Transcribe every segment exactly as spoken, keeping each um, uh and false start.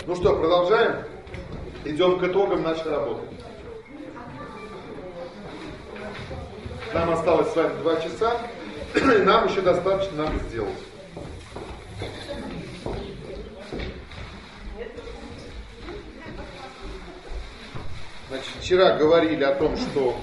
Ну что, продолжаем? Идем к итогам нашей работы. Нам осталось с вами два часа, и нам еще достаточно надо сделать. Значит, вчера говорили о том, что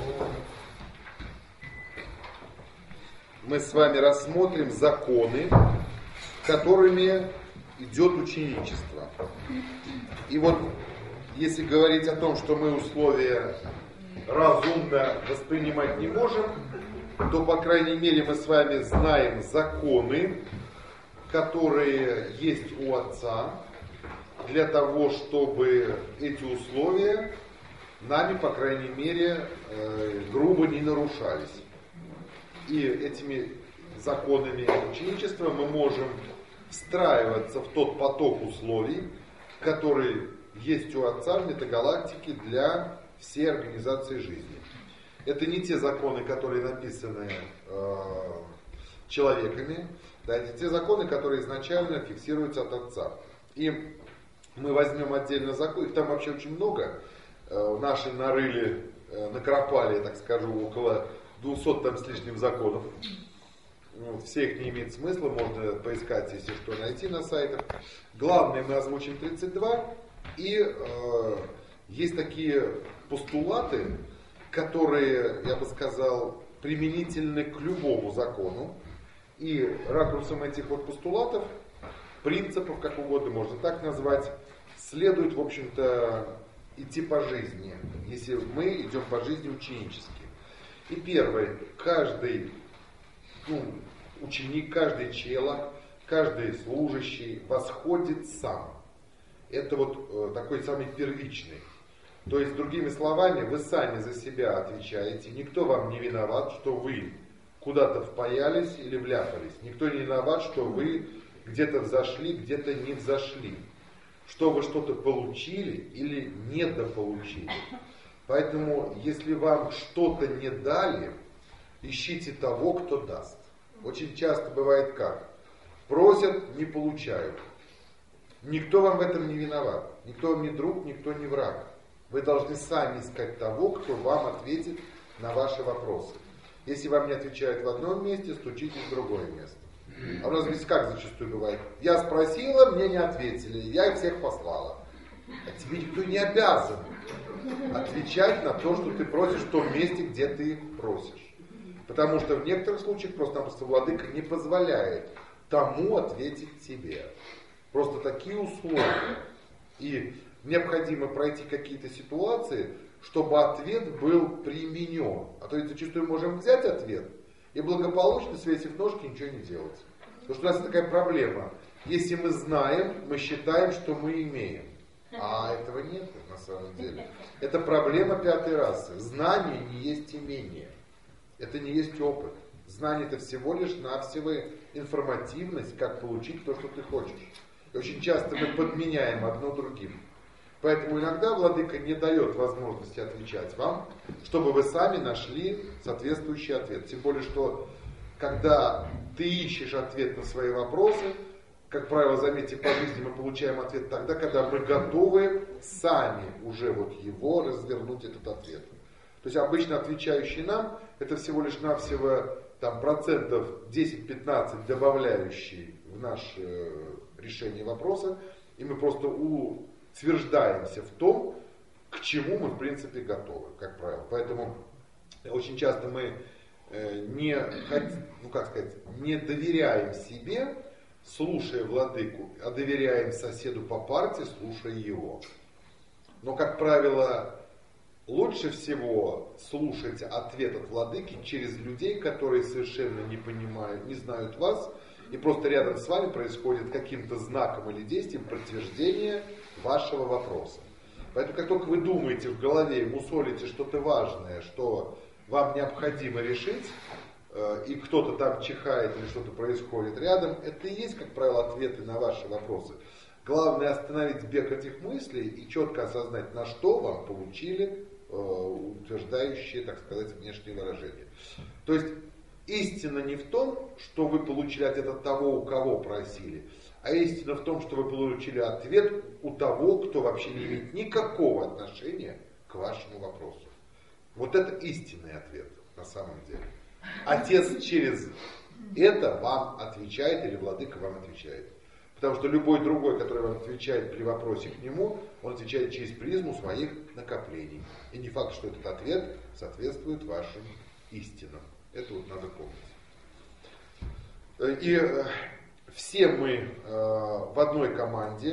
мы с вами рассмотрим законы, которыми идет ученичество. И вот, если говорить о том, что мы условия разумно воспринимать не можем, то, по крайней мере, мы с вами знаем законы, которые есть у Отца, для того, чтобы эти условия нами, по крайней мере, грубо не нарушались. И этими законами ученичества мы можем встраиваться в тот поток условий, который есть у Отца в метагалактике для всей организации жизни. Это не те законы, которые написаны э, человеками, да, это те законы, которые изначально фиксируются от Отца. И мы возьмем отдельно закон, их там вообще очень много. Э, наши нарыли, э, накропали, так скажу, около двухсот там с лишним законов. Ну, все их не имеет смысла, можно поискать, если что, найти на сайтах. Главное, мы озвучим тридцать два, и э, есть такие постулаты, которые, я бы сказал, применительны к любому закону. И ракурсом этих вот постулатов, принципов, как угодно можно так назвать, следует, в общем-то, идти по жизни, если мы идем по жизни ученически. И первое, каждый ну, ученик, каждый чело, каждый служащий восходит сам. Это вот э, такой самый первичный. То есть, другими словами, вы сами за себя отвечаете. Никто вам не виноват, что вы куда-то впаялись или вляпались. Никто не виноват, что вы где-то взошли, где-то не взошли. Что вы что-то получили или недополучили. Поэтому, если вам что-то не дали, ищите того, кто даст. Очень часто бывает как? Просят, не получают. Никто вам в этом не виноват. Никто вам не друг, никто не враг. Вы должны сами искать того, кто вам ответит на ваши вопросы. Если вам не отвечают в одном месте, стучитесь в другое место. А у нас здесь как зачастую бывает? Я спросила, мне не ответили, я их всех послала. А тебе никто не обязан отвечать на то, что ты просишь в том месте, где ты просишь. Потому что в некоторых случаях просто-напросто владыка не позволяет тому ответить тебе. Просто такие условия. И необходимо пройти какие-то ситуации, чтобы ответ был применен. А то есть зачастую можем взять ответ и благополучно, свесив ножки, ничего не делать. Потому что у нас такая проблема. Если мы знаем, мы считаем, что мы имеем. А этого нет на самом деле. Это проблема пятой расы. Знание не есть имение. Это не есть опыт. Знание это всего лишь навсего информативность, как получить то, что ты хочешь. И очень часто мы подменяем одно другим. Поэтому иногда владыка не дает возможности отвечать вам, чтобы вы сами нашли соответствующий ответ. Тем более, что когда ты ищешь ответ на свои вопросы, как правило, заметьте, по жизни мы получаем ответ тогда, когда мы готовы сами уже вот его развернуть, этот ответ. То есть обычно отвечающий нам, это всего лишь навсего там, процентов десять-пятнадцать добавляющий в наше э, решение вопроса, и мы просто утверждаемся в том, к чему мы в принципе готовы, как правило. Поэтому очень часто мы э, не, ну, как сказать, не доверяем себе, слушая владыку, а доверяем соседу по парте, слушая его. Но, как правило, лучше всего слушать ответ от владыки через людей, которые совершенно не понимают, не знают вас, и просто рядом с вами происходит каким-то знаком или действием подтверждение вашего вопроса. Поэтому, как только вы думаете в голове, мусолите что-то важное, что вам необходимо решить, и кто-то там чихает или что-то происходит рядом, это и есть, как правило, ответы на ваши вопросы. Главное остановить бег этих мыслей и четко осознать, на что вам получили э, утверждающие, так сказать, внешние выражения. То есть истина не в том, что вы получили ответ от того, у кого просили, А истина в том, что вы получили ответ у того, кто вообще не имеет никакого отношения к вашему вопросу. Вот это истинный ответ на самом деле. Отец через это вам отвечает, или владыка вам отвечает. Потому что любой другой, который вам отвечает при вопросе к нему, он отвечает через призму своих накоплений. И не факт, что этот ответ соответствует вашим истинам. Это вот надо помнить. И все мы в одной команде.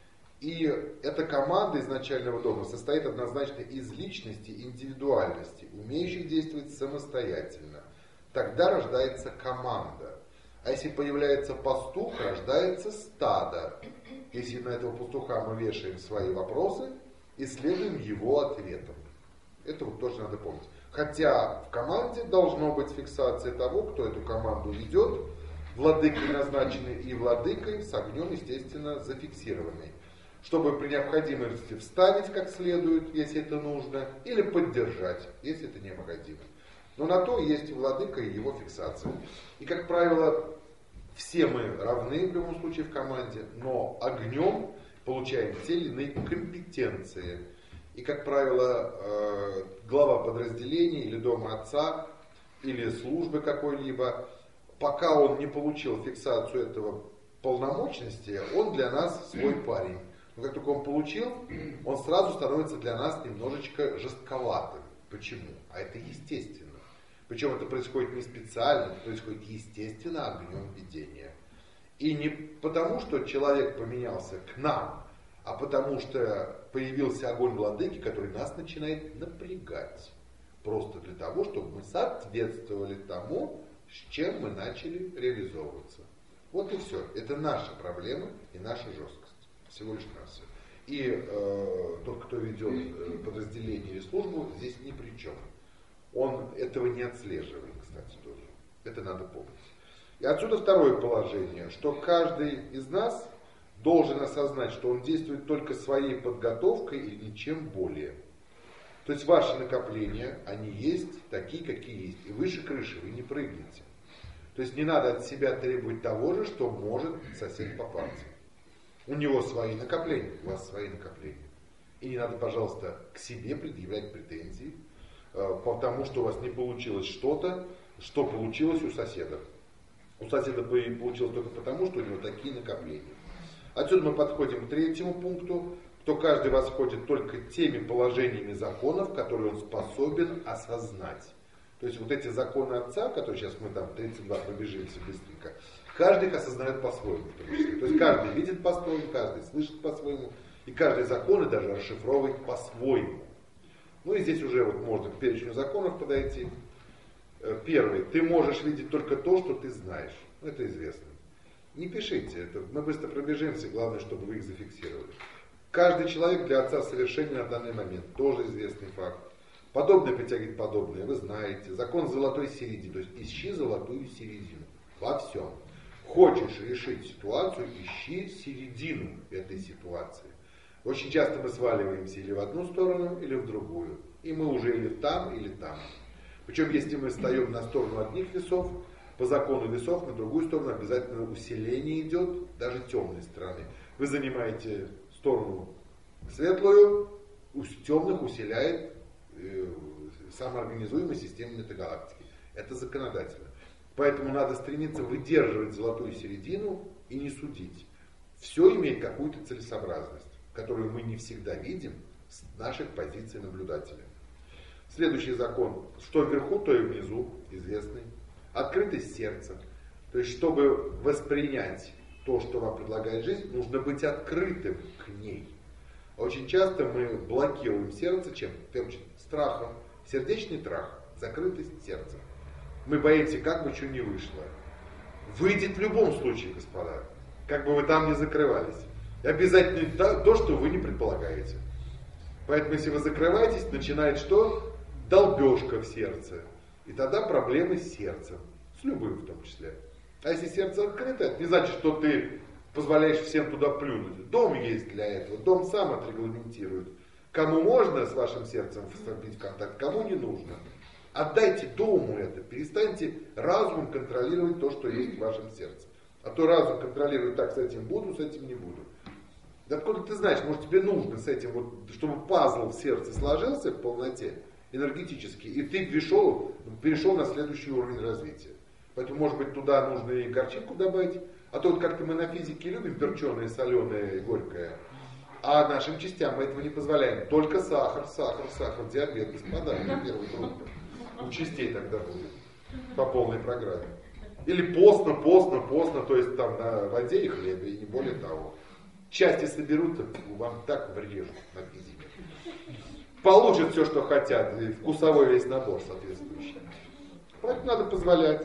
И эта команда изначального дома состоит однозначно из личности, индивидуальности, умеющих действовать самостоятельно. Тогда рождается команда. А если появляется пастух, рождается стадо. Если на этого пастуха мы вешаем свои вопросы и следуем его ответам. Это вот тоже надо помнить. Хотя в команде должна быть фиксация того, кто эту команду ведет, владыкой назначенный и владыкой с огнем, естественно, зафиксированный. Чтобы при необходимости вставить как следует, если это нужно, или поддержать, если это необходимо. Но на то есть владыка и его фиксация. И, как правило, все мы равны в любом случае в команде, но огнем получаем те или иные компетенции. И, как правило, глава подразделения или дома отца, или службы какой-либо, пока он не получил фиксацию этого полномочности, он для нас свой парень. Но как только он получил, он сразу становится для нас немножечко жестковатым. Почему? А это естественно. Причем это происходит не специально, это происходит естественно огнем ведения. И не потому, что человек поменялся к нам, а потому что появился огонь владыки, который нас начинает напрягать. Просто для того, чтобы мы соответствовали тому, с чем мы начали реализовываться. Вот и все. Это наша проблема и наша жесткость. Всего лишь нас. И э, тот, кто ведет подразделение или службу, здесь ни при чем. Он этого не отслеживает, кстати, тоже. Это надо помнить. И отсюда второе положение, что каждый из нас должен осознать, что он действует только своей подготовкой и ничем более. То есть ваши накопления, они есть такие, какие есть. И выше крыши вы не прыгнете. То есть не надо от себя требовать того же, что может сосед по партии. У него свои накопления, у вас свои накопления. И не надо, пожалуйста, к себе предъявлять претензии, потому что у вас не получилось что-то, что получилось у соседа. У соседа получилось только потому, что у него такие накопления. Отсюда мы подходим к третьему пункту, что каждый восходит только теми положениями законов, которые он способен осознать. То есть вот эти законы отца, которые сейчас мы там тридцать два пробежимся быстренько, каждый их осознает по-своему. То есть каждый видит по-своему, каждый слышит по-своему, и каждый законы даже расшифровывает по-своему. Ну и здесь уже вот можно к перечню законов подойти. Первый. Ты можешь видеть только то, что ты знаешь. Ну, это известно. Не пишите, это, мы быстро пробежимся, главное, чтобы вы их зафиксировали. Каждый человек для отца совершенен на данный момент. Тоже известный факт. Подобное притягивает подобное, вы знаете. Закон золотой середины, то есть ищи золотую середину во всем. Хочешь решить ситуацию, ищи середину этой ситуации. Очень часто мы сваливаемся или в одну сторону, или в другую. И мы уже или там, или там. Причем, если мы встаем на сторону одних весов, по закону весов на другую сторону обязательно усиление идет, даже темной стороны. Вы занимаете сторону светлую, у темных усиляет э, самоорганизуемая система метагалактики. Это законодательно. Поэтому надо стремиться выдерживать золотую середину и не судить. Все имеет какую-то целесообразность, которую мы не всегда видим с наших позиций наблюдателя. Следующий закон, что вверху, то и внизу, известный. Открытость сердца. То есть, чтобы воспринять то, что вам предлагает жизнь, нужно быть открытым к ней. Очень часто мы блокируем сердце чем? Страхом. Сердечный страх, закрытость сердца. Мы боимся, как бы что ни вышло. Выйдет в любом случае, господа. Как бы вы там ни закрывались. И обязательно то, что вы не предполагаете. Поэтому, если вы закрываетесь, начинает что? Долбежка в сердце. И тогда проблемы с сердцем. С любым в том числе. А если сердце открыто, это не значит, что ты позволяешь всем туда плюнуть. Дом есть для этого. Дом сам отрегламентирует. Кому можно с вашим сердцем вступить в контакт, кому не нужно. Отдайте дому это. Перестаньте разумом контролировать то, что есть в вашем сердце. А то разум контролирует, так, с этим буду, с этим не буду. Да откуда ты знаешь, может тебе нужно с этим, вот, чтобы пазл в сердце сложился в полноте, энергетически, и ты перешел, перешел на следующий уровень развития. Поэтому, может быть, туда нужно и горчинку добавить. А то вот как-то мы на физике любим перченое, соленое, горькое. А нашим частям мы этого не позволяем. Только сахар, сахар, сахар, диабет, господа, на первой группе. У частей тогда будет. По полной программе. Или постно, постно, постно, то есть там на воде и хлебе, и не более того. Части соберут, вам так врежут на физике. Получат все, что хотят, и вкусовой весь набор соответствующий. Поэтому надо позволять.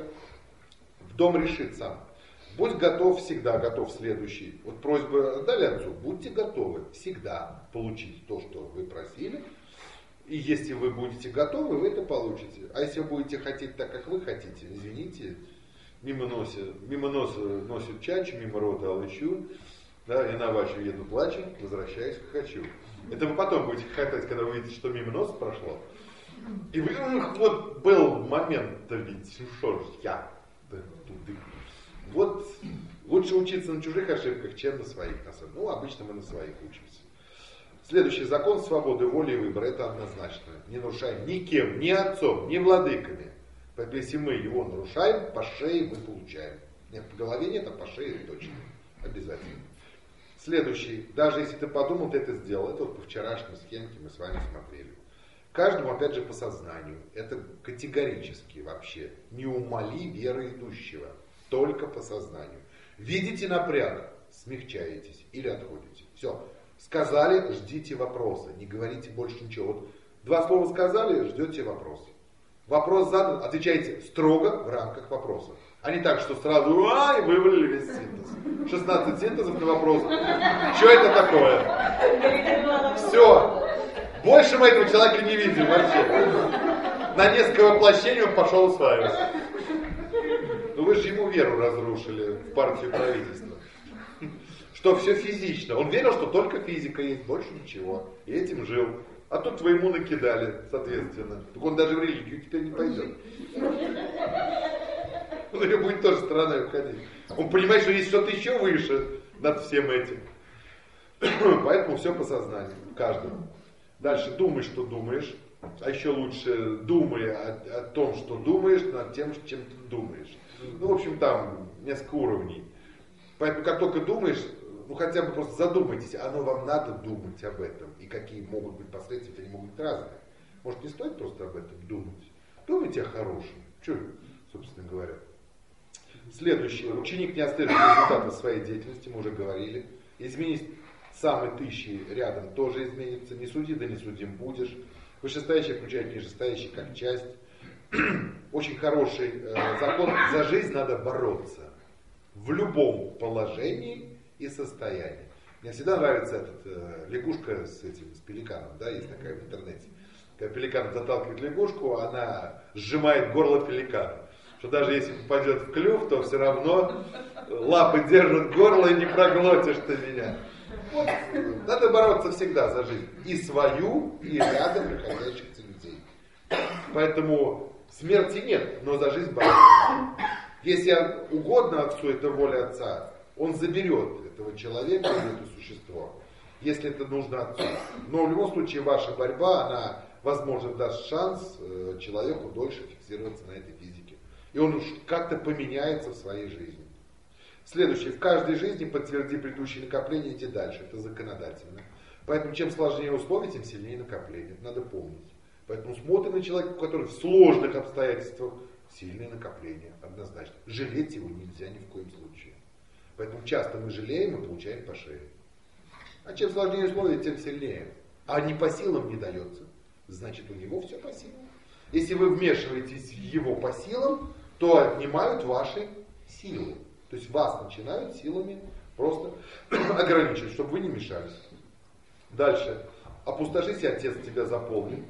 В дом решит сам. Будь готов всегда, готов следующий. Вот просьба дали отцу, будьте готовы всегда получить то, что вы просили. И если вы будете готовы, вы это получите. А если вы будете хотеть так, как вы хотите, извините, мимо носа, мимо носа носит чачу, мимо рота алычу, да, и на вашу еду плачу, возвращаюсь к хочу. Это вы потом будете хохотать, когда вы видите, что мимо носа прошло. И вы, вот был момент-то ведь, ну что ж, я, да, туды. Вот лучше учиться на чужих ошибках, чем на своих. Ну, обычно мы на своих учимся. Следующий закон свободы воли и выбора. Это однозначно. Не нарушаем никем, ни отцом, ни владыками. Поэтому если мы его нарушаем, по шее мы получаем. Нет, по голове нет, а по шее точно. Обязательно. Следующий. Даже если ты подумал, ты это сделал. Это вот по вчерашней схемке мы с вами смотрели. Каждому, опять же, по сознанию. Это категорически вообще. Не умоли веры идущего. Только по сознанию. Видите напряг, смягчаетесь или отходите. Все. Сказали, ждите вопроса. Не говорите больше ничего. Вот два слова сказали, ждете вопрос. Вопрос задан, отвечаете строго в рамках вопроса. А не так, что сразу ай, вывалили весь синтез. шестнадцать синтезов на вопрос. Что это такое? Все. Больше мы этого человека не видим вообще. На несколько воплощений он пошел усваиваться. Но вы же ему веру разрушили в партию правительства. Что все физично. Он верил, что только физика есть, больше ничего. И этим жил. А тут вы ему накидали, соответственно. Так он даже в религию теперь не пойдет. Он ее будет тоже стороной уходить. Он понимает, что есть что-то еще выше над всем этим. Поэтому все по сознанию. Каждому. Дальше думай, что думаешь. А еще лучше думай о, о том, что думаешь, над тем, чем ты думаешь. Ну, в общем, там несколько уровней. Поэтому, как только думаешь, ну, хотя бы просто задумайтесь, оно вам надо думать об этом. И какие могут быть последствия, они могут быть разные. Может, не стоит просто об этом думать? Думайте о хорошем. Что, собственно говоря. Следующее. Ученик не оставит результата своей деятельности, мы уже говорили. Изменись сам и тыщи рядом тоже изменится. Не суди, да не судим будешь. Вышестоящий включает нижестоящий как часть. Очень хороший э, закон. За жизнь надо бороться. В любом положении и состоянии. Мне всегда нравится этот, э, лягушка с этим, с пеликаном, да, есть такая в интернете. Когда пеликан заталкивает лягушку, она сжимает горло пеликана. Что даже если попадет в клюв, то все равно лапы держат горло и не проглотишь ты меня. Вот, надо бороться всегда за жизнь. И свою, и рядом находящихся людей. Поэтому смерти нет, но за жизнь бороться. Если угодно Отцу, это воля Отца, Он заберет этого человека или это существо, если это нужно Отцу. Но в любом случае ваша борьба, она, возможно, даст шанс человеку дольше фиксироваться на этой физике. И он уж как-то поменяется в своей жизни. Следующее. В каждой жизни подтверди предыдущие накопления, иди дальше. Это законодательно. Поэтому чем сложнее условия, тем сильнее накопление. Это надо помнить. Поэтому смотрим на человека, у которого в сложных обстоятельствах сильное накопление. Однозначно. Жалеть его нельзя ни в коем случае. Поэтому часто мы жалеем и получаем по шее. А чем сложнее условия, тем сильнее. А не по силам не дается. Значит, у него все по силам. Если вы вмешиваетесь в его по силам, то отнимают ваши силы. То есть вас начинают силами просто ограничивать, чтобы вы не мешались. Дальше. Опустошись, и Отец тебя заполнит.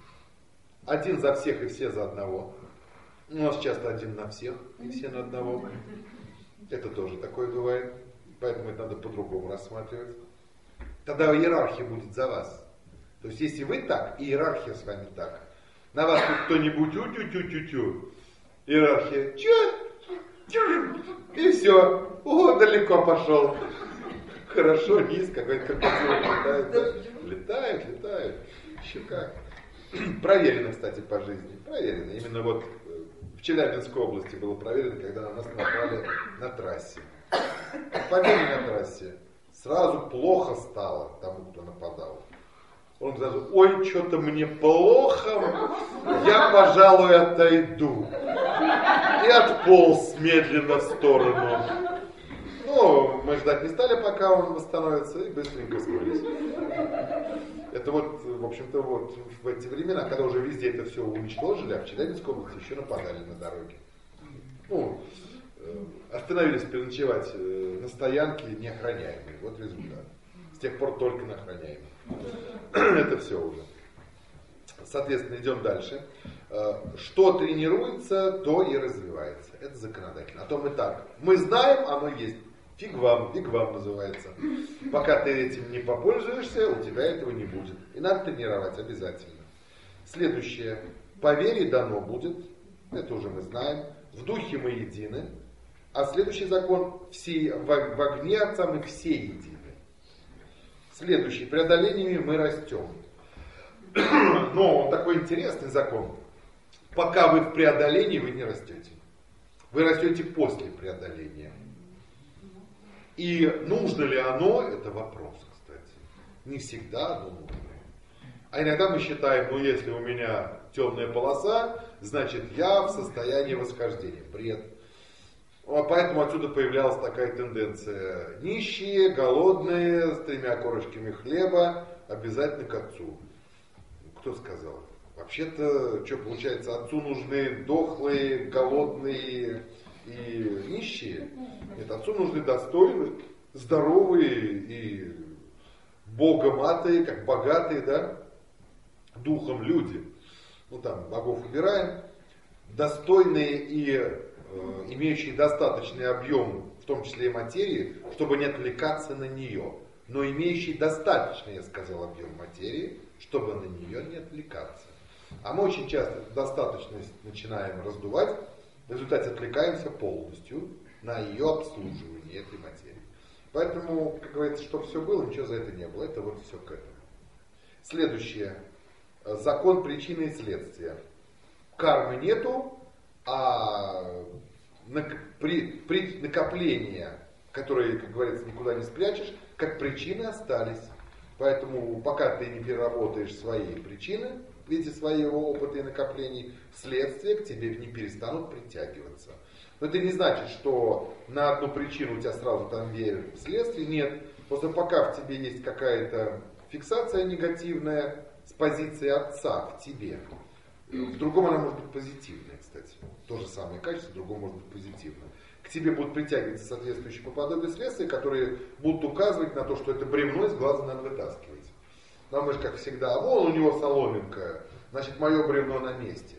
Один за всех и все за одного. У нас часто один на всех и все на одного. Это тоже такое бывает. Поэтому это надо по-другому рассматривать. Тогда иерархия будет за вас. То есть если вы так, иерархия с вами так. На вас тут кто-нибудь у-тю-тю-тю-тю. Иерархия. Че? И все. О, далеко пошел. Хорошо, низко, какой-то крокодил летает. Да? Летает, летает. Еще как. Проверено, кстати, по жизни. Проверено. Именно вот в Челябинской области было проверено, когда на нас напали на трассе. Победы на трассе. Сразу плохо стало тому, кто нападал. Он сразу, ой, что-то мне плохо, я, пожалуй, отойду. И отполз медленно в сторону. Ну, мы ждать не стали, пока он восстановится, и быстренько скрылись. Это вот, в общем-то, вот в эти времена, когда уже везде это все уничтожили, а в Челябинской области еще нападали на дороге. Ну, остановились переночевать на стоянке неохраняемые. Вот результат. С тех пор только на охраняемые. Это все уже. Соответственно, идем дальше. Что тренируется, то и развивается. Это законодательно. А то мы так. Мы знаем, оно есть. Фиг вам, фиг вам называется. Пока ты этим не попользуешься, у тебя этого не будет. И надо тренировать обязательно. Следующее. По вере дано будет. Это уже мы знаем. В духе мы едины. А следующий закон. Все, в, в огне Отца мы все едины. Следующий. Преодолениями мы растем. Но он такой интересный закон. Пока вы в преодолении, вы не растете. Вы растете после преодоления. И нужно ли оно, это вопрос, кстати. Не всегда оно нужно. А иногда мы считаем, ну если у меня темная полоса, значит я в состоянии восхождения. Бред. Поэтому отсюда появлялась такая тенденция. Нищие, голодные, с тремя корочками хлеба, обязательно к отцу. Кто сказал? Вообще-то, что получается, отцу нужны дохлые, голодные и нищие? Нет, отцу нужны достойные, здоровые и богоматые, как богатые, да, духом люди. Ну там, богов убираем. Достойные и э, имеющие достаточный объем, в том числе и материи, чтобы не отвлекаться на нее. Но имеющие достаточный, я сказал, объем материи, чтобы на нее не отвлекаться. А мы очень часто достаточность начинаем раздувать, в результате отвлекаемся полностью на ее обслуживание этой материи. Поэтому, как говорится, что все было, ничего за это не было. Это вот все к этому. Следующее. Закон причины и следствия. Кармы нету, а при, при накопления, которые, как говорится, никуда не спрячешь, как причины остались. Поэтому пока ты не переработаешь свои причины в виде своего опыта и накоплений, следствия к тебе не перестанут притягиваться. Но это не значит, что на одну причину у тебя сразу там верят следствие. Нет. Просто пока в тебе есть какая-то фиксация негативная с позиции отца к тебе. В другом она может быть позитивная, кстати. То же самое качество, в другом может быть позитивное. К тебе будут притягиваться соответствующие по подобию следствия, которые будут указывать на то, что это бревно из глаза надо вытаскивать. Но мы же, как всегда, вон у него соломинка, значит, мое бревно на месте.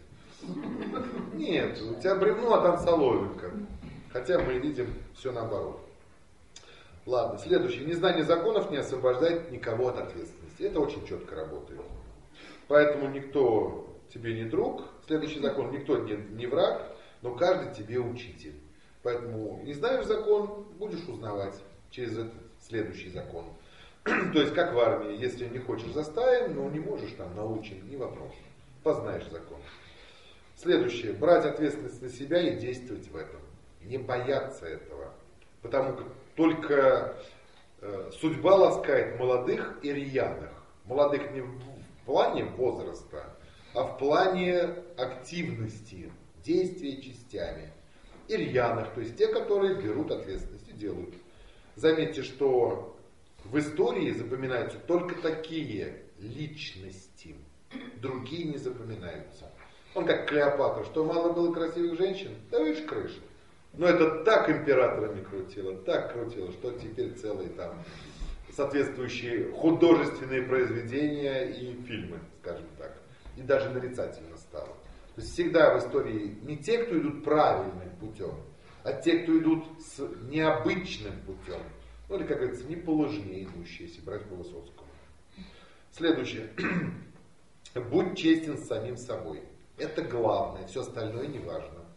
Нет, у тебя бревно, а там соломинка. Хотя мы видим все наоборот. Ладно, следующее. Незнание законов не освобождает никого от ответственности. Это очень четко работает. Поэтому никто тебе не друг. Следующий закон. Никто не, не враг, но каждый тебе учитель. Поэтому не знаешь закон, будешь узнавать через этот следующий закон. То есть, как в армии, если не хочешь заставим, но не можешь, там, научен, не вопрос. Познаешь закон. Следующее. Брать ответственность на себя и действовать в этом. Не бояться этого. Потому как только э, судьба ласкает молодых и рьяных. Молодых не в плане возраста, а в плане активности, действия частями. И рьяных, то есть те, которые берут ответственность и делают. Заметьте, что в истории запоминаются только такие личности, другие не запоминаются. Он как Клеопатра, что мало было красивых женщин, да видишь крыша. Но это так императорами крутило, так крутило, что теперь целые там соответствующие художественные произведения и фильмы, скажем так. И даже нарицательно стало. То есть всегда в истории не те, кто идут правильным путем, а те, кто идут с необычным путем. Ну или, как говорится, не по лыжне идущие, если брать по Высоцкому. Следующее. Будь честен с самим собой. Это главное, все остальное не важно.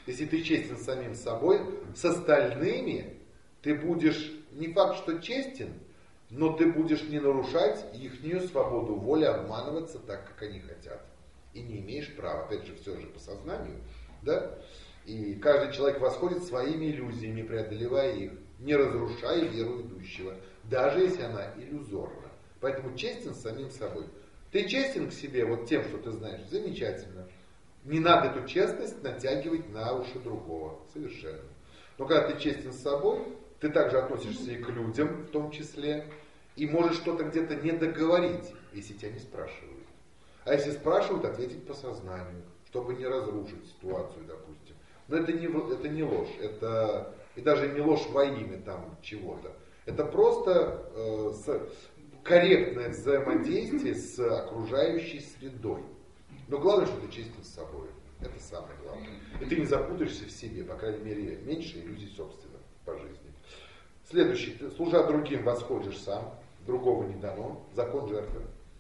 Если ты честен с самим собой, с остальными ты будешь не факт, что честен, но ты будешь не нарушать ихнюю свободу воли, обманываться так, как они хотят. И не имеешь права. Опять же, все же по сознанию. Да? И каждый человек восходит своими иллюзиями, преодолевая их, не разрушая веру идущего, даже если она иллюзорна. Поэтому честен с самим собой. Ты честен к себе вот тем, что ты знаешь, замечательно. Не надо эту честность натягивать на уши другого. Совершенно. Но когда ты честен с собой, ты также относишься и к людям в том числе, и можешь что-то где-то не договорить, если тебя не спрашивают. А если спрашивают, ответить по сознанию, чтобы не разрушить ситуацию, допустим. Но это не, это не ложь, это и даже не ложь во имя там чего-то. Это просто э, с, корректное взаимодействие с окружающей средой. Но главное, что ты честен с собой. Это самое главное. И ты не запутаешься в себе, по крайней мере, меньше иллюзий собственных по жизни. Следующий. Служа другим, восходишь сам. Другого не дано. Закон жертвы.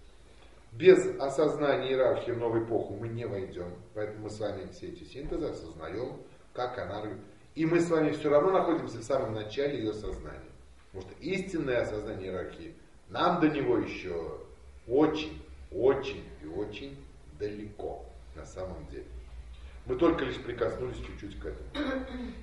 Без осознания иерархии в новую эпоху мы не войдем. Поэтому мы с вами все эти синтезы осознаем, как она... И мы с вами все равно находимся в самом начале ее сознания. Потому что истинное осознание иерархии, нам до него еще очень, очень и очень далеко на самом деле. Мы только лишь прикоснулись чуть-чуть к этому.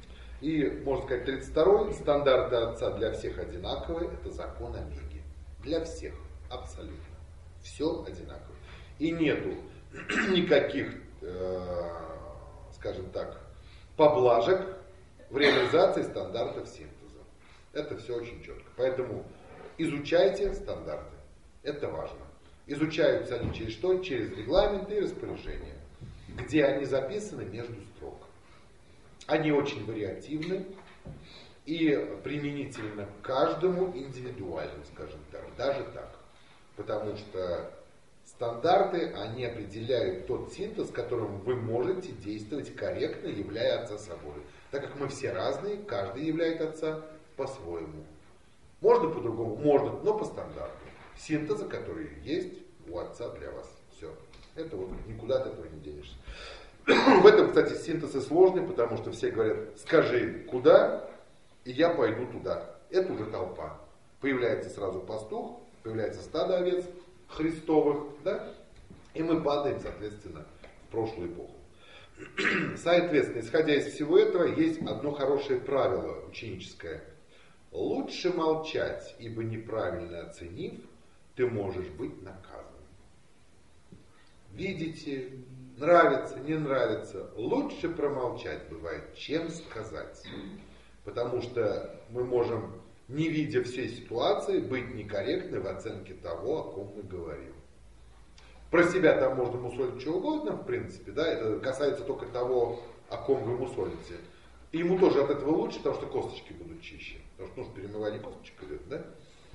И, можно сказать, тридцать второй, стандарты Отца для всех одинаковые, это закон Омеги. Для всех, абсолютно. Все одинаково. И нету никаких, э, скажем так, поблажек в реализации стандартов синтеза. Это все очень четко. Поэтому изучайте стандарты. Это важно. Изучаются они через что? Через регламенты и распоряжения, где они записаны между строк. Они очень вариативны и применительно к каждому индивидуально, скажем так, даже так. Потому что стандарты, они определяют тот синтез, которым вы можете действовать корректно, являя Отца собой. Так как мы все разные, каждый являет Отца по-своему. Можно по-другому? Можно, но по стандарту. Синтеза, который есть у Отца для вас. Все. Это вот никуда от этого не денешься. В этом, кстати, синтез и сложный, потому что все говорят, скажи куда, и я пойду туда. Это уже толпа. Появляется сразу пастух, появляется стадо овец Христовых, да? И мы падаем, соответственно, в прошлую эпоху. Соответственно, исходя из всего этого, есть одно хорошее правило ученическое. Лучше молчать, ибо неправильно оценив, ты можешь быть наказан. Видите, нравится, не нравится, лучше промолчать бывает, чем сказать. Потому что мы можем, не видя всей ситуации, быть некорректны в оценке того, о ком мы говорим. Про себя там можно мусолить что угодно, в принципе, да, это касается только того, о ком вы мусолите. И ему тоже от этого лучше, потому что косточки будут чище. Потому что нужно перемывание косточек идет, да?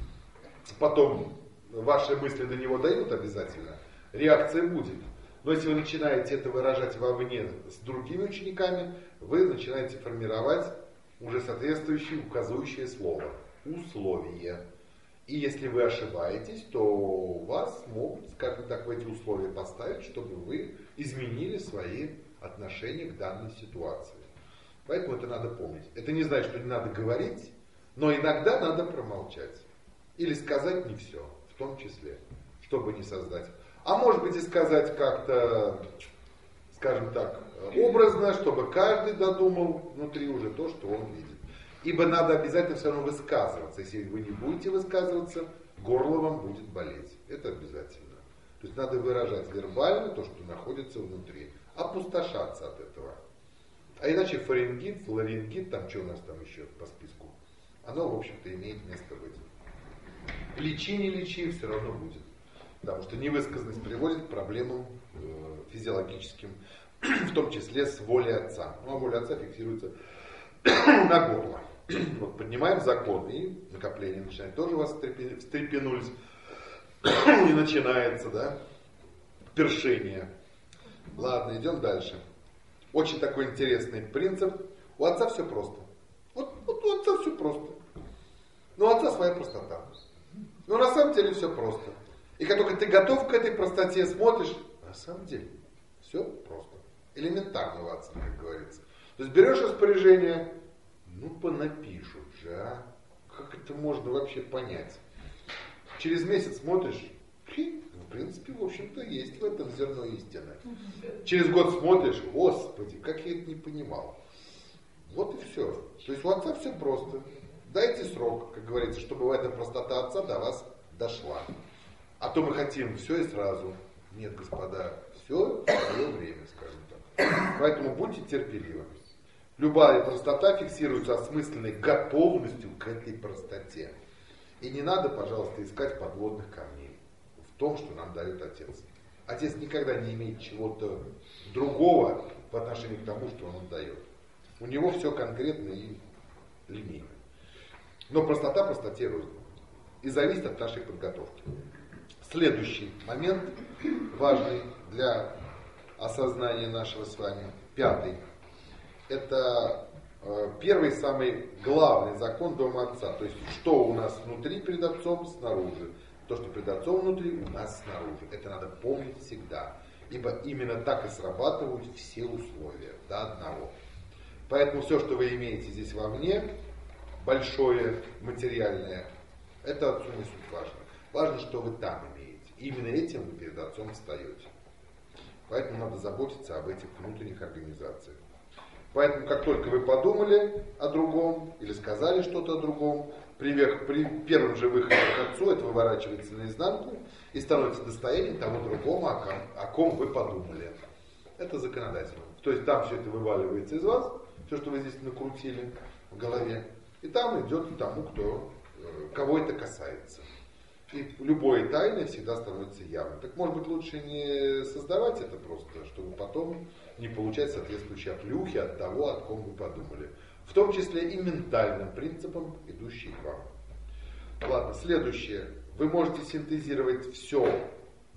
Потом ваши мысли до него дойдут обязательно, реакция будет. Но если вы начинаете это выражать вовне с другими учениками, вы начинаете формировать уже соответствующее указывающее слово. Условие. И если вы ошибаетесь, то вас могут, скажем так, в эти условия поставить, чтобы вы изменили свои отношения к данной ситуации. Поэтому это надо помнить. Это не значит, что не надо говорить, но иногда надо промолчать. Или сказать не все, в том числе, чтобы не создать. А может быть и сказать как-то, скажем так, образно, чтобы каждый додумал внутри уже то, что он видит. Ибо надо обязательно все равно высказываться. Если вы не будете высказываться, горло вам будет болеть. Это обязательно. То есть надо выражать вербально то, что находится внутри. Опустошаться от этого. А иначе фарингит, флорингит, там что у нас там еще по списку, оно, в общем-то, имеет место быть. Лечи, не лечи, все равно будет. Потому что невысказанность приводит к проблемам э, физиологическим, в том числе с волей Отца. Ну, а воля Отца фиксируется на горло. Вот поднимаем закон, и накопление начинает. Тоже вас встрепенулись. И начинается, да, першение. Ладно, идем дальше. Очень такой интересный принцип. У Отца все просто. Вот, вот у Отца все просто. Но у Отца своя простота. Но на самом деле все просто. И как только ты готов к этой простоте, смотришь, на самом деле все просто. Элементарно у Отца, как говорится. То есть берешь распоряжение, ну понапишут же, а? Как это можно вообще понять? Через месяц смотришь, хи, в принципе, в общем-то, есть в этом зерно истины. Через год смотришь, господи, как я это не понимал. Вот и все. То есть у отца все просто. Дайте срок, как говорится, чтобы эта простота отца до вас дошла. А то мы хотим все и сразу. Нет, господа, все в свое время, скажем так. Поэтому будьте терпеливы. Любая простота фиксируется осмысленной готовностью к этой простоте. И не надо, пожалуйста, искать подводных камней в том, что нам дает Отец. Отец никогда не имеет чего-то другого по отношению к тому, что Он дает. У него все конкретно и линейно. Но простота простоте рознь. И зависит от нашей подготовки. Следующий момент, важный для осознания нашего с вами, пятый. Это э, первый, самый главный закон дома Отца. То есть, что у нас внутри перед Отцом, снаружи. То, что перед Отцом внутри, у нас снаружи. Это надо помнить всегда. Ибо именно так и срабатывают все условия до одного. Поэтому все, что вы имеете здесь вовне, большое, материальное, это Отцу не суть важно. Важно, что вы там имеете. Именно этим вы перед Отцом встаете. Поэтому надо заботиться об этих внутренних организациях. Поэтому, как только вы подумали о другом или сказали что-то о другом, при, при первом же выходе к Отцу это выворачивается наизнанку и становится достоянием того другому, о ком, о ком вы подумали. Это законодательно. То есть там все это вываливается из вас, все, что вы здесь накрутили в голове, и там идет к тому, кто, кого это касается. И любое тайное всегда становится явным. Так может быть лучше не создавать это просто, чтобы потом не получать соответствующие оплюхи от того, о ком вы подумали. В том числе и ментальным принципам, идущие к вам. Ладно, следующее. Вы можете синтезировать все,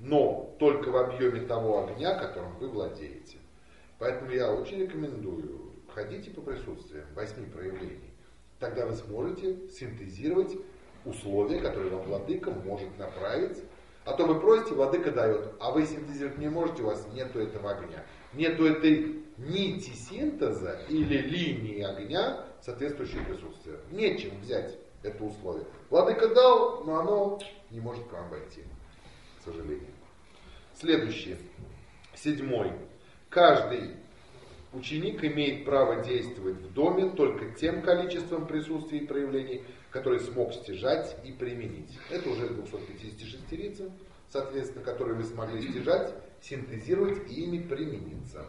но только в объеме того огня, которым вы владеете. Поэтому я очень рекомендую, ходите по присутствиям восьми проявлений. Тогда вы сможете синтезировать условия, которые вам владыка может направить. А то вы просите, владыка дает, а вы синтезировать не можете, у вас нету этого огня. Нету этой нити синтеза или линии огня, соответствующего присутствия. Нечем взять это условие. Владыка дал, но оно не может к вам войти, к сожалению. Следующее. Седьмой. Каждый ученик имеет право действовать в доме только тем количеством присутствий и проявлений, которые смог стяжать и применить. Это уже двухсот пятидесяти шестерица, соответственно, которые вы смогли стяжать, синтезировать и ими примениться.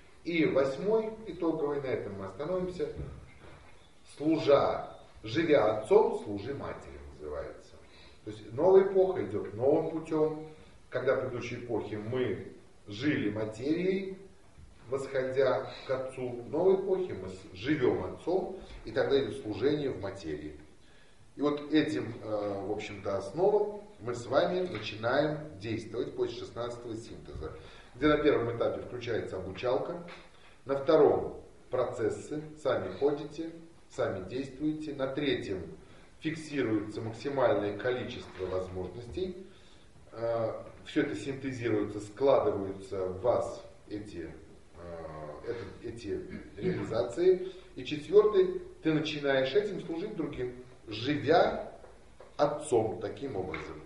И восьмой, итоговый, на этом мы остановимся. Служа, живя отцом, служи матери, называется. То есть новая эпоха идет новым путем. Когда в предыдущей эпохе мы жили материей, восходя к Отцу, в новой эпохе мы живем Отцом, и тогда идет служение в материи. И вот этим, в общем-то, основам мы с вами начинаем действовать после шестнадцатого синтеза, где на первом этапе включается обучалка, на втором процессы, сами ходите, сами действуете, на третьем фиксируется максимальное количество возможностей, все это синтезируется, складываются в вас эти, эти реализации, и четвертый, ты начинаешь этим служить другим, живя отцом таким образом.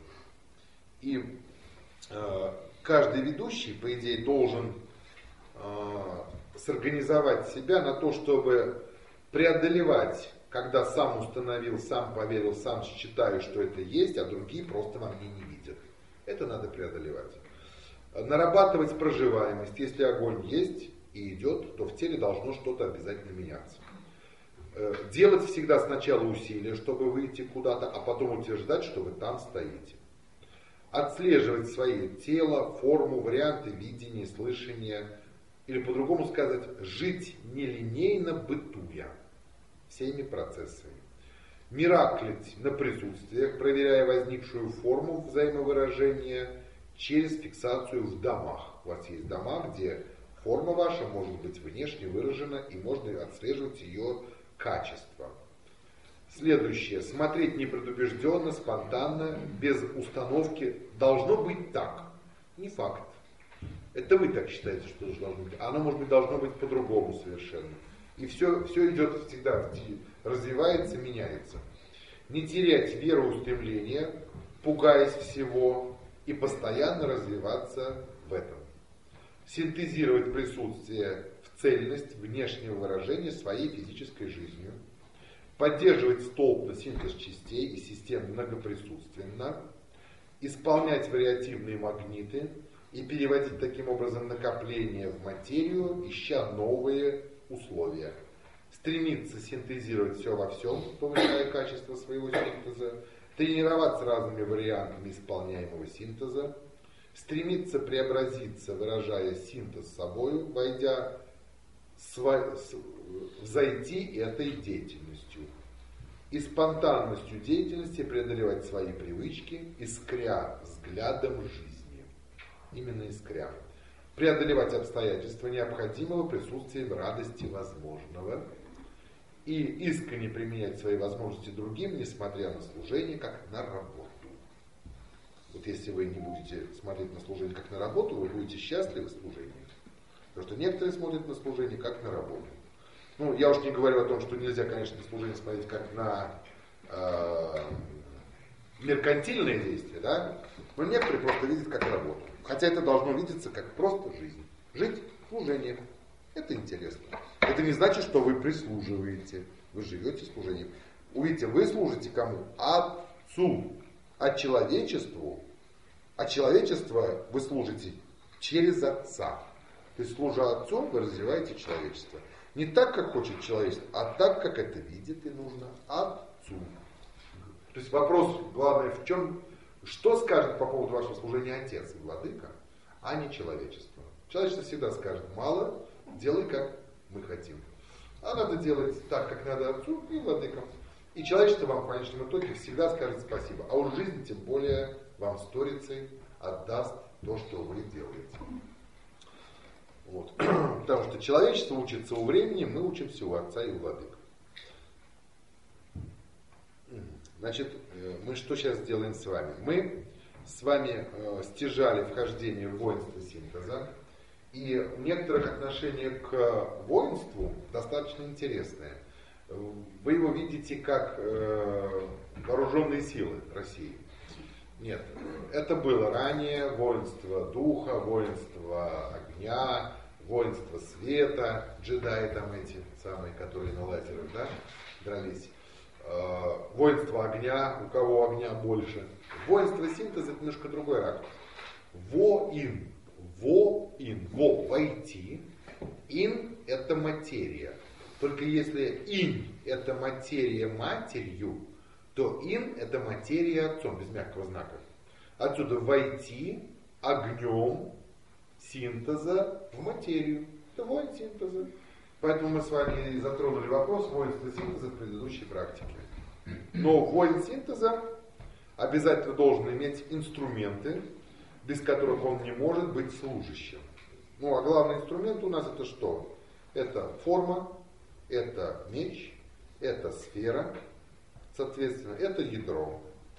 И э, каждый ведущий, по идее, должен э, сорганизовать себя на то, чтобы преодолевать, когда сам установил, сам поверил, сам считаю, что это есть, а другие просто во мне не видят. Это надо преодолевать. Нарабатывать проживаемость. Если огонь есть и идет, то в теле должно что-то обязательно меняться. Делать всегда сначала усилия, чтобы выйти куда-то, а потом утверждать, что вы там стоите. Отслеживать свое тело, форму, варианты видения, слышания. Или по-другому сказать, жить нелинейно бытуя всеми процессами. Мираклить на присутствиях, проверяя возникшую форму взаимовыражения через фиксацию в домах. У вас есть дома, где форма ваша может быть внешне выражена и можно отслеживать ее качество. Следующее. Смотреть непредубежденно, спонтанно, без установки. Должно быть так. Не факт. Это вы так считаете, что должно быть. Оно, может быть, должно быть по-другому совершенно. И все, все идет всегда, развивается, меняется. Не терять веру, устремления, пугаясь всего, и постоянно развиваться в этом. Синтезировать присутствие в цельность внешнего выражения своей физической жизнью. Поддерживать столбно синтез частей и систем многоприсутственно. Исполнять вариативные магниты и переводить таким образом накопление в материю, ища новые условия. Стремиться синтезировать все во всем, повышая качество своего синтеза. Тренироваться разными вариантами исполняемого синтеза. Стремиться преобразиться, выражая синтез собою, войдя, сва, с, взойти этой деятельностью. И спонтанностью деятельности преодолевать свои привычки, искря взглядом жизни. Именно искря. Преодолевать обстоятельства необходимого присутствием радости возможного. И искренне применять свои возможности другим, несмотря на служение, как на работу. Вот если вы не будете смотреть на служение как на работу, вы будете счастливы в служении. Потому что некоторые смотрят на служение как на работу. Ну, я уж не говорю о том, что нельзя, конечно, на служение смотреть как на э, меркантильные действия, да? Но некоторые просто видят как работу. Хотя это должно видеться как просто жизнь. Жить служением. Это интересно. Это не значит, что вы прислуживаете. Вы живете служением. Увидите, вы служите кому? Отцу. А человечеству. А человечество вы служите через Отца. То есть, служа Отцу, вы развиваете человечество. Не так, как хочет человечество, а так, как это видит и нужно Отцу. То есть вопрос главный в чем, что скажет по поводу вашего служения Отец и Владыка, а не человечество. Человечество всегда скажет: мало, делай как мы хотим. А надо делать так, как надо Отцу и Владыкам. И человечество вам в конечном итоге всегда скажет спасибо. А уж жизнь тем более вам сторицей отдаст то, что вы делаете. Вот. Потому что человечество учится у времени, мы учимся у Отца и у Владык. Значит, мы что сейчас делаем с вами? Мы с вами стяжали вхождение в воинство синтеза. И у некоторых отношение к воинству достаточно интересное. Вы его видите как э, вооруженные силы России. Нет, это было ранее воинство духа, воинство огня, воинство света, джедаи там эти самые, которые на лазерах, да, дрались. Э, воинство огня, у кого огня больше. Воинство синтеза — это немножко другой ракурс. Воин, воин, во, войти, ин — это материя. Только если инь — это материя матерью, то ин — это материя отцом, без мягкого знака. Отсюда войти огнем синтеза в материю. Это воин синтеза. Поэтому мы с вами затронули вопрос воинства синтеза в предыдущей практике. Но воин синтеза обязательно должен иметь инструменты, без которых он не может быть служащим. Ну, а главный инструмент у нас это что? Это форма, это меч, это сфера, соответственно, это ядро.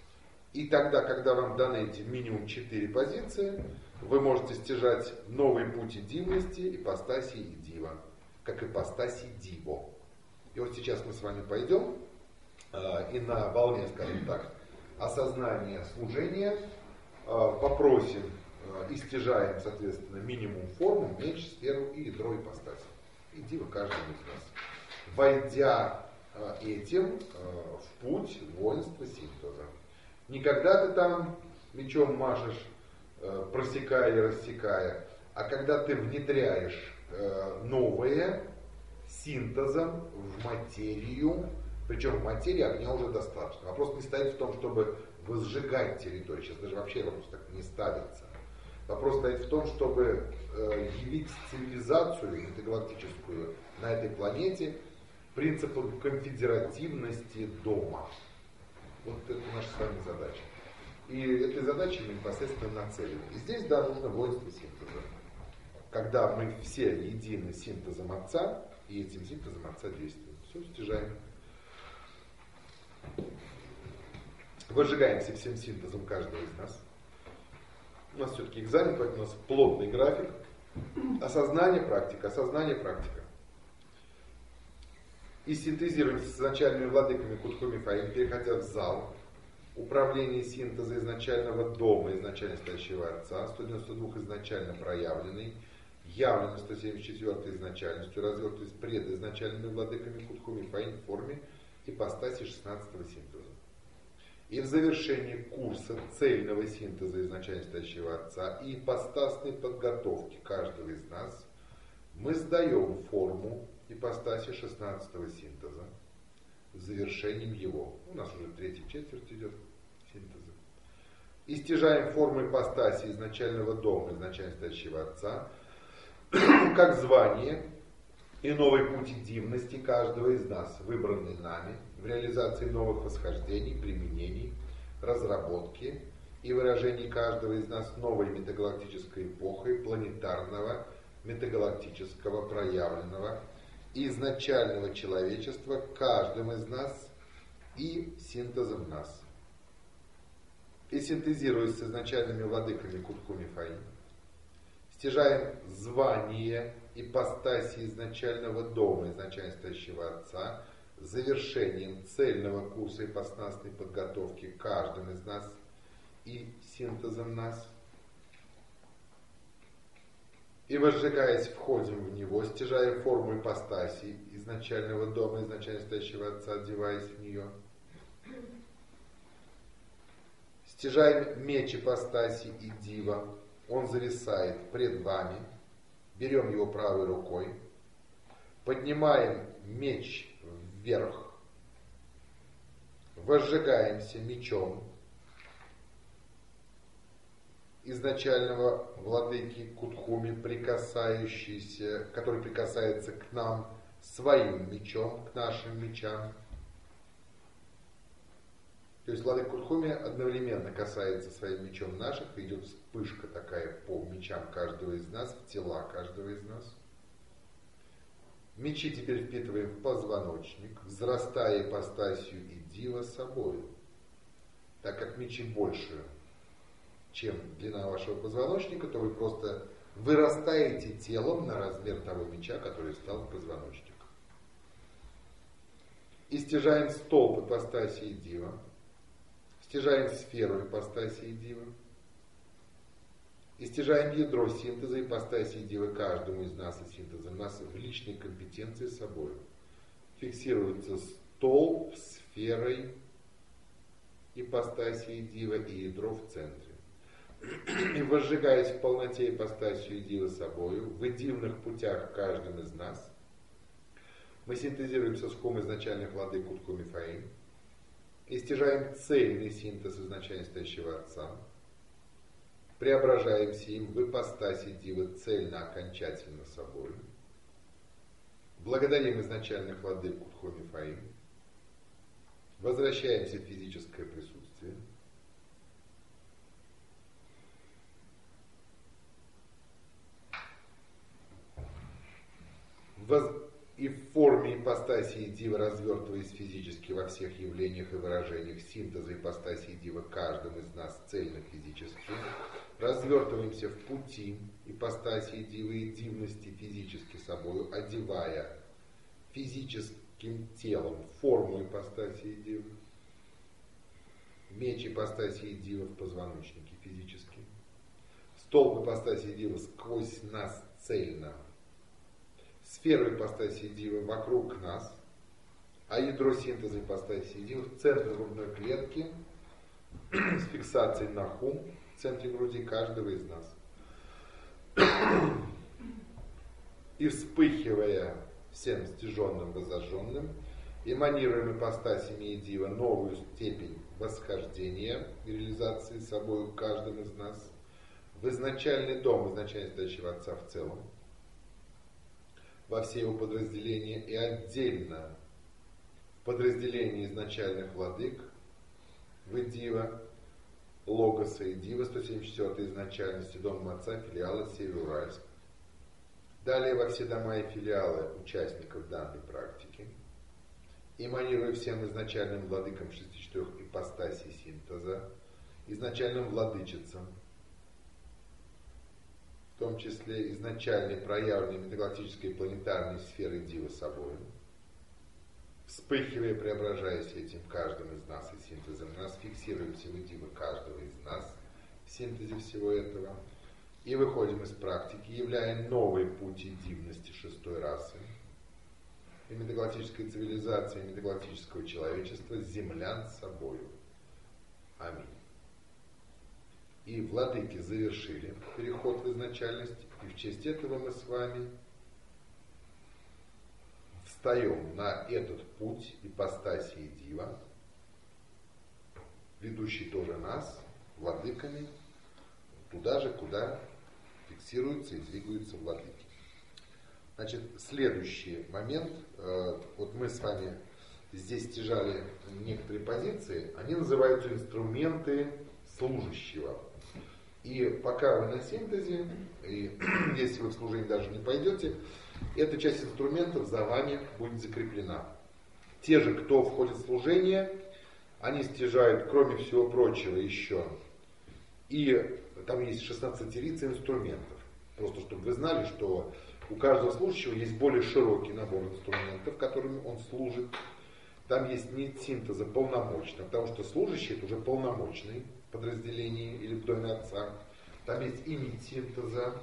И тогда, когда вам даны эти минимум четыре позиции, вы можете стяжать новые пути дивности, ипостаси и дива, как ипостаси диво. И вот сейчас мы с вами пойдем, и на волне, скажем так, осознания служения попросим и стяжаем, соответственно, минимум форму, меч, сферу и ядро ипостаси. И дива каждому из нас. Войдя этим в путь воинства синтеза. Не когда ты там мечом машешь, просекая и рассекая, а когда ты внедряешь новое синтезом в материю, причем в материи огня уже достаточно. Вопрос не стоит в том, чтобы возжигать территорию, сейчас даже вообще вопрос так не ставится. Вопрос стоит в том, чтобы явить цивилизацию интергалактическую на этой планете принципом конфедеративности дома. Вот это наша с вами задача. И этой задачей мы непосредственно нацелены. И здесь, да, нужно воинство синтеза. Когда мы все едины синтезом Отца, и этим синтезом Отца действуем. Все, стяжаем. Выжигаемся всем синтезом каждого из нас. У нас все-таки экзамен, поэтому у нас плотный график. Осознание, практика, осознание, практика. и синтезируемся с изначальными владыками Кутху Мифаим, переходя в зал управления синтеза изначального дома, изначально стоящего Отца, сто девяносто два изначально проявленный, явленный сто семьдесят четыре изначальностью, развертываясь пред изначальными владыками Кутху Мифаим в форме ипостаси шестнадцатого синтеза. И в завершении курса цельного синтеза изначально стоящего Отца и ипостасной подготовки каждого из нас мы сдаем форму ипостаси шестнадцатого синтеза с завершением его. У нас уже третья четверть идет синтеза. И стяжаем форму ипостаси изначального дома, изначально стоящего Отца, как звание и новый путь дивности каждого из нас, выбранный нами в реализации новых восхождений, применений, разработки и выражений каждого из нас новой метагалактической эпохой планетарного, метагалактического, проявленного и изначального человечества каждым из нас и синтезом нас. И синтезируясь с изначальными владыками Кутху Мифаим, стяжаем звание ипостаси изначального дома, изначально стоящего Отца, завершением цельного курса ипостасной подготовки каждым из нас и синтезом нас. И возжигаясь, входим в него, стяжая форму ипостаси изначального дома, изначально стоящего Отца, одеваясь в нее. Стяжаем меч ипостаси и дива, он зависает пред вами, берем его правой рукой, поднимаем меч вверх, возжигаемся мечом изначального владыки Кутхуми, прикасающийся, который прикасается к нам своим мечом, к нашим мечам. То есть владыка Кутхуми одновременно касается своим мечом наших, и идет вспышка такая по мечам каждого из нас, в тела каждого из нас. Мечи теперь впитываем в позвоночник, взрастая ипостасью и дива собою. Так как мечи больше, чем длина вашего позвоночника, то вы просто вырастаете телом на размер того меча, который стал позвоночником. И стяжаем столб ипостаси и дива, стяжаем сферу ипостаси и дива, и стяжаем ядро синтеза ипостаси и дива каждому из нас и синтеза нас в личной компетенции с собой. Фиксируется столб сферой ипостаси и дива и ядро в центре. И возжигаясь в полноте ипостасью и дива собою, в дивных путях каждым из нас, мы синтезируем соском изначальных владык Кутху Мифаим и стяжаем цельный синтез изначально стоящего Отца, преображаемся им в ипостаси дива цельно окончательно собою, благодарим изначальных владык Кутху Мифаим, возвращаемся в физическое присутствие, и в форме ипостаси и дива, развертываясь физически во всех явлениях и выражениях синтеза ипостаси и дива каждым из нас цельно физически, развертываемся в пути ипостаси и дивы и дивности физически собою, одевая физическим телом форму ипостаси и дивы, меч ипостаси и дива в позвоночнике физически, столб ипостаси и дива сквозь нас цельно, сферу ипостаси дива вокруг нас, а ядро синтеза ипостаси дива в центре грудной клетки с фиксацией на хум в центре груди каждого из нас. И вспыхивая всем стяженным возожженным, эманируем ипостасями и дива новую степень восхождения и реализации собой каждым из нас в изначальный дом, изначально стоящего Отца в целом, во все его подразделения и отдельно в подразделении изначальных владык в Дива, Логоса и Дива, сто семьдесят четвёртой изначальности Дома Отца, филиала Североуральск. Далее во все дома и филиалы участников данной практики, эманируя всем изначальным владыкам шестидесяти четырёх ипостасей синтеза, изначальным владычицам, в том числе изначальной проявленной метагалактической планетарной сферы Дива собой, вспыхивая, преображаясь этим каждым из нас и синтезом нас, фиксируемся в идивы каждого из нас в синтезе всего этого. И выходим из практики, являя новый путь идивности шестой расы. И метагалактическая цивилизация, и метагалактического человечества землян собою. Аминь. И владыки завершили переход в изначальность, и в честь этого мы с вами встаем на этот путь ипостаси дива, ведущий тоже нас, владыками, туда же, куда фиксируются и двигаются владыки. Значит, следующий момент, вот мы с вами здесь стяжали некоторые позиции, они называются инструменты служащего. И пока вы на синтезе, и если вы в служение даже не пойдете, эта часть инструментов за вами будет закреплена. Те же, кто входит в служение, они стяжают, кроме всего прочего, еще. И там есть шестнадцатерица инструментов. Просто чтобы вы знали, что у каждого служащего есть более широкий набор инструментов, которыми он служит. Там есть нить синтеза полномочная, потому что служащий это уже полномочный подразделение или в доме отца. Там есть и нить синтеза,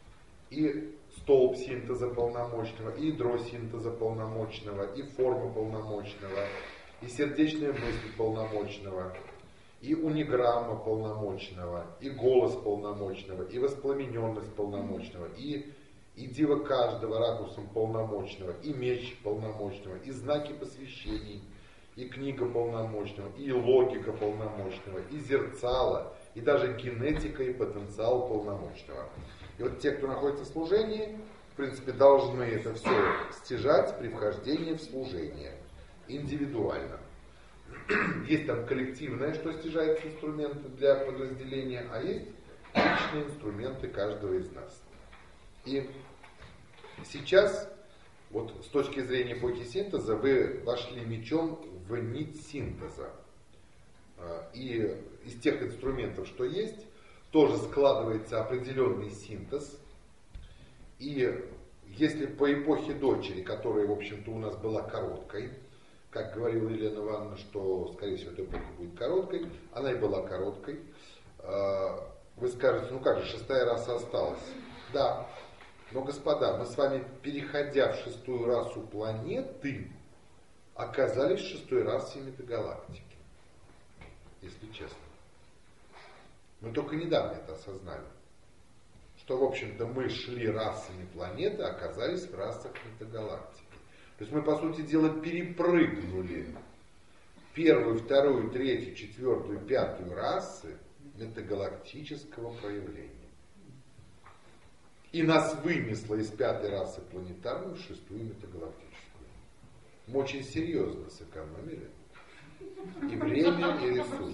и столб синтеза полномочного, и ядро синтеза полномочного, и форма полномочного, и сердечная мысль полномочного, и униграмма полномочного, и голос полномочного, и воспламененность полномочного, и и дива каждого ракурсом полномочного, и меч полномочного, и знаки посвящений, и книга полномочного, и логика полномочного, и зерцало, и даже генетика и потенциал полномочного. И вот те, кто находится в служении, в принципе, должны это все стяжать при вхождении в служение индивидуально. Есть там коллективное, что стяжается инструменты для подразделения, а есть личные инструменты каждого из нас. И сейчас, вот с точки зрения эпохи синтеза, вы вошли мечом в нить синтеза. И из тех инструментов, что есть, тоже складывается определенный синтез. И если по эпохе дочери, которая, в общем-то, у нас была короткой, как говорила Елена Ивановна, что, скорее всего, эта эпоха будет короткой, она и была короткой, вы скажете, ну как же, шестая раса осталась. Да. Но, господа, мы с вами, переходя в шестую расу планеты, оказались в шестой расе метагалактики. Если честно. Мы только недавно это осознали. Что, в общем-то, мы шли расами планеты, оказались в расах метагалактики. То есть мы, по сути дела, перепрыгнули первую, вторую, третью, четвертую, пятую расы метагалактического проявления. И нас вынесло из пятой расы планетарную в шестую метагалактическую. Мы очень серьезно сэкономили и время, и ресурсы.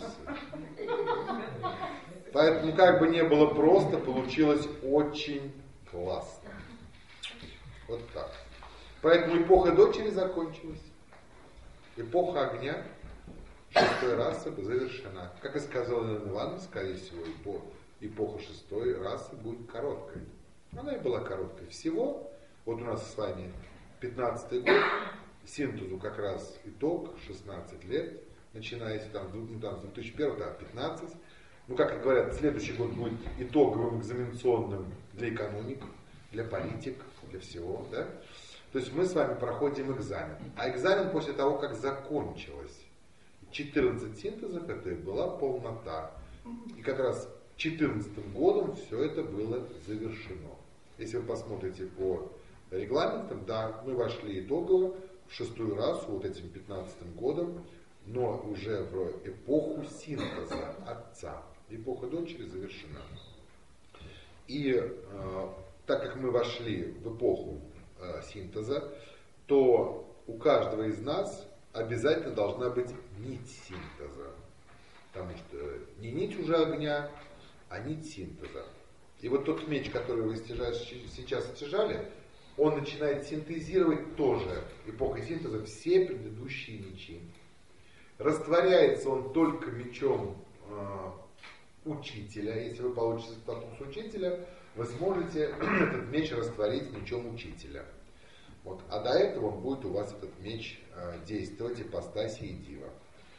Поэтому, как бы не было просто, получилось очень классно. Вот так. Поэтому эпоха дочери закончилась. Эпоха огня шестой расы завершена. Как и сказал Елена Ивановна, скорее всего, эпоха шестой расы будет короткой. Она и была короткой. Всего, вот у нас с вами пятнадцатый год, синтезу как раз итог, шестнадцать лет, начиная там, ну, там, с две тысячи первого, да, пятнадцать. Ну, как говорят, следующий год будет итоговым экзаменационным для экономик, для политик, для всего, да. То есть мы с вами проходим экзамен. А экзамен после того, как закончилось четырнадцать синтезов, это и была полнота. И как раз четырнадцатым годом все это было завершено. Если вы посмотрите по регламентам, да, мы вошли итогово в шестую расу вот этим пятнадцатым годом, но уже в эпоху синтеза отца. Эпоха дочери завершена. И э, так как мы вошли в эпоху э, синтеза, то у каждого из нас обязательно должна быть нить синтеза. Потому что не нить уже огня, а нить синтеза. И вот тот меч, который вы сейчас стяжали, он начинает синтезировать тоже эпохой синтеза все предыдущие мечи. Растворяется он только мечом э, учителя. Если вы получите статус учителя, вы сможете этот меч растворить мечом учителя. Вот. А до этого будет у вас этот меч э, действовать, ипостаси и дива.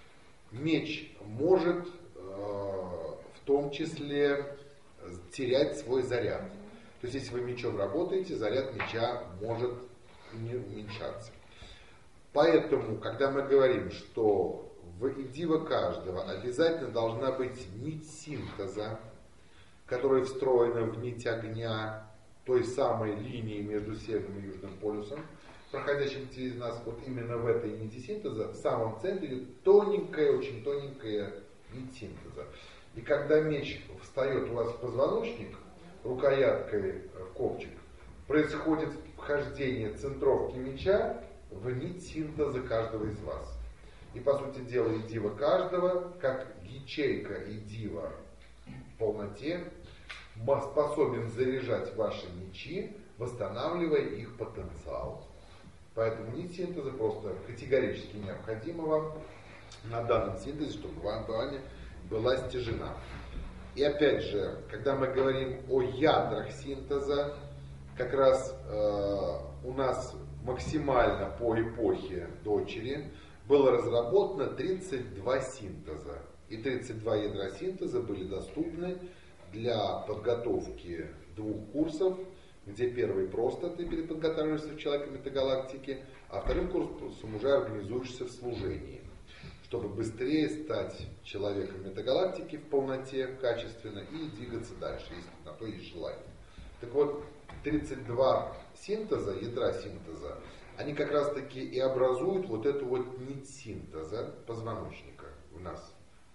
Меч может э, в том числе терять свой заряд. То есть, если вы мечом работаете, заряд меча может не уменьшаться. Поэтому, когда мы говорим, что в идива каждого обязательно должна быть нить синтеза, которая встроена в нить огня, той самой линии между Северным и Южным полюсом, проходящим через нас, вот именно в этой нити синтеза, в самом центре идет тоненькая, очень тоненькая нить синтеза. И когда меч встает у вас в позвоночник, рукояткой в копчик, происходит вхождение центровки меча в нить синтеза каждого из вас. И по сути дела идива каждого, как ячейка идива в полноте, способен заряжать ваши мечи, восстанавливая их потенциал. Поэтому нить синтеза просто категорически необходима вам на данном синтезе, чтобы вам вами была стяжена. И опять же, когда мы говорим о ядрах синтеза, как раз э, у нас максимально по эпохе дочери было разработано тридцать два синтеза. И тридцать два ядра синтеза были доступны для подготовки двух курсов, где первый просто ты переподготавливаешься в человека метагалактики, а вторым курсом уже организуешься в служении, чтобы быстрее стать человеком метагалактики в полноте, качественно, и двигаться дальше, если на то есть желание. Так вот, тридцать два синтеза, ядра синтеза, они как раз таки и образуют вот эту вот нить синтеза позвоночника в нас,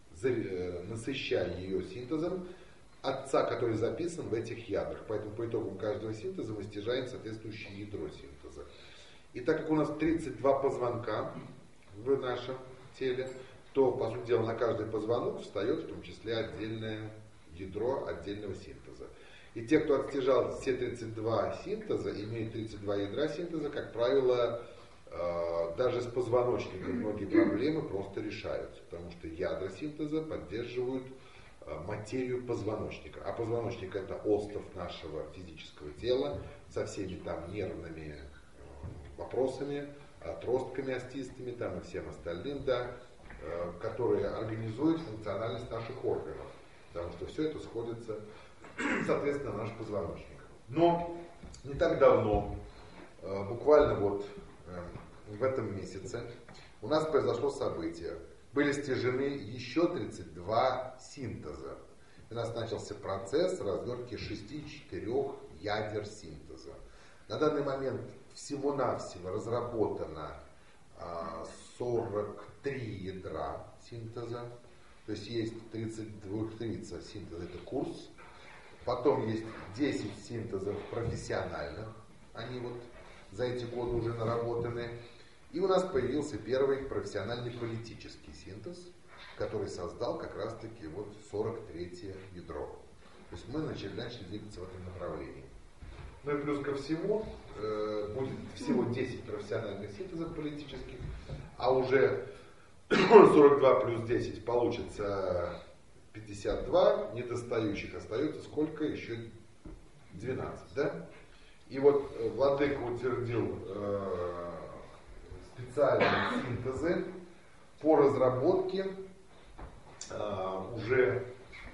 насыщая ее синтезом отца, который записан в этих ядрах. Поэтому по итогам каждого синтеза мы стяжаем соответствующее ядро синтеза. И так как у нас тридцать два позвонка в нашем теле, то, по сути дела, на каждый позвонок встает в том числе отдельное ядро отдельного синтеза. И те, кто отстяжал все тридцать два синтеза, имеют тридцать два ядра синтеза, как правило, э, даже с позвоночником многие проблемы просто решаются, потому что ядра синтеза поддерживают э, материю позвоночника. А позвоночник — это остров нашего физического тела со всеми там нервными э, вопросами, отростками остистыми там и всем остальным, да, э, которые организуют функциональность наших органов, потому что все это сходится, соответственно, на наш позвоночник. Но не так давно, э, буквально вот э, в этом месяце, у нас произошло событие. Были стяжены еще тридцать два синтеза. У нас начался процесс развертки шести-четырех ядер синтеза. На данный момент всего-навсего разработано э, сорок три ядра синтеза. То есть есть тридцать двухтрица синтеза, это курс. Потом есть десять синтезов профессиональных, они вот за эти годы уже наработаны. И у нас появился первый профессиональный политический синтез, который создал как раз-таки вот сорок третье ядро. То есть мы начали, начали двигаться в этом направлении. Ну и плюс ко всему, э, будет всего десять профессиональных синтезов политических, а уже сорок два плюс десять получится пятьдесят два, недостающих остается сколько? Еще двенадцать, да? И вот владыка утвердил э, специальные синтезы по разработке э, уже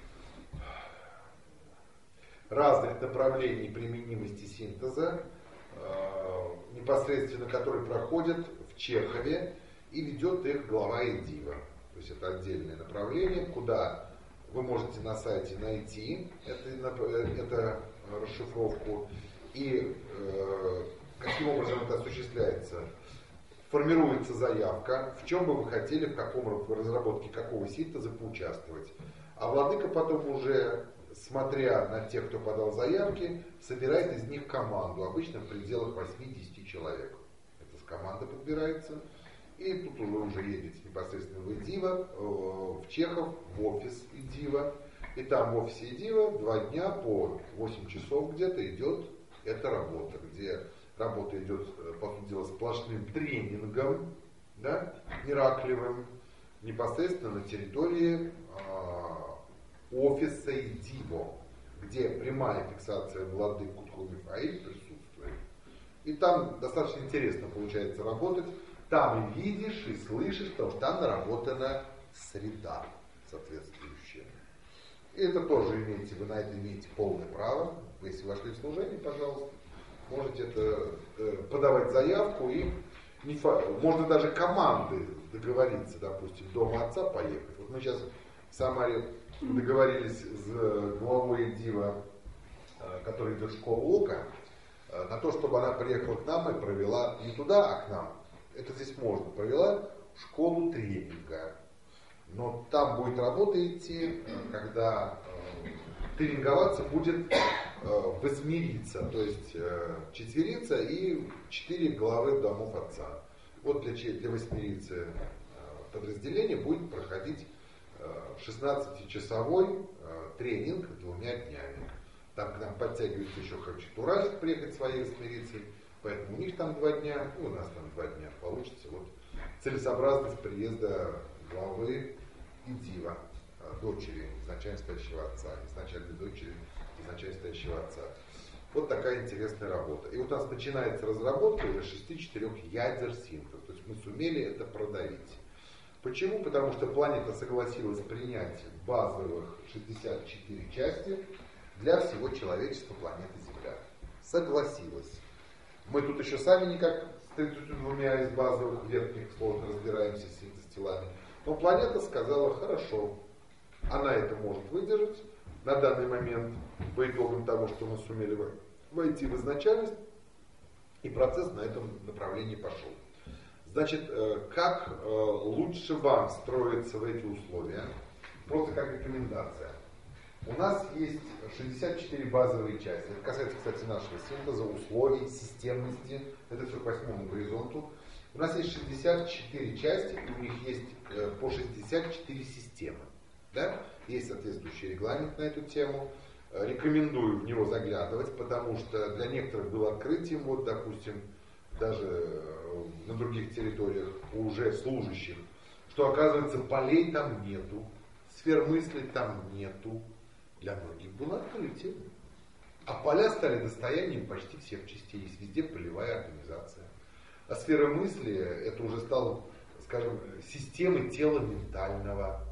разных направлений применимости синтеза, э, непосредственно которые проходят в Чехове, и ведет их глава идива. То есть это отдельное направление, куда вы можете на сайте найти эту, эту расшифровку. И э, каким образом это осуществляется? Формируется заявка, в чем бы вы хотели, в каком в разработке какого синтеза поучаствовать. А владыка потом уже, смотря на тех, кто подал заявки, собирает из них команду, обычно в пределах восьми-десяти человек. Эта команда подбирается. И тут вы уже едете непосредственно в идива, в Чехов, в офис идива. И там в офисе идива два дня по восемь часов где-то идет эта работа, где работа идет, по сути дела, сплошным тренингом, да, мираклевым, непосредственно на территории э, офиса идива, где прямая фиксация владык Кутху Михаил присутствует. И там достаточно интересно получается работать. Там и видишь, и слышишь, потому что там наработана среда соответствующая. И это тоже имеете, вы на это имеете полное право. Если вошли в служение, пожалуйста, можете это э, подавать заявку и не фа... можно даже команды договориться, допустим, дома отца поехать. Вот мы сейчас в Самаре договорились с главой Дива, э, который идет в школу Ока, э, на то, чтобы она приехала к нам и провела не туда, а к нам. Это здесь можно. Провела школу тренинга. Но там будет работа идти, когда э, тренинговаться будет э, восьмерица, то есть э, четверица и четыре главы домов отца. Вот для, для восьмерицы э, подразделения будет проходить э, шестнадцатичасовой э, тренинг двумя днями. Там к нам подтягивается еще хочет Уральск приехать своей восьмерицей, поэтому у них там два дня, и у нас там два дня получится. Вот целесообразность приезда главы и Дива, дочери изначально стоящего отца, изначальной дочери изначально стоящего отца. Вот такая интересная работа. И вот у нас начинается разработка уже шести-четырех ядер синтеза. То есть мы сумели это продавить. Почему? Потому что планета согласилась принять базовых шестьдесят четыре части для всего человечества планеты Земля. Согласилась. Мы тут еще сами никак с тридцатью двумя из базовых верхних сложно разбираемся с синтез-телами. Но планета сказала, хорошо, она это может выдержать на данный момент по итогам того, что мы сумели войти в изначальность, и процесс на этом направлении пошел. Значит, как лучше вам строиться в эти условия? Просто как рекомендация. У нас есть шестьдесят четыре базовые части. Это касается, кстати, нашего синтеза, условий, системности. Это все к восьмому горизонту. У нас есть шестьдесят четыре части, и у них есть э, по шестьдесят четыре системы. Да? Есть соответствующий регламент на эту тему. Э, рекомендую в него заглядывать, потому что для некоторых было открытием, вот, допустим, даже э, на других территориях у уже служащих, что, оказывается, полей там нету, сфер мысли там нету. Для многих было открытие. А поля стали достоянием почти всех частей. Есть везде полевая организация. А сфера мысли, это уже стало, скажем, системой тела ментального,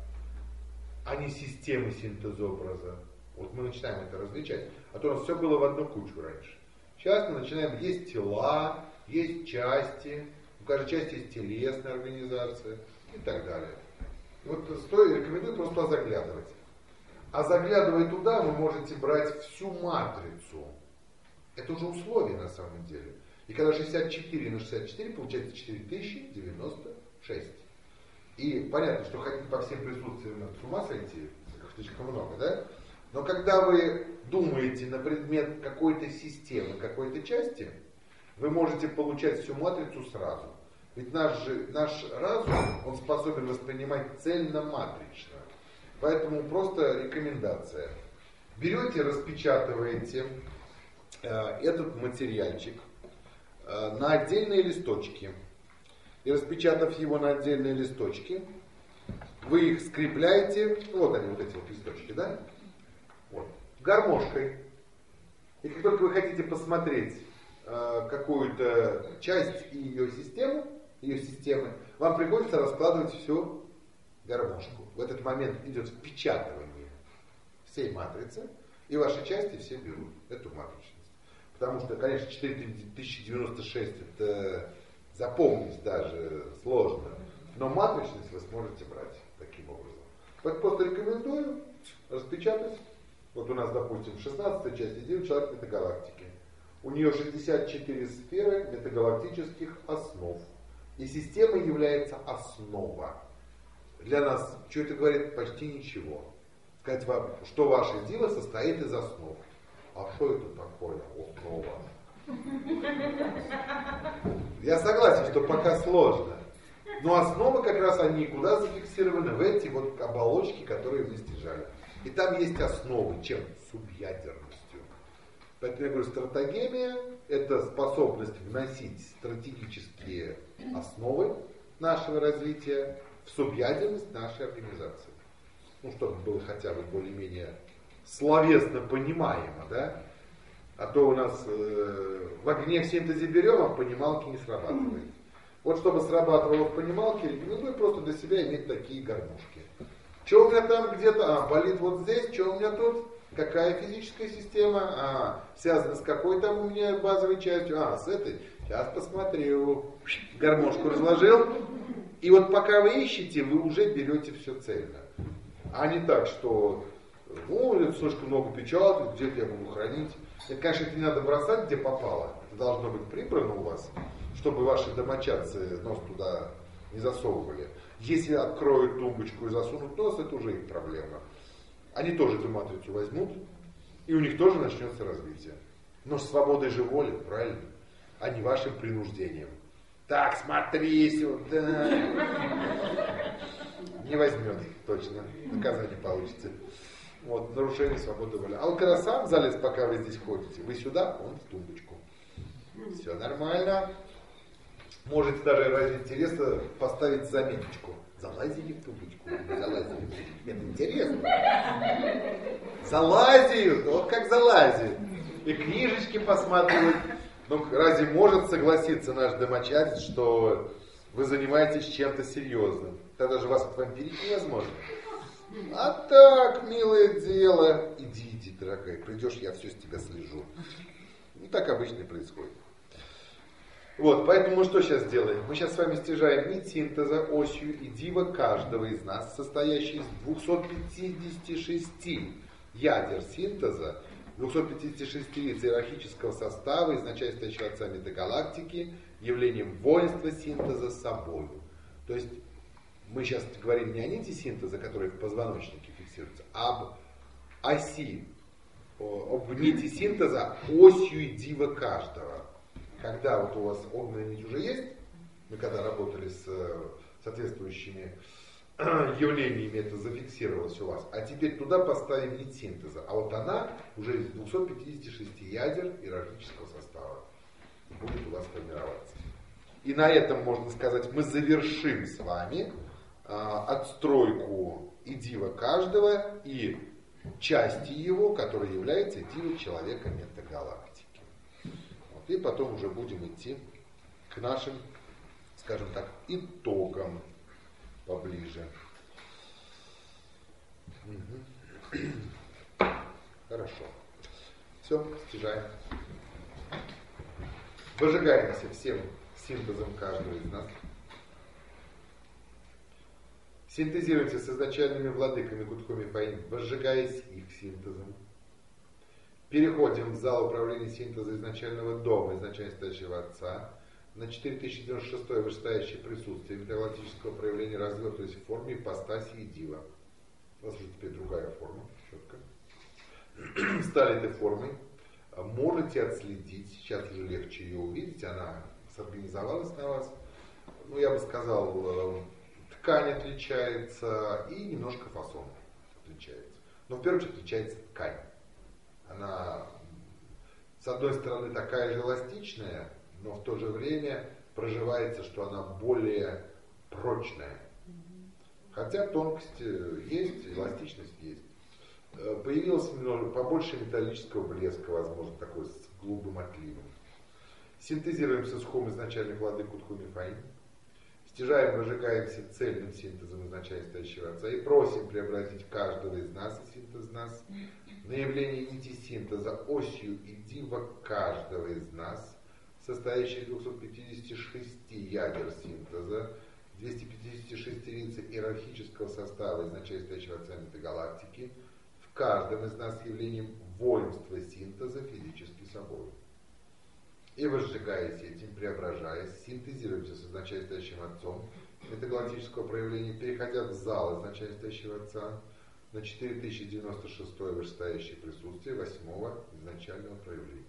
а не системой синтезобраза. Вот мы начинаем это различать. А то у нас все было в одну кучу раньше. Сейчас мы начинаем, есть тела, есть части, у каждой части есть телесная организация и так далее. Вот стоит, рекомендую просто заглядывать. А заглядывая туда, вы можете брать всю матрицу. Это уже условие на самом деле. И когда шестьдесят четыре на шестьдесят четыре, получается четыре тысячи девяносто шесть. И понятно, что ходить по всем присутствиям надо с ума сойти, слишком много, да? Но когда вы думаете на предмет какой-то системы, какой-то части, вы можете получать всю матрицу сразу. Ведь наш, же, наш разум, он способен воспринимать цельно-матрично. Поэтому просто рекомендация. Берете, распечатываете э, этот материальчик э, на отдельные листочки. И распечатав его на отдельные листочки, вы их скрепляете, вот они, вот эти вот листочки, да? Вот, гармошкой. И как только вы хотите посмотреть э, какую-то часть и ее систему, ее системы, вам приходится раскладывать всю гармошку. В этот момент идет впечатывание всей матрицы, и ваши части все берут эту матричность. Потому что, конечно, четыре тысячи девяносто шесть это запомнить даже сложно, но матричность вы сможете брать таким образом. Вот просто рекомендую распечатать. Вот у нас, допустим, шестнадцатая часть идет человек метагалактики. У нее шестьдесят четыре сферы метагалактических основ. И система является основа. Для нас, что это говорит, почти ничего. Сказать вам, что ваше дело состоит из основ. А что это такое основа? Я согласен, что пока сложно. Но основы как раз они куда зафиксированы? В эти вот оболочки, которые мы стяжали. И там есть основы. Чем? Субъядерностью. Поэтому я говорю, стратегемия – это способность вносить стратегические основы нашего развития в субъядерность нашей организации. Ну, чтобы было хотя бы более-менее словесно понимаемо, да? А то у нас э, в огне в синтезе берем, а в понималке не срабатывает. Вот чтобы срабатывало в понималке, рекомендую просто для себя иметь такие гармошки. Что у меня там где-то? А, болит вот здесь, что у меня тут? Какая физическая система? А, связана с какой там у меня базовой частью? А, с этой. Сейчас посмотрю. Гармошку разложил. И вот пока вы ищете, вы уже берете все цельно. А не так, что ну, это слишком много печаток, где-то я буду хранить. Это, конечно, это не надо бросать, где попало. Это должно быть прибрано у вас, чтобы ваши домочадцы нос туда не засовывали. Если откроют тумбочку и засунут нос, это уже их проблема. Они тоже эту матрицу возьмут, и у них тоже начнется развитие. Но с свободой же воли, правильно? А не вашим принуждением. Так, смотри сюда. Не возьмет, точно. Наказание получите. Вот, нарушение свободы воли. А он когда сам залез, пока вы здесь ходите, вы сюда, он в тумбочку. Все нормально. Можете даже ради интереса поставить заметочку. Залазили в тумбочку. Залазили. Это интересно. Залазят. Вот как залазят. И книжечки посматривают. Ну, разве может согласиться наш домочадец, что вы занимаетесь чем-то серьезным? Тогда же вас отвампирить невозможно. А так, милое дело, иди, иди, дорогая, придешь, я все с тебя слежу. Ну, так обычно и происходит. Вот, поэтому мы что сейчас делаем? Мы сейчас с вами стяжаем нить синтеза осью и дива каждого из нас, состоящей из двухсот пятидесяти шести ядер синтеза, двухсот пятидесяти шести лиц иерархического состава, изначально стоящего отца метагалактики, явлением воинства синтеза с собою. То есть мы сейчас говорим не о нити синтеза, которые в позвоночнике фиксируются, а об оси, об нити синтеза осью и дива каждого. Когда вот у вас огненная нить уже есть, мы когда работали с соответствующими явлениями, это зафиксировалось у вас, а теперь туда поставим нить синтеза, а вот она уже из двухсот пятидесяти шести ядер иерархического состава будет у вас формироваться. И на этом, можно сказать, мы завершим с вами а, отстройку и дива каждого, и части его, которая является дива человека метагалактики. И потом уже будем идти к нашим, скажем так, итогам поближе. Угу. Хорошо. Все, стяжаем. Выжигаемся всем синтезом каждого из нас. Синтезируемся с изначальными владыками Гудхоми Фаим, возжигаясь их синтезом. Переходим в зал управления синтеза изначального дома, изначально стоящего Отца, на четыре тысячи девяносто шестое вышестоящее присутствие метагалактического проявления развертываясь в форме ипостаси и дива. У вас уже теперь другая форма, четко. Стали этой формой. Можете отследить, сейчас уже легче ее увидеть, она сорганизовалась на вас. Ну, я бы сказал, ткань отличается и немножко фасон отличается. Но в первую очередь отличается ткань. Она, с одной стороны, такая же эластичная, но в то же время проживается, что она более прочная. Хотя тонкость есть, эластичность есть. Появилось немного побольше металлического блеска, возможно, такой с голубым отливом. Синтезируемся с хом изначальных владык Гудхоми Фаим. Стяжаем, разжигаемся цельным синтезом изначально стоящего Отца и просим преобразить каждого из нас и синтез нас на явление нити синтеза осью и дива каждого из нас, состоящей из двухсот пятидесяти шести ядер синтеза, двухсот пятидесяти шести лиц иерархического состава изначально стоящего Отца метагалактики, в каждом из нас явлением воинства синтеза физически собой. И возжигаясь этим, преображаясь, синтезируемся с изначально стоящим Отцом метагалактического проявления, переходя в зал изначально стоящего Отца, на четыре тысячи девяносто шестое вышестоящее присутствие восьмого изначального проявления.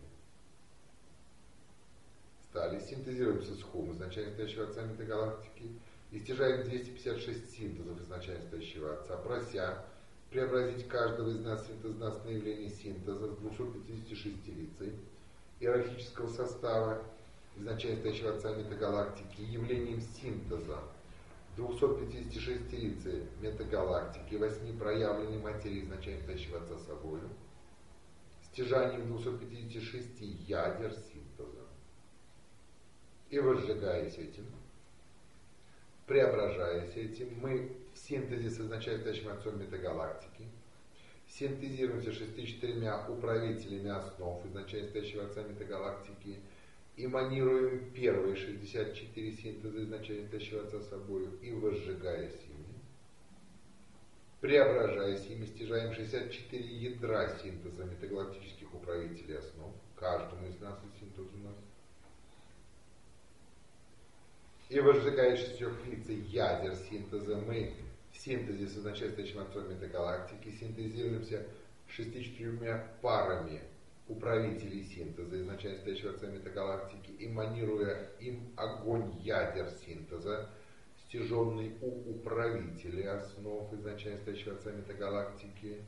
Стали, синтезируемся с хом изначально стоящего Отца метагалактики и стяжаем двести пятьдесят шесть синтезов изначально стоящего Отца, прося преобразить каждого из нас синтез нас на явление синтеза с двухсот пятидесяти шести лицей иерархического состава изначально стоящего Отца метагалактики явлением синтеза двухсот пятидесяти шести лицей метагалактики, восьми проявленной материи изначально стоящего Отца собою, стяжанием двухсот пятидесяти шести ядер синтеза. И возжигаясь этим, преображаясь этим, мы в синтезе с изначальным отцом метагалактики синтезируемся шестью четырьмя управителями основ изначально стоящего отца метагалактики, эманируем первые шестьдесят четыре синтеза изначально стоящего отца собою и возжигаясь ими, преображаясь ими, стяжаем шестьдесят четыре ядра синтеза метагалактических управителей основ, каждому из нас и синтез у нас, и возжигая шестью фрикций ядер синтеза, мы в синтезе с изначально стоящим отцом метагалактики синтезируемся шестью четырьмя парами управителей синтеза изначально стоящего отца метагалактики, эманируя им огонь ядер синтеза, стяженный у управителей основ изначально стоящего отца метагалактики,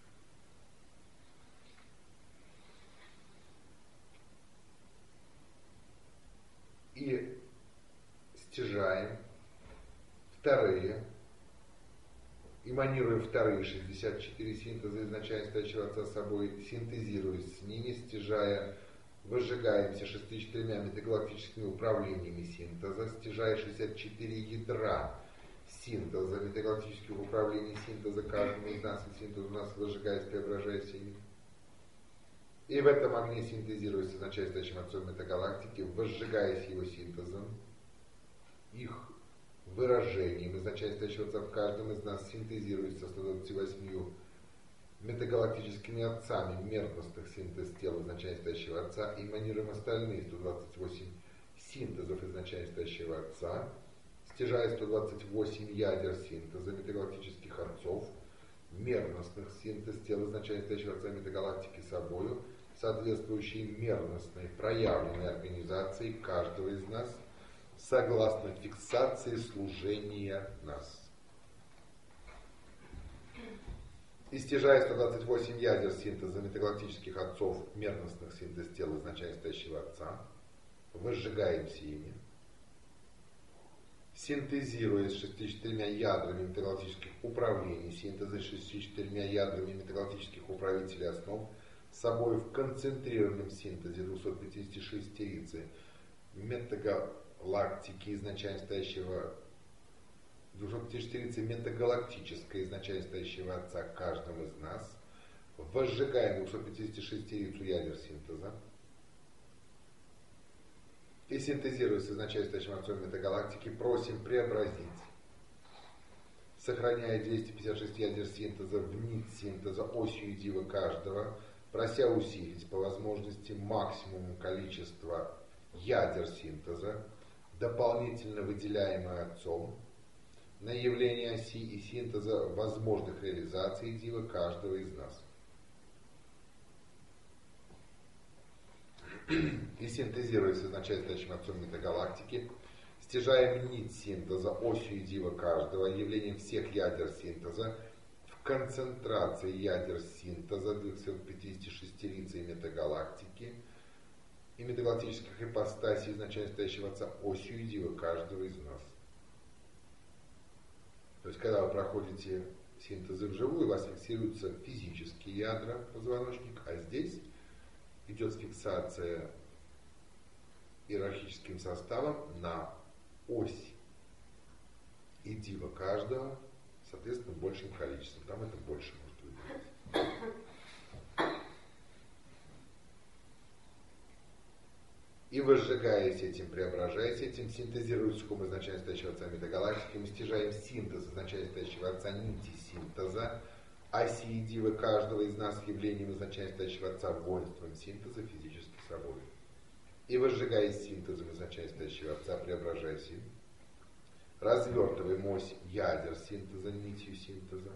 и стяжаем вторые, эманируем вторые шестьдесят четыре синтеза изначально стоящего отца собой, синтезируясь с ними, стяжая, возжигаемся шестью четырьмя метагалактическими управлениями синтеза, стяжая шестьдесят четыре ядра синтеза, метагалактических управлений синтеза, каждому из нас и синтез у нас, возжигаясь, преображаясь ими. И в этом огне синтезируясь с изначально стоящим отцом метагалактики, возжигаясь его синтезом, их выражением изначально стоящего отца в каждом из нас, синтезируясь со ста двадцатью восьмью метагалактическими отцами мерностных синтез тел изначально стоящего отца, и эманируем остальные сто двадцать восемь синтезов изначально стоящего отца, стяжая сто двадцать восемь ядер синтеза метагалактических отцов, мерностных синтез тел изначально стоящего отца метагалактики собою, соответствующей мерностной проявленной организации каждого из нас, согласно фиксации служения нас. И стяжая сто двадцать восемь ядер синтеза метагалактических отцов мерностных синтез тел изначально стоящего отца, возжигаемся ими, синтезируя с шестью четырьмя ядрами метагалактических управлений, синтеза с шестью четырьмя ядрами метагалактических управителей основ, с собой в концентрированном синтезе двухсот пятидесяти шестерицы метагалактики изначально стоящего двухсот пятидесяти шестерицы метагалактической изначально стоящего отца каждому из нас, возжигаем двухсот пятидесяти шестерицу ядер синтеза и синтезируя с изначально стоящим отцом метагалактики, просим преобразить, сохраняя двести пятьдесят шесть ядер синтеза в нить синтеза осью дива каждого, прося усилить по возможности максимум количество ядер синтеза, дополнительно выделяемое отцом, на явление оси и синтеза возможных реализаций дива каждого из нас. И синтезируя с изначально стоящим отцом метагалактики, стяжаем нить синтеза осью дива каждого, явлением всех ядер синтеза, в концентрации ядер синтеза двухсот пятидесяти шестерицы метагалактики и метагалактических ипостасей изначально стоящего отца осью дива каждого из нас. То есть, когда вы проходите синтезы вживую, у вас фиксируются физические ядра позвоночника, а здесь идет фиксация иерархическим составом на ось и дива каждого, соответственно, большим количеством. Там это больше может быть. И возжигаясь этим, преображаясь этим, синтезируя сухом изначально стоящего отца метагалактики, мы стяжаем синтез изначально стоящего отца нити синтеза, оси и дивы каждого из нас явлением изначально стоящего отца воинством синтеза физически собой. И возжигаясь синтезом изначально стоящего отца, преображаясь им, развертываем ось ядер синтеза нитью синтеза,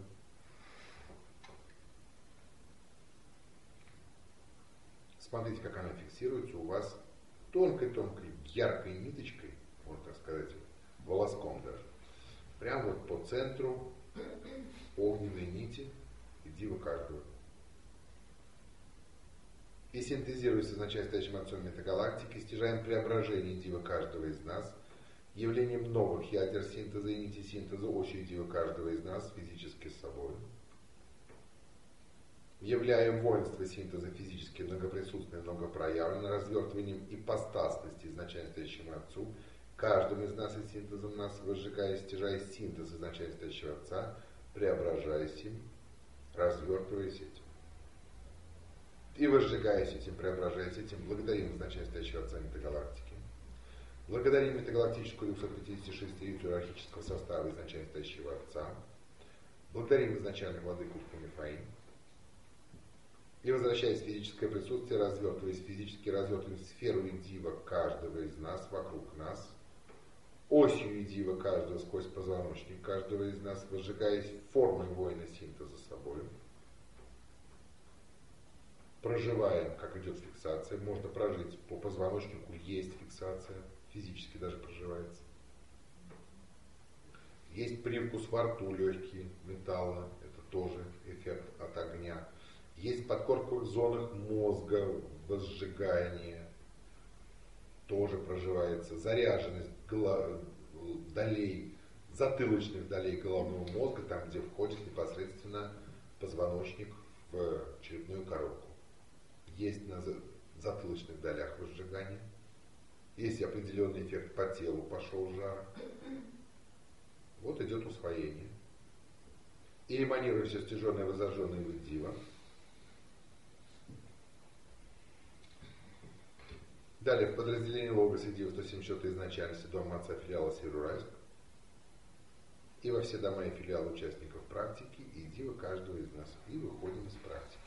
смотрите, как она фиксируется у вас тонкой-тонкой, яркой ниточкой, можно так сказать, волоском даже, прямо вот по центру огненной нити и дива каждого. И синтезируя с изначально стоящим отцом метагалактики, стяжаем преображение дива каждого из нас, явлением новых ядер синтеза и нити синтеза осью дива каждого из нас физически с собой. являя воинство синтеза физически многоприсутственным, многопроявленным развертыванием ипостасности изначально стоящему Отцу, каждым из нас и синтезом нас, возжигая, стяжая синтез изначально стоящего Отца, преображаясь им, развертываясь этим. И возжигаясь этим, преображаясь этим, благодарим изначально стоящего Отца метагалактики. Благодарим метагалактическую двухсот пятидесяти шестью иерархического состава изначально стоящего Отца. Благодарим изначальных владыку Мифаим. И возвращаясь в физическое присутствие, развертываясь физически, развертываем сферу Идива каждого из нас, вокруг нас, осью Идива каждого сквозь позвоночник каждого из нас, возжигаясь формой воина синтеза собой. Проживаем, как идет фиксация. Можно прожить по позвоночнику, есть фиксация, физически даже проживается. Есть привкус во рту легкий, металла, это тоже эффект от огня. Есть в подкорковых зонах мозга возжигание, тоже проживается. Заряженность гла- долей, затылочных долей головного мозга, там, где входит непосредственно позвоночник в черепную коробку. Есть на затылочных долях возжигание. Есть определенный эффект по телу, пошел жар. Вот идет усвоение. И эманирует все стяженное и возожженное в Идива. Далее в подразделении Логос Идива сто семь счета изначальности Дома Отца филиала Северуральск. И во все дома и филиалы участников практики и Идива каждого из нас. И выходим из практики.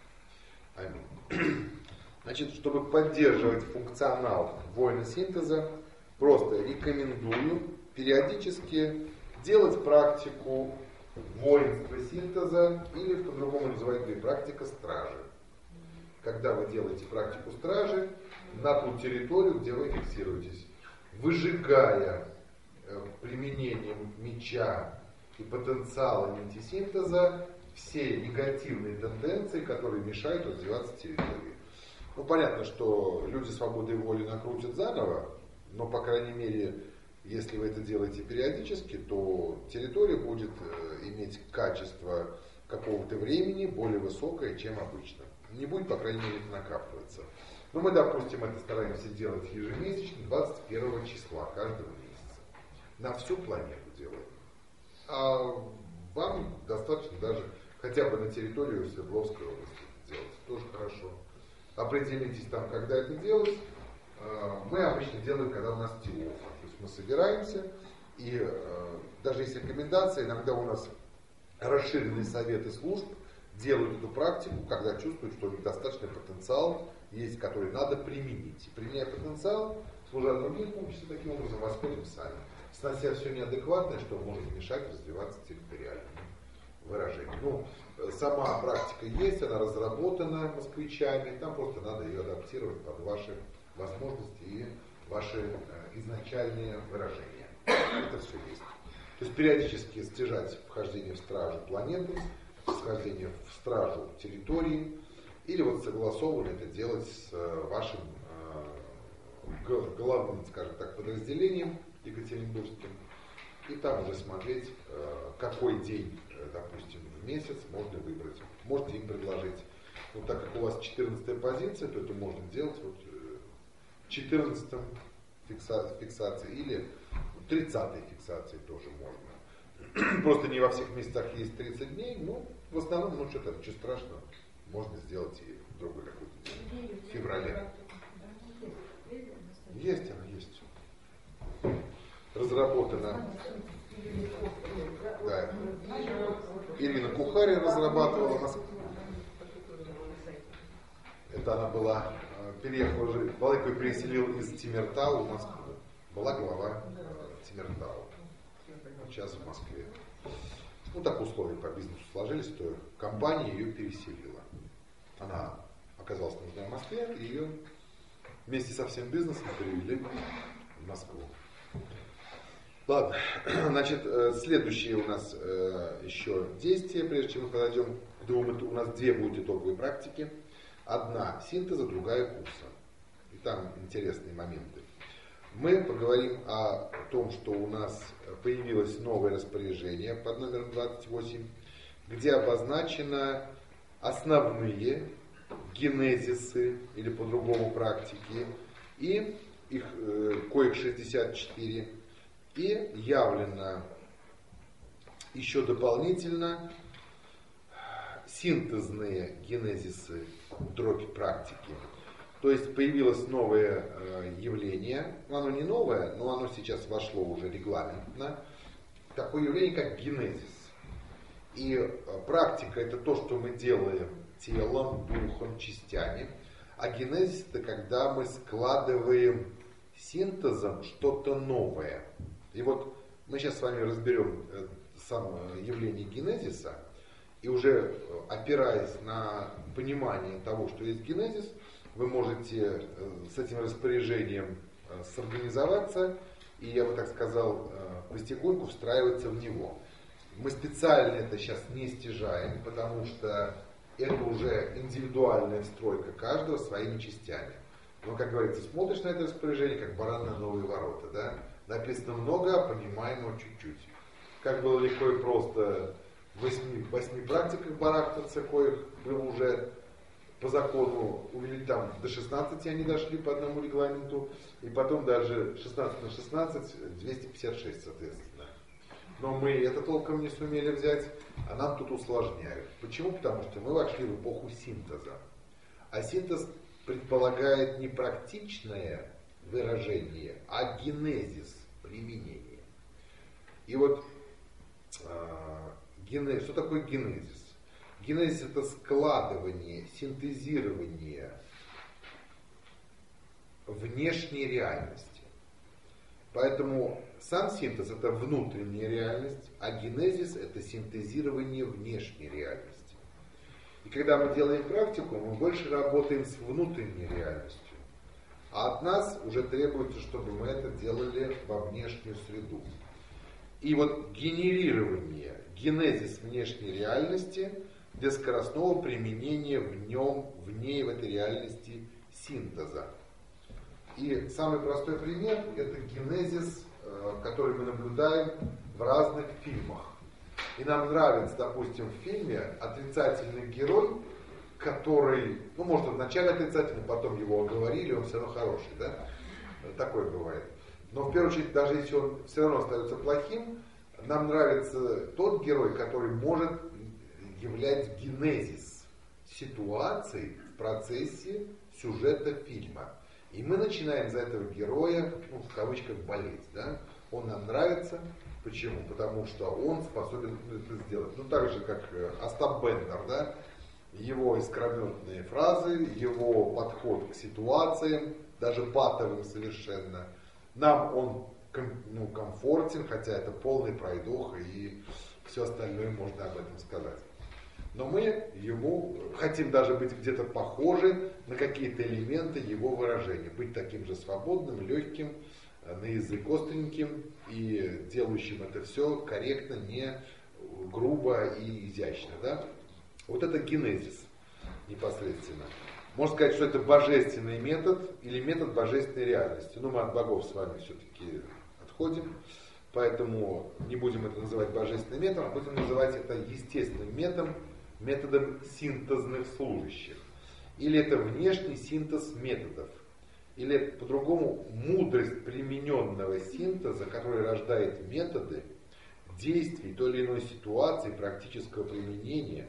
Аминь. Значит, чтобы поддерживать функционал воина синтеза, просто рекомендую периодически делать практику воинства синтеза, или по-другому называемая практика стражи. Когда вы делаете практику стражи на ту территорию, где вы фиксируетесь, выжигая э, применением меча и потенциала нити-синтеза все негативные тенденции, которые мешают развиваться территории. Ну, понятно, что люди свободы воли накрутят заново, но, по крайней мере, если вы это делаете периодически, то территория будет э, иметь качество какого-то времени более высокое, чем обычно. Не будет, по крайней мере, накапливаться. Но мы, допустим, это стараемся делать ежемесячно, двадцать первого числа каждого месяца. На всю планету делаем. А вам достаточно даже хотя бы на территорию Свердловской области делать. Тоже хорошо. Определитесь там, когда это делать. Мы обычно делаем, когда у нас тело. То есть мы собираемся, и даже есть рекомендация, иногда у нас расширенные советы служб делают эту практику, когда чувствуют, что у них достаточный потенциал есть, который надо применить. И применяя потенциал, служа другим функциям, таким образом восходим сами. Снося все неадекватное, что может мешать развиваться территориально. Выражение. Ну, сама практика есть, она разработана москвичами, там просто надо ее адаптировать под ваши возможности и ваши э, изначальные выражения. Это все есть. То есть периодически стяжать вхождение в стражу планеты, вхождение в стражу территории, или вот согласованно это делать с э, вашим э, главным, скажем так, подразделением екатеринбургским, и там уже смотреть, э, какой день, э, допустим, в месяц можно выбрать. Можете им предложить. Ну, так как у вас четырнадцатая позиция, то это можно делать вот в четырнадцатой фикса, фиксации или тридцатой фиксации тоже можно. Просто не во всех местах есть тридцать дней, но в основном, ну что-то, ничего страшного, можно сделать и в другой какой-то день. В феврале. Есть она, есть. Разработана. Да. Ирина Кухаря разрабатывала нас. Это она была, переехала уже, Владыка переселил из Тимиртау в Москву. Была глава Тимиртау. Сейчас в Москве. Ну так условия по бизнесу сложились, что компания ее переселила. Она оказалась нужна в Москве, и ее вместе со всем бизнесом перевели в Москву. Ладно, значит, следующее у нас еще действие, прежде чем мы подойдем к двум, у нас две будут итоговые практики. Одна синтеза, другая курса. И там интересные моменты. Мы поговорим о том, что у нас появилось новое распоряжение под номером двадцать восемь, где обозначено основные генезисы, или по-другому практики, и их э, коих шестьдесят четыре, и явлено еще дополнительно синтезные генезисы дробь практики. То есть появилось новое э, явление, оно не новое, но оно сейчас вошло уже регламентно, такое явление, как генезис. И э, практика — это то, что мы делаем телом, духом, частями, а генезис — это когда мы складываем синтезом что-то новое. И вот мы сейчас с вами разберем э, само явление генезиса, и уже опираясь на понимание того, что есть генезис, вы можете с этим распоряжением сорганизоваться и, я бы так сказал, потихоньку встраиваться в него. Мы специально это сейчас не стяжаем, потому что это уже индивидуальная встройка каждого своими частями. Но, как говорится, смотришь на это распоряжение, как баран на новые ворота. Да? Написано много, а понимаемо чуть-чуть. Как было легко и просто в восьми, восьми практиках барахтаться, коих было уже по закону увели там до шестнадцати, они дошли по одному регламенту, и потом даже шестнадцать на шестнадцать, двести пятьдесят шесть, соответственно. Но мы это толком не сумели взять, а нам тут усложняют. Почему? Потому что мы вошли в эпоху синтеза. А синтез предполагает не практичное выражение, а генезис применения. И вот э, генезис, что такое генезис? Генезис — это складывание, синтезирование внешней реальности. Поэтому сам синтез — это внутренняя реальность, а генезис — это синтезирование внешней реальности. И когда мы делаем практику, мы больше работаем с внутренней реальностью. А от нас уже требуется, чтобы мы это делали во внешнюю среду. И вот генерирование, генезис внешней реальности для скоростного применения в нем, в ней, в этой реальности синтеза. И самый простой пример — это генезис, который мы наблюдаем в разных фильмах. И нам нравится, допустим, в фильме отрицательный герой, который, ну, может, вначале отрицательный, потом его оговорили, он все равно хороший, да? Такое бывает. Но в первую очередь, даже если он все равно остается плохим, нам нравится тот герой, который может являть генезис ситуаций в процессе сюжета фильма. И мы начинаем за этого героя, ну, в кавычках, болеть. Да? Он нам нравится. Почему? Потому что он способен это сделать. Ну, так же, как Остап Бендер, да? Его искрометные фразы, его подход к ситуациям, даже патовым совершенно. Нам он ну, комфортен, хотя это полный пройдоха, и все остальное можно об этом сказать. Но мы ему хотим даже быть где-то похожи на какие-то элементы его выражения. Быть таким же свободным, легким, на язык остреньким и делающим это все корректно, не грубо и изящно. Да? Вот это генезис непосредственно. Можно сказать, что это божественный метод или метод божественной реальности. Но мы от богов с вами все-таки отходим. Поэтому не будем это называть божественным методом, а будем называть это естественным методом, методом синтезных служащих. Или это внешний синтез методов. Или это, по-другому, мудрость примененного синтеза, который рождает методы действий той или иной ситуации, практического применения,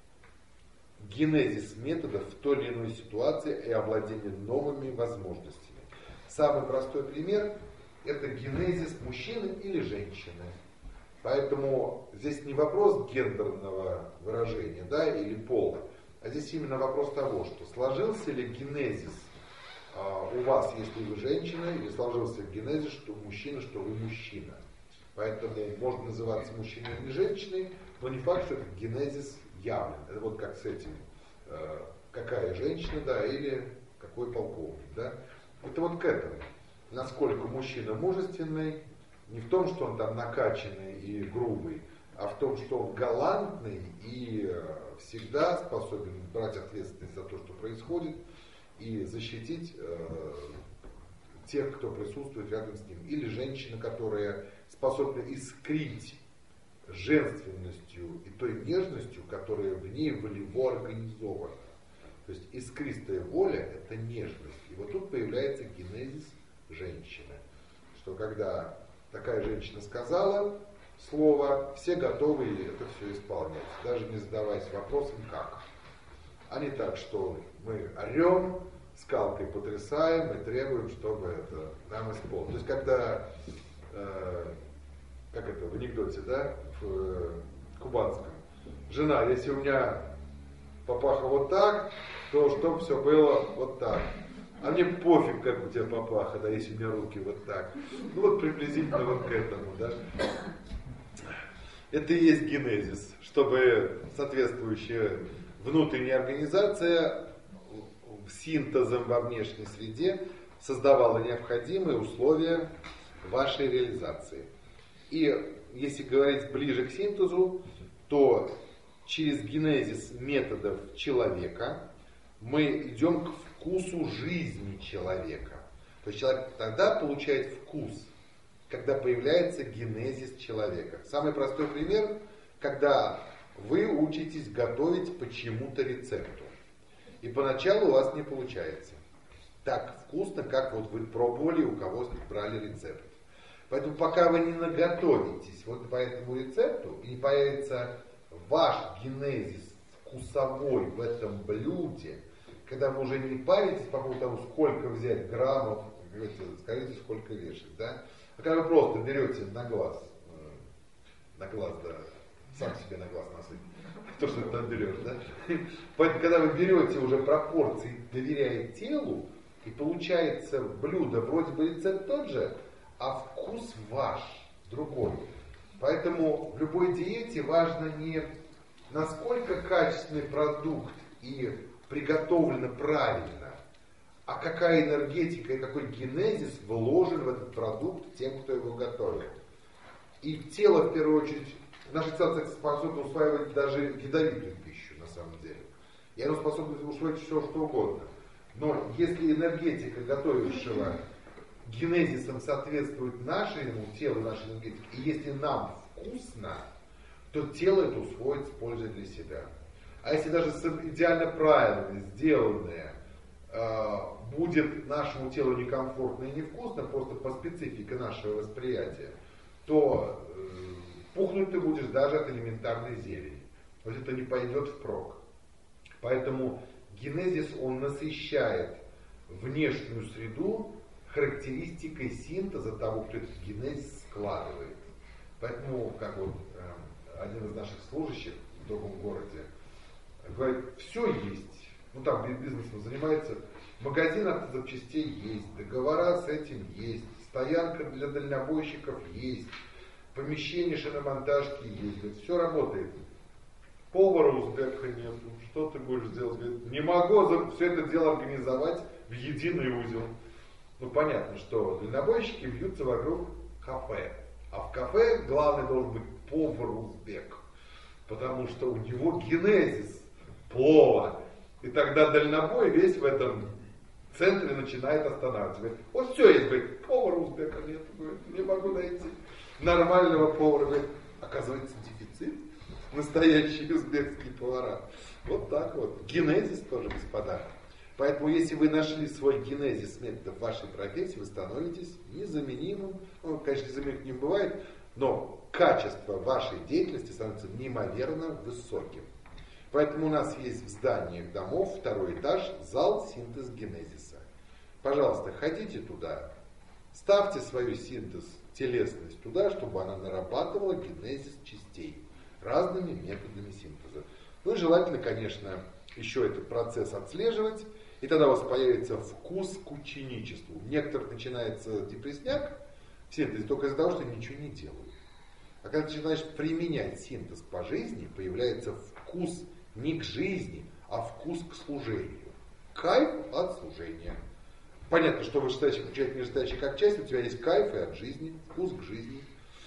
генезис методов в той или иной ситуации и овладение новыми возможностями. Самый простой пример – это генезис мужчины или женщины. Поэтому здесь не вопрос гендерного выражения, да, или пола, а здесь именно вопрос того, что сложился ли генезис а, у вас, если вы женщина, или сложился генезис, что мужчина, что вы мужчина. Поэтому можно называться мужчиной или женщиной, но не факт, что этот генезис явлен. Это вот как с этим, э, какая женщина, да, или какой полковник, да. Это вот к этому. Насколько мужчина мужественный, не в том, что он там накачанный и грубый, а в том, что он галантный и всегда способен брать ответственность за то, что происходит, и защитить э, тех, кто присутствует рядом с ним. Или женщина, которая способна искрить женственностью и той нежностью, которая в ней волево организована. То есть искристая воля – это нежность. И вот тут появляется генезис женщины. Что когда такая женщина сказала слово, все готовы это все исполнять, даже не задаваясь вопросом «как?». А не так, что мы орем, скалкой потрясаем и требуем, чтобы это нам исполнилось. То есть когда, э, как это в анекдоте, да, в э, кубанском, жена, если у меня папаха вот так, то чтобы все было вот так. А мне пофиг, как у тебя папаха, да, если у меня руки вот так. Ну вот приблизительно вот к этому, да. Это и есть генезис, чтобы соответствующая внутренняя организация синтезом во внешней среде создавала необходимые условия вашей реализации. И если говорить ближе к синтезу, то через генезис методов человека мы идем к вкусу жизни человека. То есть человек тогда получает вкус, когда появляется генезис человека. Самый простой пример, когда вы учитесь готовить по чему-то рецепту. И поначалу у вас не получается так вкусно, как вот вы пробовали, у кого брали рецепт. Поэтому пока вы не наготовитесь вот по этому рецепту, и не появится ваш генезис вкусовой в этом блюде, когда вы уже не паритесь по поводу того, сколько взять граммов, скажите, сколько вешать, да? А когда вы просто берете на глаз, на глаз, да, сам себе на глаз насыпь, то, что ты там берешь, да? Поэтому, когда вы берете уже пропорции, доверяя телу, и получается блюдо, вроде бы рецепт тот же, а вкус ваш, другой. Поэтому в любой диете важно не насколько качественный продукт и приготовлено правильно, а какая энергетика и какой генезис вложен в этот продукт тем, кто его готовит. И тело, в первую очередь, наша тело способно усваивать даже ядовитую пищу, на самом деле. И оно способно усвоить все, что угодно. Но если энергетика готовившего генезисом соответствует нашему телу, нашей энергетике, и если нам вкусно, то тело это усвоит с пользой для себя. А если даже идеально правильно сделанное э, будет нашему телу некомфортно и невкусно, просто по специфике нашего восприятия, то э, пухнуть ты будешь даже от элементарной зелени. То есть это не пойдет впрок. Поэтому генезис, он насыщает внешнюю среду характеристикой синтеза того, кто этот генезис складывает. Поэтому, как вот э, один из наших служащих в другом городе говорит, все есть. Ну там бизнесом занимается, магазин автозапчастей есть, договора с этим есть, стоянка для дальнобойщиков есть, помещение шиномонтажки есть, все работает. Повара узбека нет, что ты будешь делать? Говорит, не могу все это дело организовать в единый узел. Ну понятно, что дальнобойщики вьются вокруг кафе. А в кафе главный должен быть повар-узбек, потому что у него генезис плова. И тогда дальнобой весь в этом центре начинает останавливаться. Говорит, вот все есть, говорит, повара-узбека нет, говорит, не могу найти нормального повара. Говорит, оказывается, дефицит. Настоящие узбекские повара. Вот так вот. Генезис тоже, господа. Поэтому, если вы нашли свой генезис методов вашей профессии, вы становитесь незаменимым. Ну, конечно, незаменимым не бывает, но качество вашей деятельности становится неимоверно высоким. Поэтому у нас есть в зданиях домов второй этаж, зал синтез генезиса. Пожалуйста, ходите туда, ставьте свою синтез, телесность туда, чтобы она нарабатывала генезис частей разными методами синтеза. Ну и желательно, конечно, еще этот процесс отслеживать, и тогда у вас появится вкус к ученичеству. У некоторых начинается депрессняк в синтезе только из-за того, что ничего не делают. А когда ты начинаешь применять синтез по жизни, появляется вкус не к жизни, а вкус к служению. Кайф от служения. Понятно, что вышестоящий включает нижестоящий как часть, у тебя есть кайф и от жизни, вкус к жизни.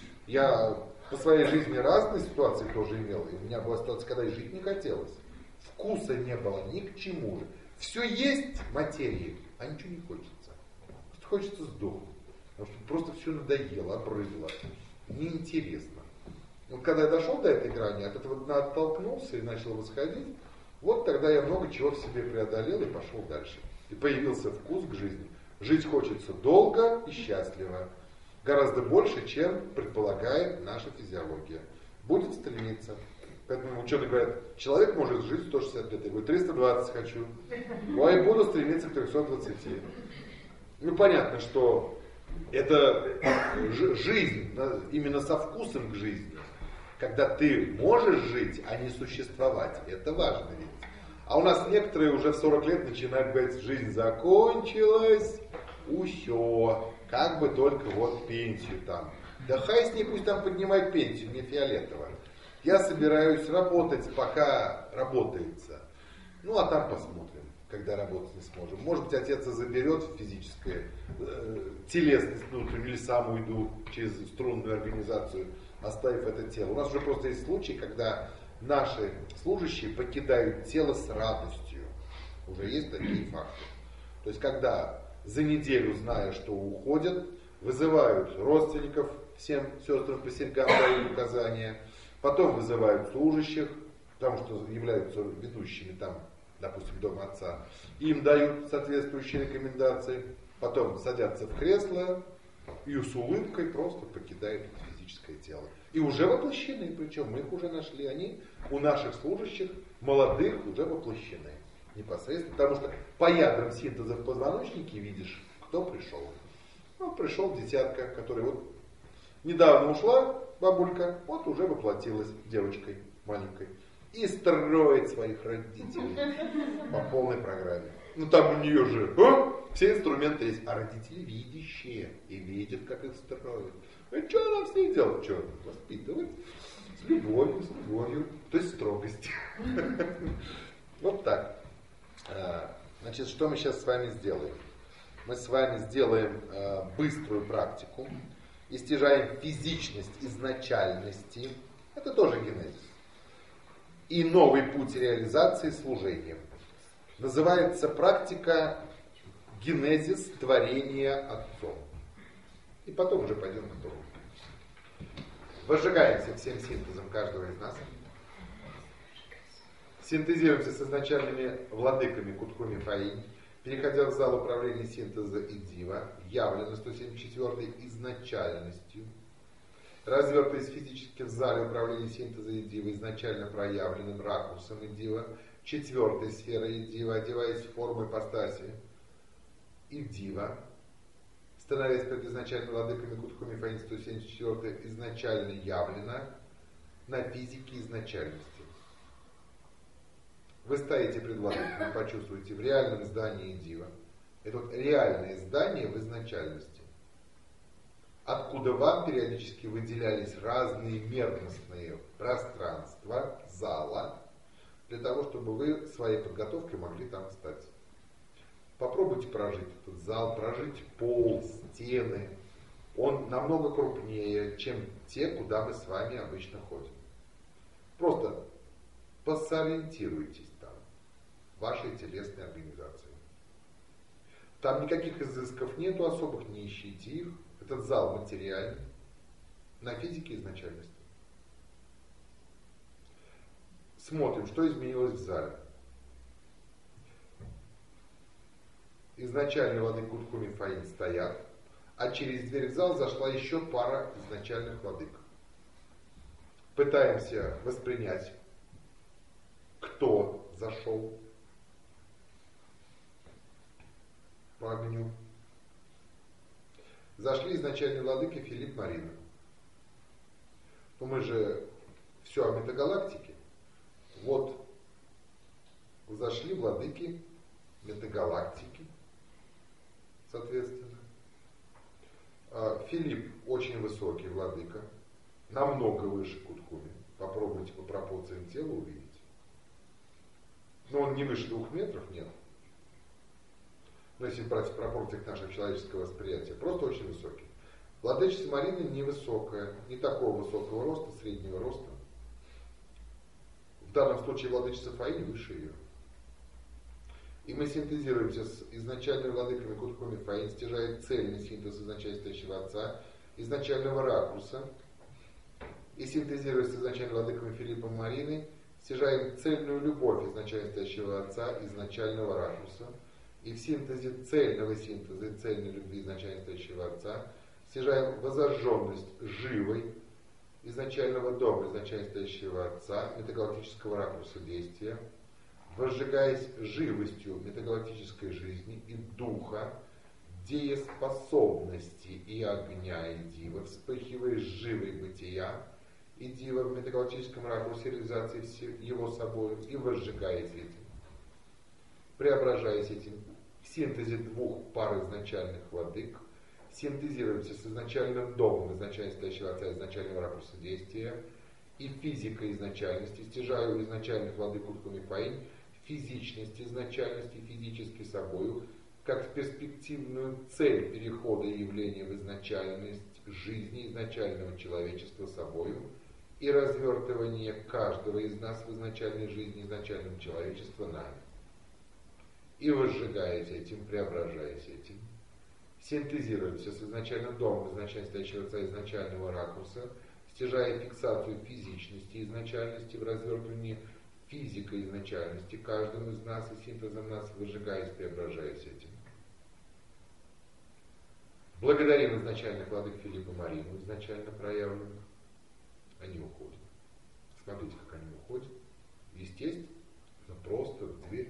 Я по своей жизни разные ситуации тоже имел, и у меня была ситуация, когда и жить не хотелось. Вкуса не было ни к чему. Все есть материи, а ничего не хочется. Просто хочется сдохнуть. Потому что просто все надоело, обрызло. Неинтересно. Вот когда я дошел до этой грани, от этого дна оттолкнулся и начал восходить, вот тогда я много чего в себе преодолел и пошел дальше. И появился вкус к жизни. Жить хочется долго и счастливо. Гораздо больше, чем предполагает наша физиология. Будет стремиться. Поэтому ученые говорят, человек может жить сто шестьдесят лет. Я говорю, триста двадцать хочу. Ой, буду стремиться к трёхстам двадцати. Ну, понятно, что это жизнь, именно со вкусом к жизни. Когда ты можешь жить, а не существовать. Это важно ведь. А у нас некоторые уже в сорок лет начинают говорить, жизнь закончилась, усё, как бы только вот пенсию там. Да хай с ней пусть там поднимает пенсию, мне фиолетово. Я собираюсь работать, пока работается. Ну, а там посмотрим, когда работать не сможем. Может быть, отец заберет физическое, э, телесность внутреннюю, или сам уйду через струнную организацию, оставив это тело. У нас уже просто есть случаи, когда наши служащие покидают тело с радостью. Уже есть такие факты. То есть, когда за неделю, зная, что уходят, вызывают родственников, всем сестрам по серьгам дают указания, потом вызывают служащих, потому что являются ведущими там, допустим, дома отца, им дают соответствующие рекомендации, потом садятся в кресло и с улыбкой просто покидают физическое тело. И уже воплощены, причем мы их уже нашли, они у наших служащих, молодых, уже воплощены непосредственно, потому что по ядрам синтеза в позвоночнике видишь, кто пришел. Ну, пришел дитятка, которая вот недавно ушла, бабулька, вот уже воплотилась девочкой маленькой. И строит своих родителей по полной программе. Ну там у нее же а, все инструменты есть, а родители видящие и видят, как их строят. И что нам с ней делать? Что? Воспитывать с любовью, с любовью, то есть строгость. Вот так. Значит, что мы сейчас с вами сделаем? Мы с вами сделаем быструю практику, истяжаем физичность изначальности, это тоже генезис, и новый путь реализации служения. Называется практика генезис творения Отцом. И потом уже пойдем к Тору. Возжигаемся всем синтезом каждого из нас. Синтезируемся с изначальными владыками Кутхуми Фаинь, переходя в зал управления синтеза и Дива, явлено сто семьдесят четвёртой изначальностью, развертываясь физически в зале управления синтеза и Дива, изначально проявленным ракурсом и Дива, четвертой сферой и Дива, одеваясь в форму ипостаси и Дива, становясь перед изначальными владыками Кутхуми Фаинь сто семьдесят четвёртой изначально явлено на физике изначальности. Вы стоите пред владыками, почувствуете в реальном здании Дива. Это вот реальное здание в изначальности, откуда вам периодически выделялись разные мерностные пространства зала, для того, чтобы вы своей подготовкой могли там встать. Попробуйте прожить этот зал, прожить пол, стены. Он намного крупнее, чем те, куда мы с вами обычно ходим. Просто посориентируйтесь там, в вашей телесной организации. Там никаких изысков нету особых, не ищите их. Этот зал материальный, на физике изначальности. Смотрим, что изменилось в зале. Изначально владыки Кутхуми Фаинь стоят, а через дверь в зал зашла еще пара изначальных владык. Пытаемся воспринять, кто зашел по огню. Зашли изначальные владыки Филипп Марина. Но мы же все о метагалактике. Вот зашли владыки метагалактики, соответственно. Филипп очень высокий владыка, намного выше Кутхуми. Попробуйте по пропорциям тела увидеть. Но он не выше двух метров, нет. Но если брать в пропорциях нашего человеческого восприятия, просто очень высокий. Владычица Марина невысокая, не такого высокого роста, среднего роста. В данном случае владычица Фаинь выше ее. И мы синтезируемся с изначальными владыками Кутхуми Фаинь, стяжая цельный синтез изначально стоящего Отца, изначального ракурса и синтезируясь с изначальным владыком Филиппом Марины, стяжаем цельную любовь изначально стоящего Отца, изначального ракурса, и в синтезе цельного синтеза и цельной любви изначально стоящего Отца стяжаем возожженность живой изначального дома, изначально стоящего Отца, метагалактического ракурса действия, возжигаясь живостью метагалактической жизни и духа, дееспособности и огня и дива, вспыхивая живой бытия и дива в метагалактическом ракурсе реализации его собой и возжигаясь этим, преображаясь этим в синтезе двух пар изначальных владык, синтезируемся с изначальным домом изначально стоящего Отца, изначального ракурса действия и физикой изначальности, стяжаю изначальных владык Утху-Мифаим, физичность изначальности, физически собою, как в перспективную цель перехода явления в изначальность жизни изначального человечества собою и развертывания каждого из нас в изначальной жизни изначального человечества нами. И возжигаясь этим, преображаясь этим, синтезируемся с изначальным домом изначально стоящего Отца изначального ракурса, стяжая фиксацию физичности изначальности в развертывании физикой изначальности каждому из нас и синтезом нас, выжигаясь, преображаясь этим. Благодарим изначальных владык Филиппа Марину, изначально проявленных. Они уходят. Смотрите, как они уходят. Естественно, просто в дверь.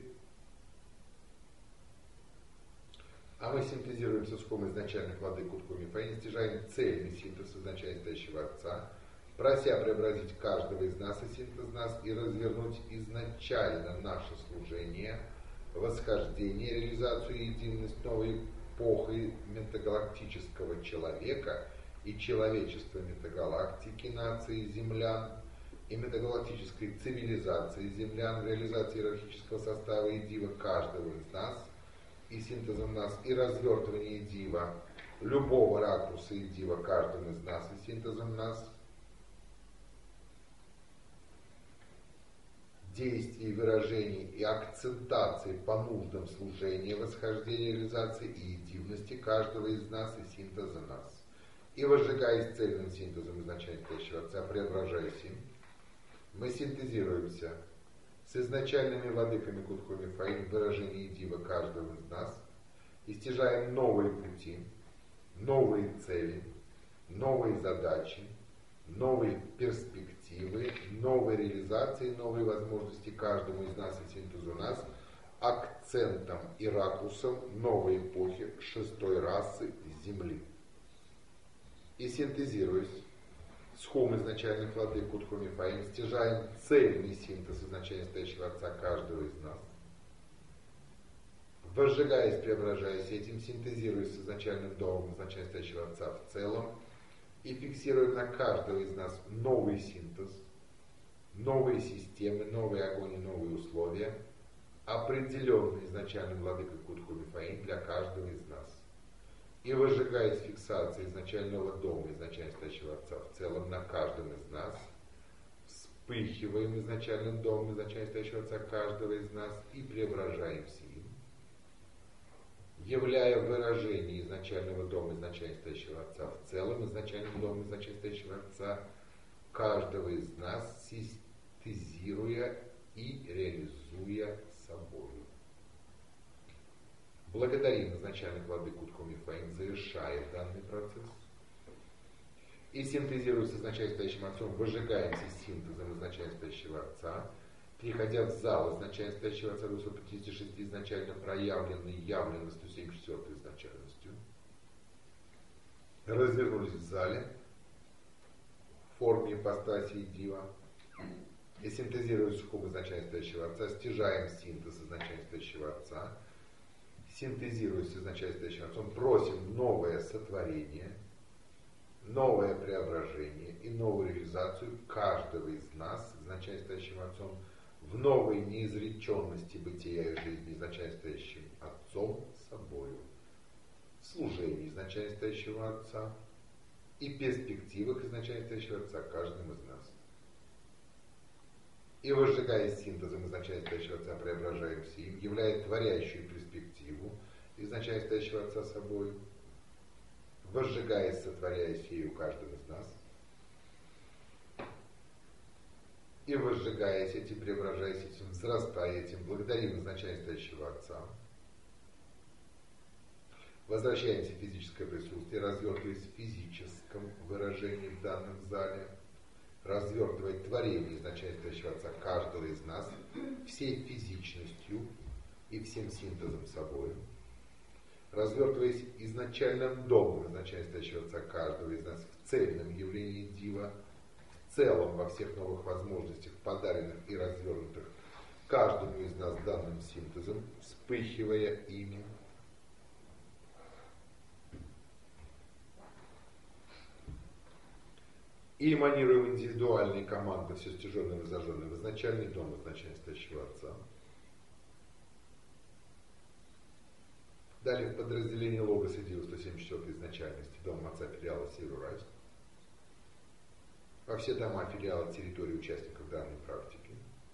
А мы синтезируемся с хом изначальных владык Утху-Мифаим, стяжаем цельный синтез изначально стоящего Отца, прося преобразить каждого из нас и синтез нас и развернуть изначально наше служение, восхождение, реализацию и единость новой эпохи метагалактического человека и человечества метагалактики, нации землян и метагалактической цивилизации землян, реализации иерархического состава и дива каждого из нас и синтезом нас и развертывание дива любого ракурса и дива каждому из нас и синтезом нас, действий, выражений и акцентаций по нуждам служения, восхождения, реализации и единости каждого из нас и синтеза нас. И возжигаясь цельным синтезом изначально стоящего Отца, преображаясь им, мы синтезируемся с изначальными владыками Утху-Мифаим в выражении дива каждого из нас и стяжаем новые пути, новые цели, новые задачи, новые перспективы, новые реализации, новые возможности каждому из нас и синтезу нас, акцентом и ракурсом новой эпохи шестой расы Земли. И синтезируясь с хом изначальных владык Утху-Мифаим, стяжаем цельный синтез изначально стоящего Отца каждого из нас, возжигаясь, преображаясь этим, синтезируясь с изначальным домом изначально стоящего Отца в целом, и фиксируем на каждого из нас новый синтез, новые системы, новый огонь и новые условия, определенные изначальным владыкой Утху-Мифаим для каждого из нас. И возжигаясь фиксацией изначального дома, изначально стоящего Отца в целом на каждом из нас, вспыхиваем изначальным домом, изначально стоящего Отца каждого из нас и преображаемся им, являя выражение изначального дома, изначально стоящего Отца в целом, изначальным домом, изначально стоящего Отца каждого из нас, синтезируя и реализуя собою. Благодарим изначальных владык Утху-Мифаим, завершая данный процесс. И синтезируя с изначально стоящим Отцом, выжигаемся синтезом изначально стоящего Отца, переходя в зал изначально стоящего Отца двухсот пятидесяти шести изначально проявленной явленностью семьдесят четвёртой изначальностью. Развернулись в зале в форме ипостаси и дива. И синтезируя с хом изначально стоящего Отца, стяжаем синтез изначально стоящего Отца, синтезируясь с изначально стоящим Отцом, просим новое сотворение, новое преображение и новую реализацию каждого из нас, изначально стоящим Отцом, в новой неизреченности бытия и жизни, изначально стоящим Отцом собою, в служении изначально стоящего Отца и перспективах изначально стоящего Отца каждым из нас. И возжигаясь синтезом изначально стоящего Отца, преображаемся им, являя творящую перспективу изначально стоящего Отца собой, возжигаясь, сотворяясь ею каждым из нас, И вы сжигаете этим, преображаетесь этим, взрастаете этим, благодарим изначально стоящего Отца. Возвращаемся в физическое присутствие, развертываясь в физическом выражении в данном зале, развертывая творение изначально стоящего Отца каждого из нас всей физичностью и всем синтезом собой, развертываясь изначальным догмом изначально стоящего Отца каждого из нас в цельном явлении Дива, в целом во всех новых возможностях, подаренных и развернутых каждому из нас данным синтезом, вспыхивая ими. И эманируем индивидуальные команды, все стяженные и зажженные, в изначальный дом изначально стоящего Отца. Далее в подразделении Логоса Дива сто семьдесят четвёртой изначальности, дом Отца филиала Северо-Уральск. Во все дома филиала территории участников данной практики.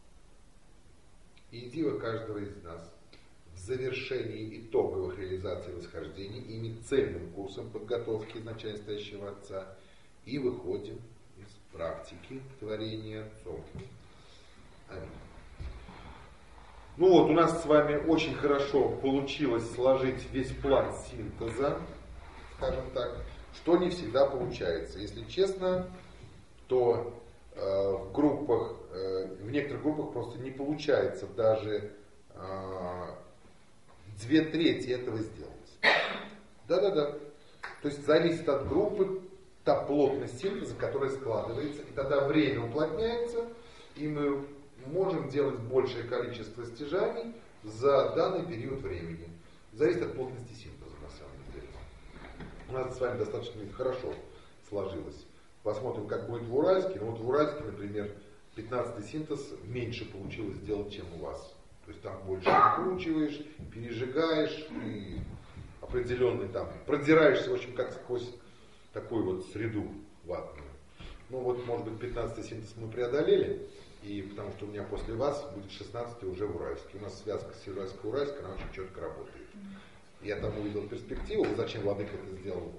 И Дива каждого из нас в завершении итоговых реализаций восхождений ими цельным курсом подготовки изначально стоящего Отца и выходим из практики творения Отцом. Аминь. Ну вот, у нас с вами очень хорошо получилось сложить весь план синтеза, скажем так, что не всегда получается. Если честно, то э, в группах, э, в некоторых группах просто не получается даже э, две трети этого сделать. Да-да-да. То есть зависит от группы та плотность синтеза, которая складывается, и тогда время уплотняется, и мы можем делать большее количество стяжаний за данный период времени. Зависит от плотности синтеза, на самом деле. У нас с вами достаточно хорошо сложилось. Посмотрим, как будет в Уральске. Ну вот в Уральске, например, пятнадцатый синтез меньше получилось сделать, чем у вас. То есть там больше накручиваешь, пережигаешь и определенный там, продираешься, в общем, как сквозь такую вот среду ватную. Ну вот, может быть, пятнадцатый синтез мы преодолели, и потому что у меня после вас будет шестнадцатый уже в Уральске. У нас связка Северо-Уральска, она очень четко работает. Я там увидел перспективу, зачем Владыка это сделал.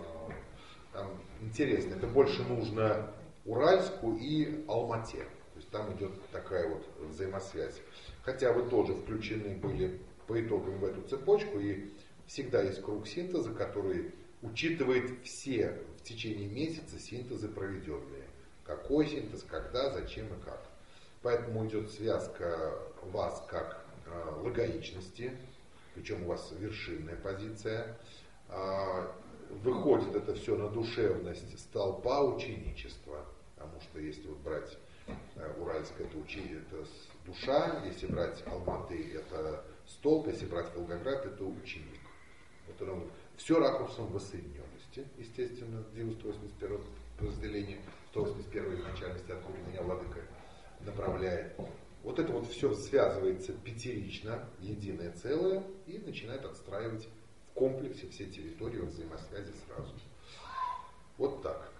Там интересно, это больше нужно Уральску и Алмате. То есть там идет такая вот взаимосвязь. Хотя вы тоже включены были по итогам в эту цепочку, и всегда есть круг синтеза, который учитывает все в течение месяца синтезы проведенные. Какой синтез, когда, зачем и как. Поэтому идет связка вас как э, логоичности, причем у вас вершинная позиция. Э, выходит это все на душевность столпа ученичества, потому что если вот брать э, Уральск, это, учи, это душа, если брать Алматы, это столб, если брать Волгоград, это ученик. Вот оно, все ракурсом воссоединенности, естественно, Дива сто восемьдесят первое разделение, сто восемьдесят первой изначальности, откуда меня Владыка направляет. Вот это вот все связывается пятерично, единое целое, и начинает отстраивать в комплексе все территории во взаимосвязи сразу. Вот так.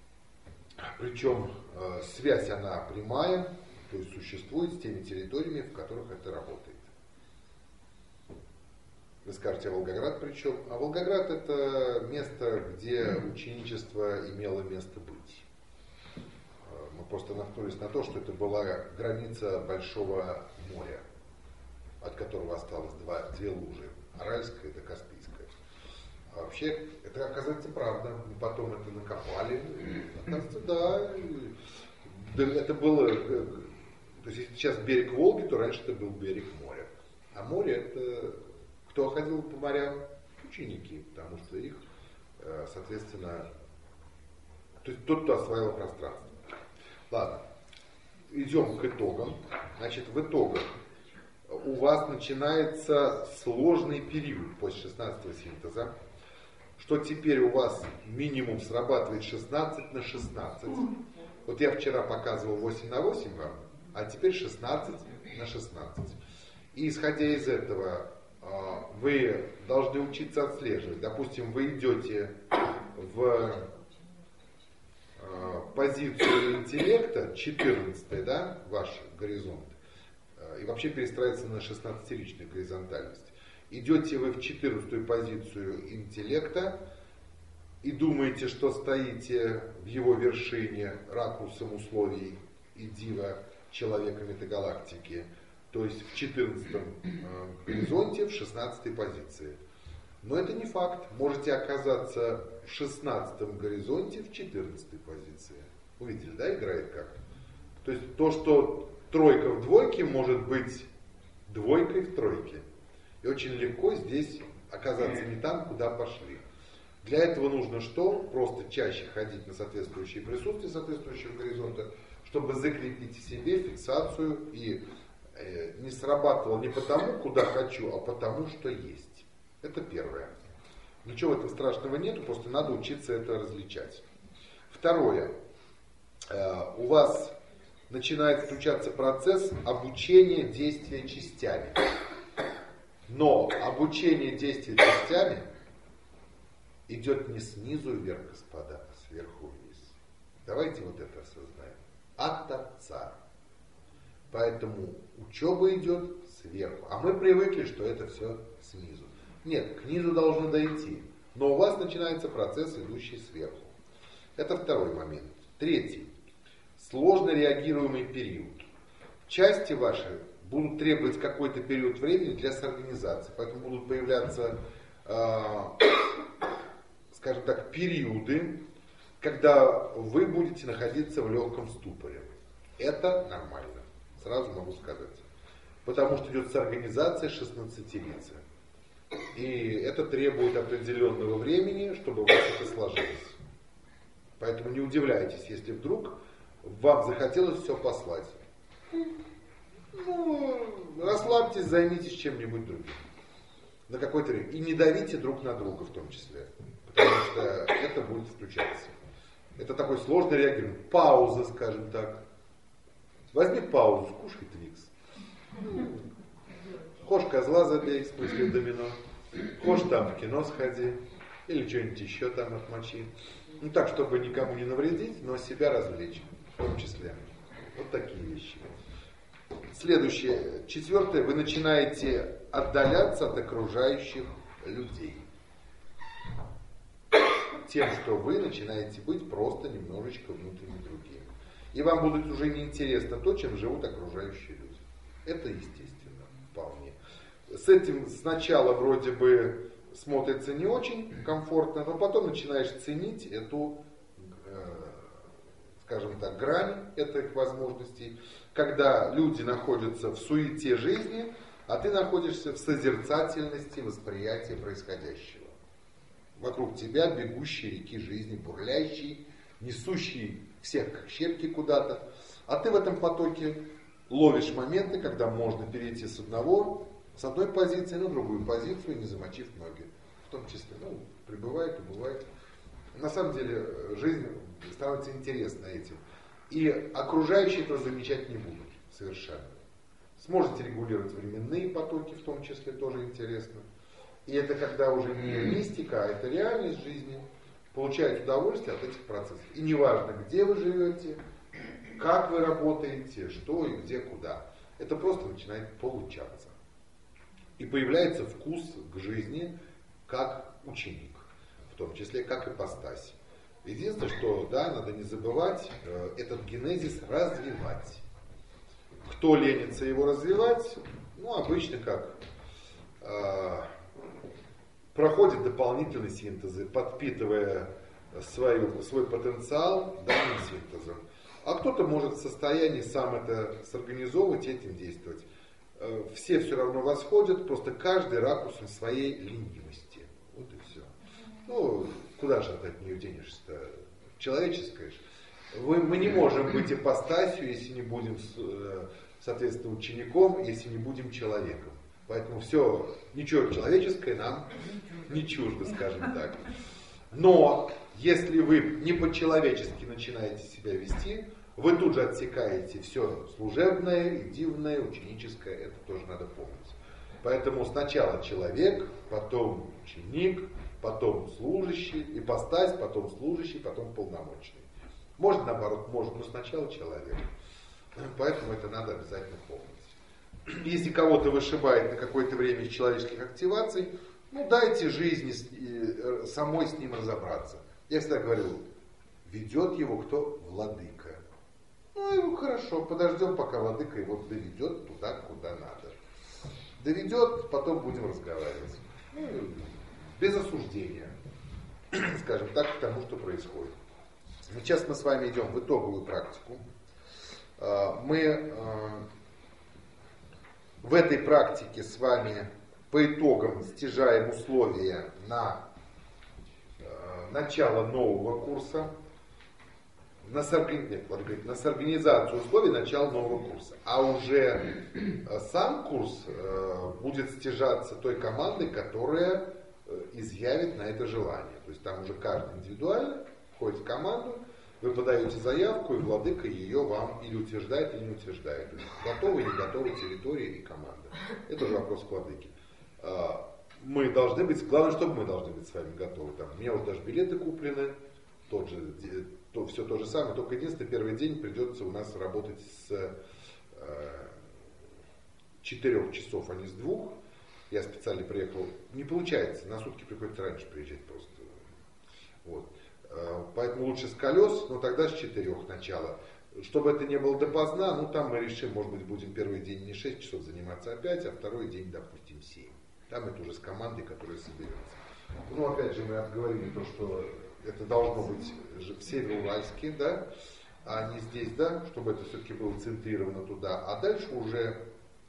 Причем э, связь она прямая, то есть существует с теми территориями, в которых это работает. Вы скажете, а Волгоград при чем? А Волгоград это место, где ученичество имело место быть. Мы просто наткнулись на то, что это была граница Большого моря, от которого осталось два, две лужи, Аральская и Каспийская. А вообще, это оказывается правда. Мы потом это накопали. Оказывается, да, да, это было... То есть, если сейчас берег Волги, то раньше это был берег моря. А море это... Кто ходил по морям? Ученики, потому что их, соответственно, то есть тот, кто осваивал пространство. Ладно, идем к итогам. Значит, в итогах у вас начинается сложный период после шестнадцатого синтеза, что теперь у вас минимум срабатывает шестнадцать на шестнадцать. Вот я вчера показывал восемь на восемь вам, а теперь шестнадцать на шестнадцать. И исходя из этого, вы должны учиться отслеживать. Допустим, вы идете в позицию интеллекта, четырнадцатый, да, ваш горизонт, и вообще перестраивается на шестнадцатиричную горизонтальность. Идете вы в четырнадцатую позицию интеллекта и думаете, что стоите в его вершине ракурсом условий и дива человека метагалактики, то есть в четырнадцатом э, горизонте, в шестнадцатой позиции. Но это не факт. Можете оказаться в шестнадцатом горизонте, в четырнадцатой позиции. Увидели, да, играет как? То есть то, что тройка в двойке, может быть двойкой в тройке. И очень легко здесь оказаться не там, куда пошли. Для этого нужно что? Просто чаще ходить на соответствующие присутствия соответствующего горизонта, чтобы закрепить в себе фиксацию и э, не срабатывало не потому, куда хочу, а потому, что есть. Это первое. Ничего в этом страшного нету, просто надо учиться это различать. Второе. Э, у вас начинает включаться процесс обучения действия частями. Но обучение действия частями идет не снизу вверх, господа, а сверху вниз. Давайте вот это осознаем. От Отца. Поэтому учеба идет сверху. А мы привыкли, что это все снизу. Нет, к низу должно дойти. Но у вас начинается процесс, идущий сверху. Это второй момент. Третий. Сложно реагируемый период. Части ваши будут требовать какой-то период времени для сорганизации. Поэтому будут появляться, э, скажем так, периоды, когда вы будете находиться в легком ступоре. Это нормально. Сразу могу сказать. Потому что идет сорганизация шестнадцатилицы. И это требует определенного времени, чтобы у вас это сложилось. Поэтому не удивляйтесь, если вдруг вам захотелось все послать. Ну, расслабьтесь, займитесь чем-нибудь другим. На какое-то время. И не давите друг на друга в том числе. Потому что это будет включаться. Это такой сложный реагирование. Пауза, скажем так. Возьми паузу, скушай Твикс. Хошь козла забей, в смысле домино. Хошь там в кино сходи. Или что-нибудь еще там отмочи. Ну так, чтобы никому не навредить, но себя развлечь. В том числе. Вот такие вещи. Следующее. Четвертое. Вы начинаете отдаляться от окружающих людей. Тем, что вы начинаете быть просто немножечко внутренне другим. И вам будет уже неинтересно то, чем живут окружающие люди. Это естественно, вполне. С этим сначала вроде бы смотрится не очень комфортно, но потом начинаешь ценить эту, э, скажем так, грань этих возможностей, когда люди находятся в суете жизни, а ты находишься в созерцательности восприятия происходящего. Вокруг тебя бегущие реки жизни, бурлящие, несущие всех как щепки куда-то. А ты в этом потоке ловишь моменты, когда можно перейти с одного, с одной позиции на другую позицию, не замочив ноги. В том числе, ну, прибывает и бывает. На самом деле, жизнь становится интересна этим. И окружающие этого замечать не будут совершенно. Сможете регулировать временные потоки, в том числе, тоже интересно. И это когда уже не мистика, а это реальность жизни. Получаете удовольствие от этих процессов. И неважно, где вы живете, как вы работаете, что и где, куда. Это просто начинает получаться. И появляется вкус к жизни как ученик. В том числе как ипостась. Единственное, что да, надо не забывать, э, этот генезис развивать. Кто ленится его развивать, ну обычно как э, проходит дополнительные синтезы, подпитывая свою, свой потенциал данным синтезом. А кто-то может в состоянии сам это сорганизовывать и этим действовать. Э, все все равно восходят, просто каждый ракурсом своей ленивости. Вот и все. Ну, куда же от нее денешься-то? Человеческое же. Вы, мы не можем быть ипостасью, если не будем, соответственно, учеником, если не будем человеком. Поэтому все, ничего человеческое нам не чуждо, скажем так. Но, если вы не по-человечески начинаете себя вести, вы тут же отсекаете все служебное, и дивное, ученическое, это тоже надо помнить. Поэтому сначала человек, потом ученик, потом служащий, ипостась, потом служащий, потом полномочный. Может наоборот, может, но сначала человек. Поэтому это надо обязательно помнить. Если кого-то вышибает на какое-то время из человеческих активаций, ну дайте жизни самой с ним разобраться. Я всегда говорю, ведет его кто? Владыка. Ну, Ну и хорошо, подождем, пока владыка его доведет туда, куда надо. Доведет, потом будем разговаривать. Ну, без осуждения, скажем так, к тому, что происходит. Сейчас мы с вами идем в итоговую практику. Мы в этой практике с вами по итогам стяжаем условия на начало нового курса, на, соргани... Нет, говорить, на сорганизацию условий начала нового курса. А уже сам курс будет стяжаться той командой, которая изъявит на это желание. То есть там уже каждый индивидуально входит в команду, вы подаете заявку, и владыка ее вам или утверждает, или не утверждает. То есть готовы, не готовы территория и команда. Это уже вопрос к владыке. Мы должны быть, главное, чтобы мы должны быть с вами готовы. Там, у меня вот даже билеты куплены, тот же, то, все то же самое, только единственное, первый день придется у нас работать с э, четырех часов, а не с двух. Я специально приехал, не получается, на сутки приходится раньше приезжать просто. Вот. Поэтому лучше с колес, но тогда с четырех начала. Чтобы это не было допоздна, ну там мы решим, может быть, будем первый день не шесть часов заниматься, а пять, а второй день, допустим, семь. Там это уже с командой, которая соберется. Ну, опять же, мы обговорили то, что это должно быть в Североуральске, да, а не здесь, да, чтобы это все-таки было центрировано туда. А дальше уже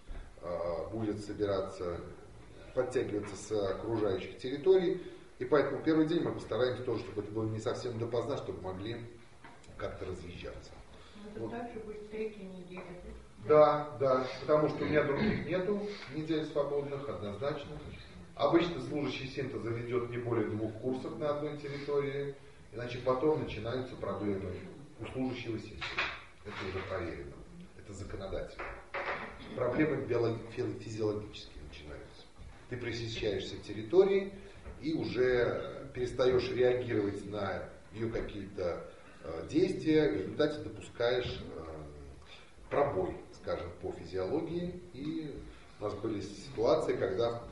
э, будет собираться, подтягиваться с окружающих территорий. И поэтому первый день мы постараемся тоже, чтобы это было не совсем допоздна, чтобы могли как-то разъезжаться. Это вот. Также будет третья неделя, да? Да, да, потому что у меня других нету недель свободных, однозначно. Обычно служащий синтеза ведет не более двух курсов на одной территории, иначе потом начинаются проблемы у служащего синтеза. Это уже проверено, это законодательно. Проблемы физиологические начинаются. Ты пресыщаешься территорией и уже перестаешь реагировать на ее какие-то э, действия, и в результате допускаешь э, пробой, скажем, по физиологии. И у нас были ситуации, когда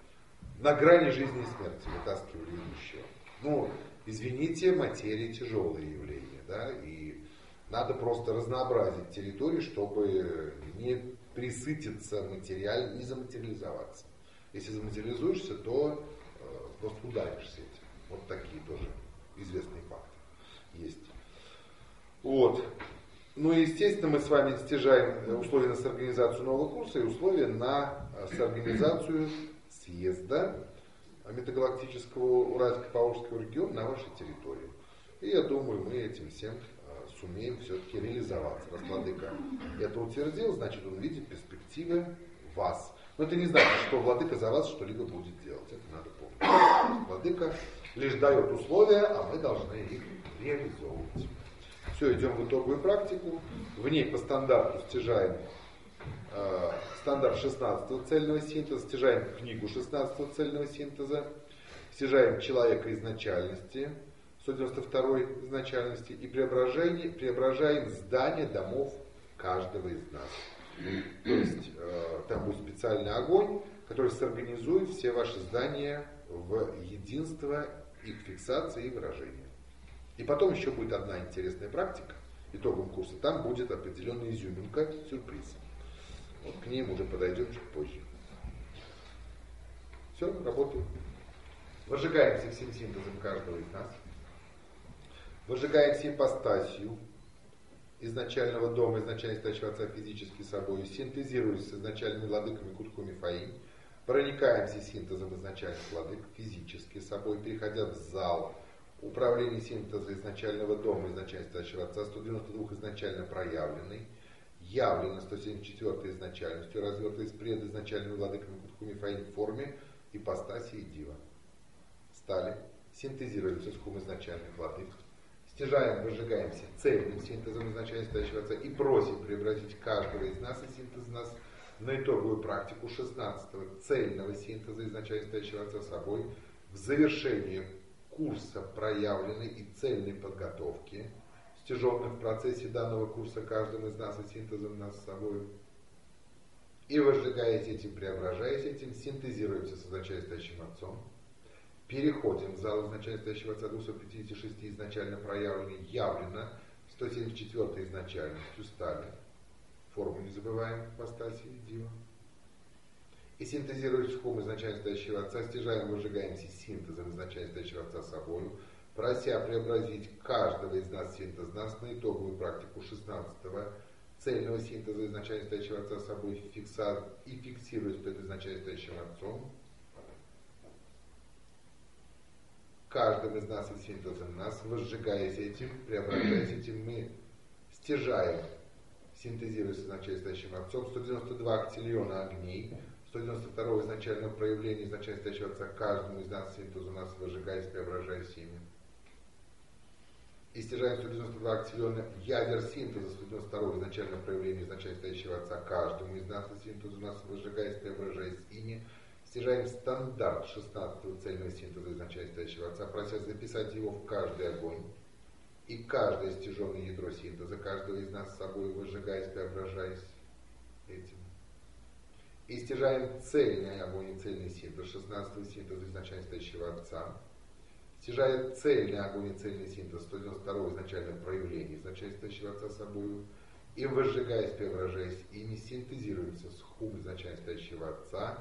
на грани жизни и смерти вытаскивали идущего. Ну, извините, материя тяжелые явления, да, и надо просто разнообразить территорию, чтобы не присытиться материально, не заматериализоваться. Если заматериализуешься, то э, просто ударишься этим. Вот такие тоже известные факты есть. Вот. Ну и, естественно, мы с вами стяжаем условия на сорганизацию нового курса и условия на сорганизацию съезда Метагалактического Уральско-Поволжского региона на вашей территории. И я думаю, мы этим всем сумеем все-таки реализоваться. Раз владыка это утвердил, значит, он видит перспективы вас. Но это не значит, что владыка за вас что-либо будет делать. Это надо помнить. Владыка лишь дает условия, а мы должны их реализовывать. Все, идем в итоговую практику. В ней по стандарту стяжаем э, стандарт шестнадцатого цельного синтеза, стяжаем книгу шестнадцатого цельного синтеза, стяжаем человека изначальности, сто девяносто второй изначальности и преображаем, преображаем здание домов каждого из нас. То есть э, там будет специальный огонь, который сорганизует все ваши здания в единство их фиксации и выражения. И потом еще будет одна интересная практика итогом курса. Там будет определенная изюминка, сюрприз. Вот к ним уже подойдем чуть позже. Все, работаем. Выжигаемся всем синтезом каждого из нас. Выжигаемся ипостасью изначального дома, изначально стоящего отца физически собой, синтезируясь с изначальными владыками Куткуми Фаинь, проникаемся синтезом изначальных владык физически собой, переходя в зал управления синтеза изначального дома, изначально стоящего отца, сто девяносто два изначально проявленный, явлено сто семьдесят четыре изначальностью, развертываясь пред изначальными владыками Куткуми Фаинь в форме ипостаси и дива. Стали, синтезируемся с кум изначальных владык, стяжаем, выжигаемся цельным синтезом изначально стоящего отца и просим преобразить каждого из нас и синтез нас на итоговую практику шестнадцатого цельного синтеза изначально стоящего отца собой в завершении курса проявленной и цельной подготовки, стяженных в процессе данного курса каждым из нас и синтезом нас с собой. И выжигаясь этим, преображаясь этим, синтезируемся с изначально стоящим отцом, переходим в зал изначально стоящего отца двухсот пятидесяти шести изначально проявленный, явлено сто семьдесят четвёртой изначальностью стали. Форму не забываем, апостасия Дива. И синтезируя сухом изначально стоящего Отца, стяжаем, выжигаемся синтезом изначально стоящего Отца собою, прося преобразить каждого из нас синтез нас на итоговую практику шестнадцатого цельного синтеза изначально стоящего Отца собой фикса, и фиксируясь перед изначально стоящим Отцом, каждым из нас и синтезом нас, возжигаясь этим, преображаясь этим, мы стяжаем, синтезируя с изначально стоящим Отцом, сто девяносто два актиллиона огней, сто девяносто два изначального проявления изначально стоящего Отца, каждому из нас синтезу нас, возжигаясь, преображаясь ими. И стяжаем сто девяносто два актиллиона ядер синтеза, сто девяносто два изначального проявления изначально стоящего Отца, каждому из нас и синтезу нас, возжигаясь, преображаясь ими. Стяжаем стандарт шестнадцатого цельного синтеза изначально стоящего Отца, прося записать его в каждый огонь. И каждое стяженное ядро синтеза каждого из нас с собой, возжигаясь, преображаясь этим. И стяжаем цельный огонь и цельный синтез шестнадцатого синтеза изначально стоящего Отца. Стяжая цельный огонь и цельный синтез сто девяносто два изначального проявления изначально стоящего Отца собою. И возжигаясь, преображаясь ими, синтезируется с хум изначально стоящего Отца.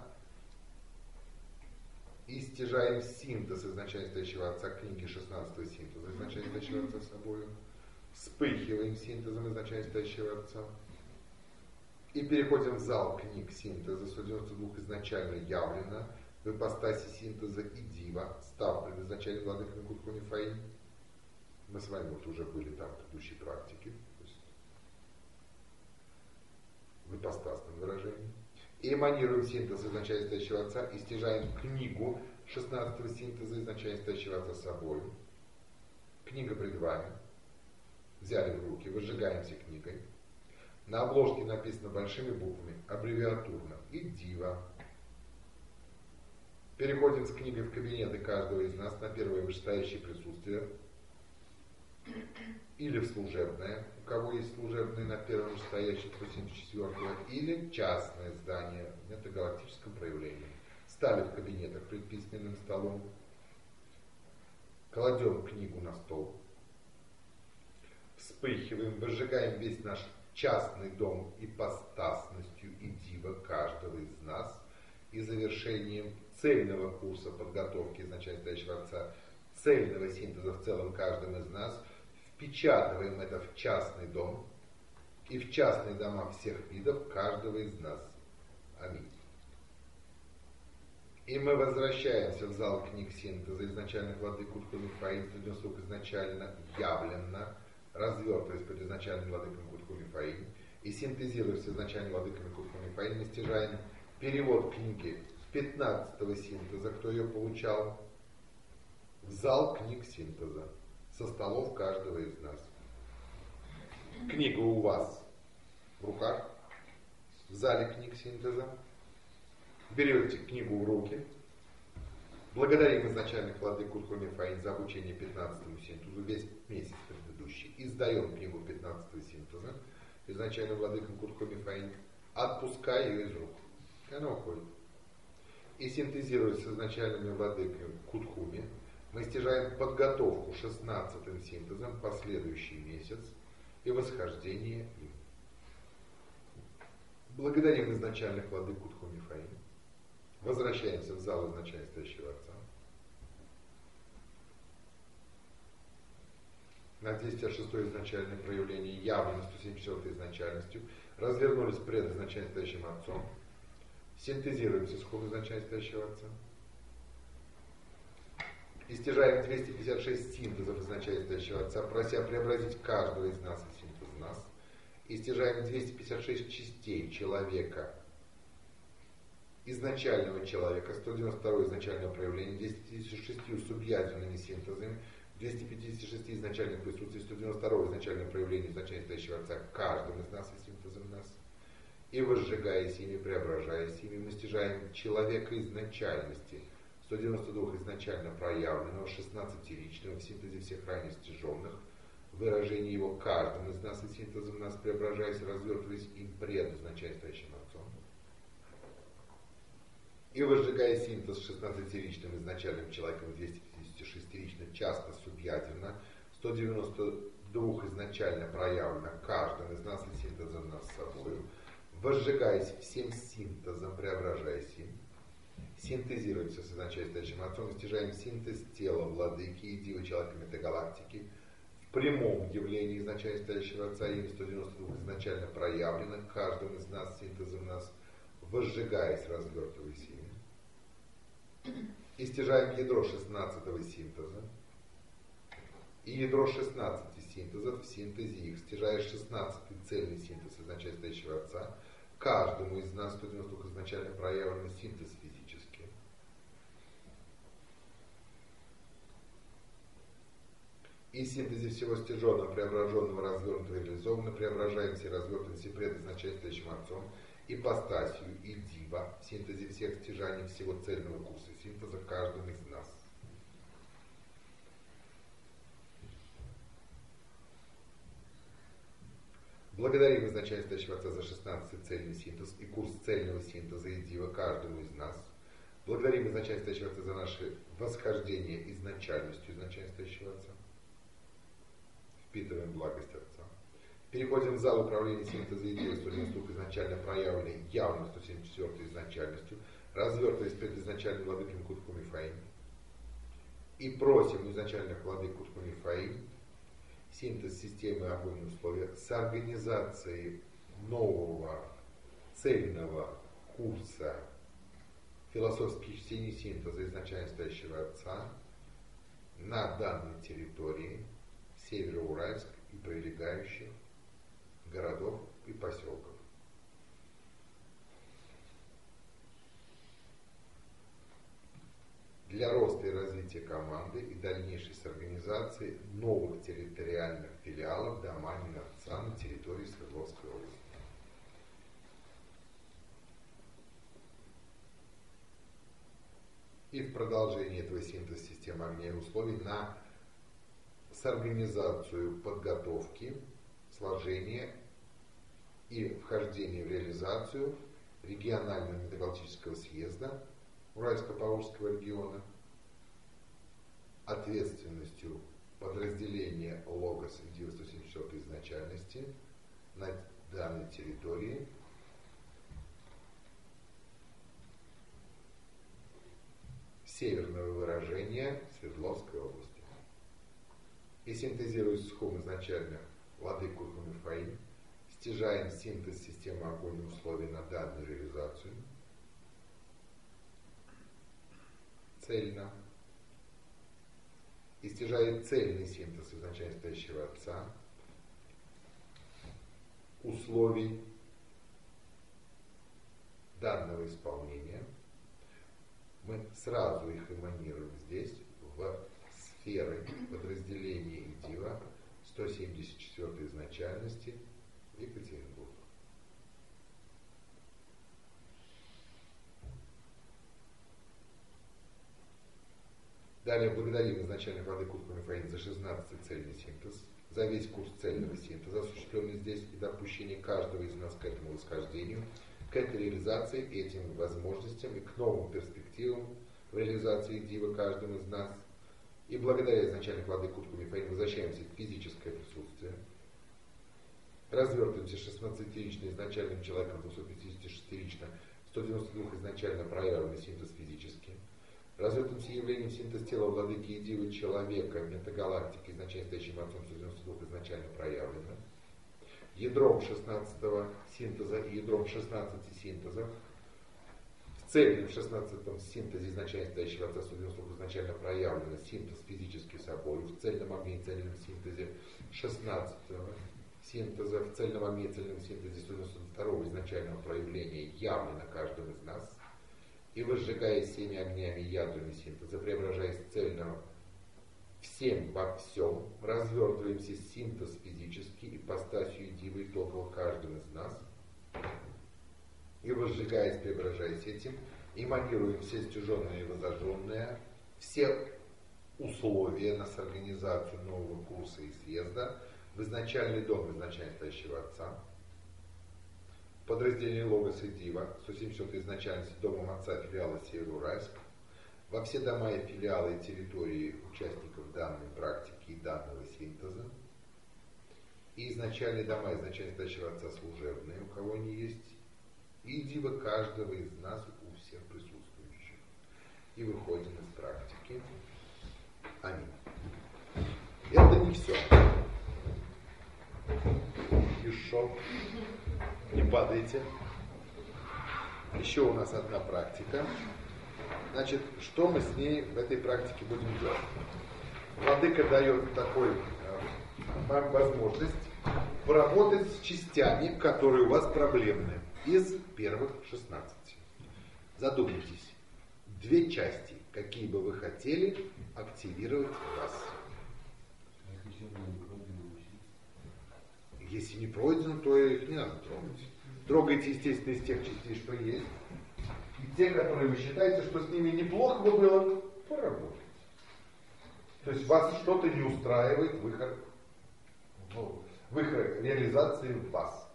И стяжаем синтез изначально стоящего Отца книги шестнадцатого синтеза изначально стоящего Отца собою. Вспыхиваем синтезом изначально стоящего Отца. И переходим в зал книг синтеза сто девяносто два изначально явлено в ипостаси синтеза и дива, став предизначально владыками Кутхуми Фаи. Мы с вами вот уже были там в предыдущей практике, то есть в ипостасном выражении. И эманируем синтез изначально стоящего Отца и стяжаем книгу шестнадцатого синтеза изначально стоящего Отца собой. Книга пред вами. Взяли в руки, возжигаемся книгой. На обложке написано большими буквами, аббревиатурно, и дива. Переходим с книгой в кабинеты каждого из нас на первое вышестоящее присутствие. Или в служебное, у кого есть служебное на первом вышестоящем сто семьдесят четвёртого, или частное здание в метагалактическом проявлении. Ставим в кабинетах пред письменным столом. Кладем книгу на стол. Вспыхиваем, возжигаем весь наш частный дом ипостасностью и дива каждого из нас. И завершением цельного курса подготовки изначально стоящего Отца, цельного синтеза в целом каждым из нас, впечатываем это в частный дом и в частные дома всех видов каждого из нас. Аминь. И мы возвращаемся в зал книг синтеза изначальных владык Кутхуми Фаи, изначально явленно, развертываясь под изначальным владыками Кутхуми Фаи, и синтезируясь с изначальным владыками Кутхуми Фаи, мы стяжаем перевод книги пятнадцатого синтеза, кто ее получал, в зал книг синтеза, со столов каждого из нас. Книга у вас в руках, в зале книг синтеза. Берете книгу в руки. Благодарим изначальных владык Кутхуми Фаи за обучение пятнадцатому синтезу весь месяц предыдущий. И сдаем книгу пятнадцатого синтеза изначальным владыкам Кутхуми Фаи, отпуская ее из рук. И она уходит. И синтезируясь с изначальными владыками Кутхуми, мы стяжаем подготовку шестнадцатым синтезом, последующий месяц и восхождение им. Благодарим изначальных владык Кутхуми Фаи. Возвращаемся в зал изначально стоящего Отца. На двести шестое изначальное проявление явлено сто семьдесят четвёртой изначальностью. Развернулись пред изначально стоящим Отцом. Синтезируемся с хом изначально стоящего Отца. И стяжаем двести пятьдесят шесть синтезов изначально стоящего Отца, прося преобразить каждого из нас и синтез нас. И стяжаем двести пятьдесят шесть частей человека, изначального человека, сто девяносто два изначального проявления, двести пятьдесят шесть субъядерными синтезами, двести пятьдесят шесть изначальных присутствий, сто девяносто два изначального проявления изначально стоящего Отца, каждым из нас и синтезом нас. И возжигаясь ими, преображаясь ими, мы стяжаем человека изначальности, сто девяносто два изначально проявленного, шестнадцатиричного в синтезе всех ранее стяженных, выражение его каждым из нас и синтезом нас, преображаясь, развертываясь им пред изначально стоящим Отцом. И возжигая синтез шестнадцатиричным изначальным человеком, двести пятьдесят шестиричным часто субъядерно, сто девяносто двух изначально проявленных каждым из нас и синтезом нас с собой, возжигаясь всем синтезом, преображаясь им, синтезируемся с изначально стоящим Отцом, достигаем синтез тела владыки и дивы человека метагалактики в прямом явлении изначально стоящего Отца, ими сто девяносто два изначально проявленных каждым из нас синтезом нас, возжигаясь, развертываясь ими, и стяжаем ядро шестнадцатого синтеза, и ядро шестнадцати синтезов в синтезе их, стяжая шестнадцатый цельный синтез изначально стоящего Отца, каждому из нас сто девяносто два изначально проявленный синтез физический. И в синтезе всего стяженного, преображенного, развернутого и реализованного преображаемся и развертываемся пред изначально стоящим Отцом, ипостасью и дива в синтезе всех стяжаний всего цельного курса синтеза каждым из нас. Благодарим изначально стоящего Отца за шестнадцатый цельный синтез и курс цельного синтеза и дива каждому из нас. Благодарим изначально стоящего Отца за наше восхождение изначальностью изначально стоящего Отца. Впитываем благость Отца. Переходим в зал управления синтеза и дива сто девяносто два изначально проявленной явно сто семьдесят четвёртой изначальностью, развертываясь перед изначальным владыком Кутху Мифаим. И просим изначальных владык Кутху Мифаим синтез системы огонь и условия с организацией нового цельного курса философских чтений синтеза изначально стоящего Отца на данной территории Североуральск и прилегающих городов и поселков. Для роста и развития команды и дальнейшей организации новых территориальных филиалов дома имени Отца на территории Свердловской области. И в продолжении этого синтеза системы огня и условий на с организацию подготовки, сложения и вхождения в реализацию регионального метагалактического съезда Уральско-Поволжского региона, ответственностью подразделения Логос и Дива сто семьдесят четвёртой изначальности на данной территории северного выражения Свердловской области. И синтезируя схем изначальных владык Кутху Мифаим, стяжаем синтез системы огонь и условий на данную реализацию цельно. И стяжает цельный синтез изначально стоящего Отца условий данного исполнения. Мы сразу их эманируем здесь, в сферы подразделения и дива сто семьдесят четвёртой изначальности Екатеринбург. Далее благодарим изначально владыку Кутху Мифаим за шестнадцатый цельный синтез, за весь курс цельного синтеза, осуществленный здесь, и допущение каждого из нас к этому восхождению, к этой реализации, к этим возможностям и к новым перспективам в реализации дива каждому из нас. И благодаря изначально владыку Кутху Мифаим возвращаемся в физическое присутствие, развертываемся шестнадцатирично изначальным человеком, двухсот пятидесятишестирично, сто девяносто два изначально проявленный синтез физический, развертываемся явлением синтез тела владыки и дивы человека, метагалактики, изначально стоящим Отцом сто девяносто два изначально проявлено, ядром шестнадцатого синтеза и ядром шестнадцати синтезов, в цельном шестнадцатом синтезе изначально стоящего Отца сто девяносто два изначально проявлено синтез физический собой, в цельном огне и цельном синтезе шестнадцатого синтеза, в цельном огне и цельном синтезе сто девяносто второго изначального проявления явлено каждым из нас, и возжигаясь всеми огнями и ядрами синтеза, преображаясь цельно всем во всем, развертываемся синтез физический, ипостасью и дивой только каждым из нас, и возжигаясь, преображаясь этим, эманируем все стяженные и возожженные, все условия на организацию нового курса и съезда в изначальный дом изначально стоящего Отца, подразделение Логос и Дива, сто семьдесят четвёртой изначальности Домом Отца филиала Североуральск, во все дома и филиалы и территории участников данной практики и данного синтеза, И изначальные дома, изначально стоящего отца служебные, у кого они есть, и диво каждого из нас, у всех присутствующих. И выходим из практики. Аминь. Это не все. Еще. Не падайте. Еще у нас одна практика. Значит, что мы с ней в этой практике будем делать? Владыка дает такой вам возможность поработать с частями, которые у вас проблемны, из первых шестнадцати. Задумайтесь, две части, какие бы вы хотели активировать в вас. Если не пройдено, то их не надо трогать. Трогайте, естественно, из тех частей, что есть. И те, которые вы считаете, что с ними неплохо бы было, поработать. То есть вас что-то не устраивает в их, в их реализации в вас.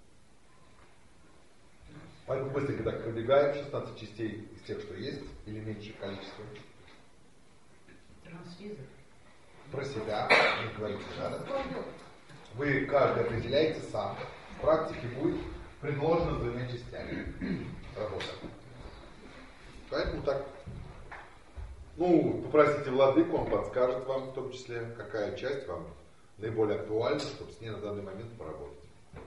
Поэтому быстренько так пробегаем шестнадцать частей из тех, что есть, или меньшее количество. Трансвизор. Про себя не говорите, да? Вы каждый определяете сам. В практике будет предложено двумя частями работа. Поэтому так. Ну, попросите владыку, он подскажет вам, в том числе, какая часть вам наиболее актуальна, чтобы с ней на данный момент поработать.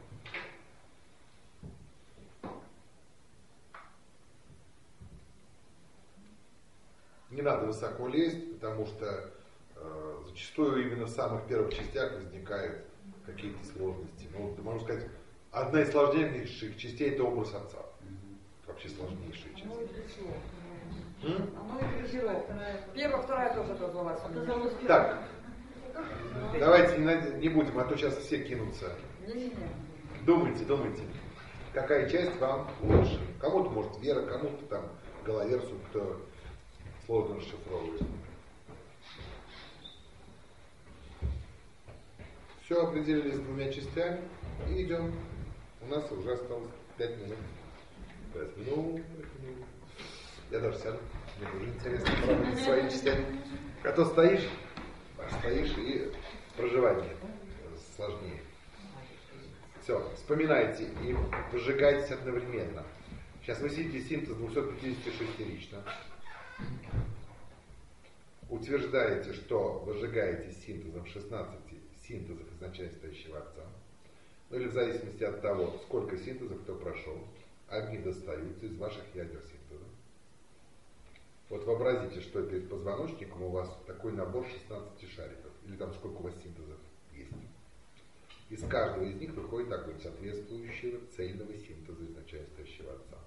Не надо высоко лезть, потому что э, зачастую именно в самых первых частях возникают какие-то сложности. Ну, можно сказать, одна из сложнейших частей — это образ отца. Вообще сложнейшая часть. Первая, вторая тоже отозвалась. Так, давайте не, не будем, а то сейчас все кинутся. Думайте, думайте, какая часть вам лучше. Кому-то может вера, кому-то там головерсу, кто сложно расшифровывает. Все определились с двумя частями и идем. У нас уже осталось пять минут. пять минут. Я даже сяду. Мне уже интересно поработать своими частями. А то стоишь, стоишь и проживание сложнее. Все, вспоминайте и выжигайтесь одновременно. Сейчас вы сидите синтез двухсот пятидесяти шестерично. Утверждаете, что выжигаете синтезом шестнадцати синтезов изначально стоящего отца. Ну или в зависимости от того, сколько синтезов кто прошел, огни достаются из ваших ядер синтеза. Вот вообразите, что перед позвоночником у вас такой набор шестнадцати шариков, или там сколько у вас синтезов есть. Из каждого из них выходит огонь соответствующего цельного синтеза изначально стоящего отца.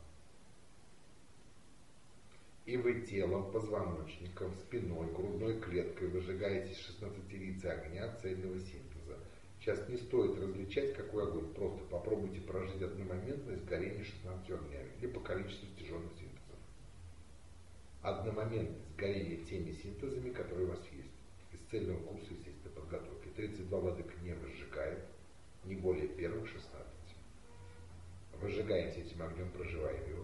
И вы телом, позвоночником, спиной, грудной клеткой выжигаете из шестнадцатилицы огня цельного синтеза. Сейчас не стоит различать, какой огонь. Просто попробуйте прожить одномоментное сгорение шестнадцатью огнями или по количеству стяженных синтезов. Одномоментное сгорение теми синтезами, которые у вас есть. Из цельного курса естественной подготовки. тридцать два владыка не выжигает, не более первых шестнадцати. Выжигаете этим огнем, проживаем его.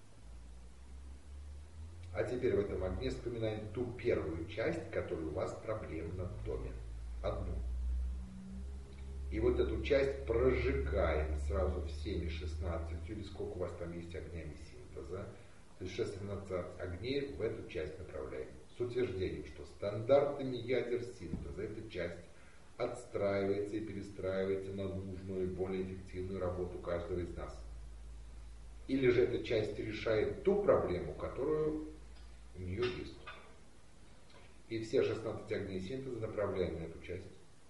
А теперь в этом огне вспоминаем ту первую часть, которая у вас проблемна в доме. Одну. И вот эту часть прожигаем сразу всеми шестнадцатью, или сколько у вас там есть огнями синтеза. То есть шестнадцать огней в эту часть направляем. С утверждением, что стандартами ядер синтеза эта часть отстраивается и перестраивается на нужную и более эффективную работу каждого из нас. Или же эта часть решает ту проблему, которую у нее есть. И все шестнадцать огней синтеза направляем на эту часть.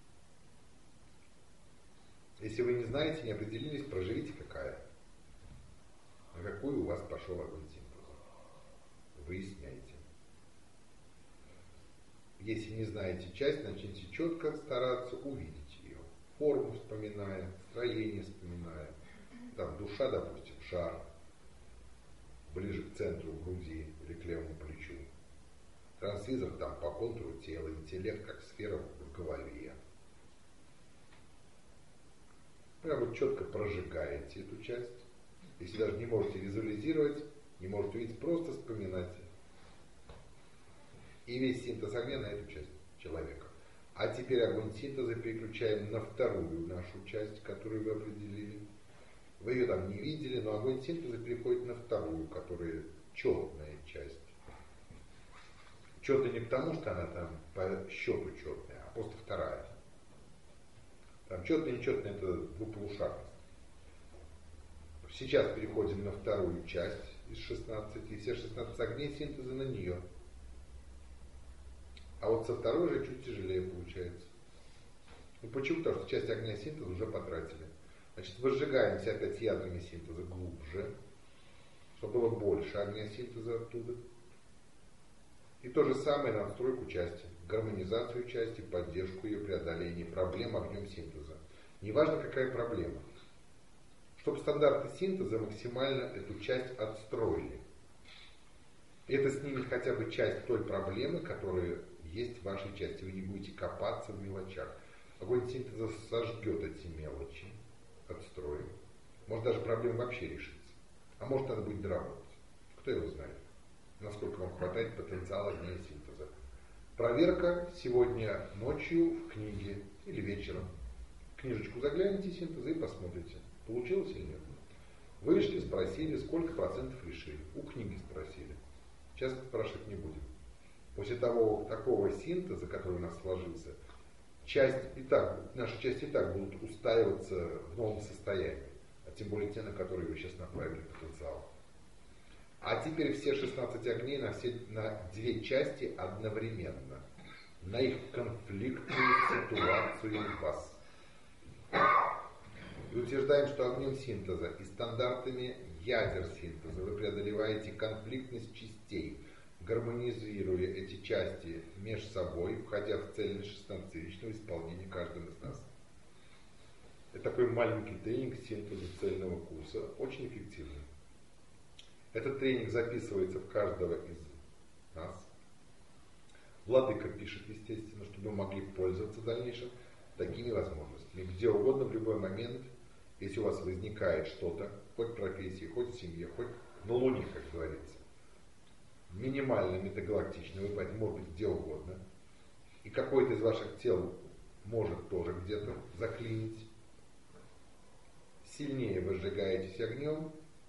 Если вы не знаете, не определились, проживите какая. На какую у вас пошел огонь синтеза. Выясняйте. Если не знаете часть, начните четко стараться увидеть ее. Форму вспоминая, строение вспоминая. Там душа, допустим, шар. Ближе к центру груди или к левому плечу. Трансвизор там по контуру тела, интеллект как сфера в голове. Прямо вот четко прожигаете эту часть. Если даже не можете визуализировать, не можете увидеть, просто вспоминайте. И весь синтез огня на эту часть человека. А теперь огонь синтеза переключаем на вторую нашу часть, которую вы определили. Вы ее там не видели, но огонь синтеза переходит на вторую, которая четная часть. Четная не потому, что она там по счету четная, а просто вторая. Там четная и нечетная — это двуполушарность. Сейчас переходим на вторую часть из шестнадцати, и все шестнадцать огней синтеза на нее. А вот со второй же чуть тяжелее получается. Ну почему? Потому что часть огня синтеза уже потратили. Значит, выжигаемся опять ядрами синтеза глубже, чтобы было больше огня синтеза оттуда. И то же самое на настройку части, гармонизацию части, поддержку ее, преодоление проблем огнем синтеза. Неважно, какая проблема. Чтобы стандарты синтеза максимально эту часть отстроили. Это снимет хотя бы часть той проблемы, которая есть в вашей части. Вы не будете копаться в мелочах. Огонь синтеза сожгет эти мелочи, отстроим. Может даже проблема вообще решится. А может надо будет доработать. Кто его знает, насколько вам хватает потенциала огня синтеза. Проверка сегодня ночью в книге или вечером. В книжечку загляните синтеза и посмотрите, получилось или нет. Вышли, спросили, сколько процентов решили. У книги спросили. Сейчас спрашивать не будем. После того, такого синтеза, который у нас сложился, часть и так, наши части и так будут устаиваться в новом состоянии. А тем более те, на которые вы сейчас направили потенциал. А теперь все шестнадцать огней на, все, на две части одновременно. На их конфликтную ситуацию в вас. И утверждаем, что огнем синтеза и стандартами ядер синтеза вы преодолеваете конфликтность частей, гармонизируя эти части между собой, входя в цельность шестнадцатиричного исполнения каждым из нас. Это такой маленький тренинг синтеза цельного курса, очень эффективный. Этот тренинг записывается в каждого из нас. Владыка пишет, естественно, чтобы мы могли пользоваться в дальнейшем такими возможностями. Где угодно, в любой момент, если у вас возникает что-то, хоть в профессии, хоть в семье, хоть на Луне, как говорится, минимально метагалактично, вы поэтому может быть где угодно, и какое-то из ваших тел может тоже где-то заклинить, сильнее вы сжигаетесь огнем,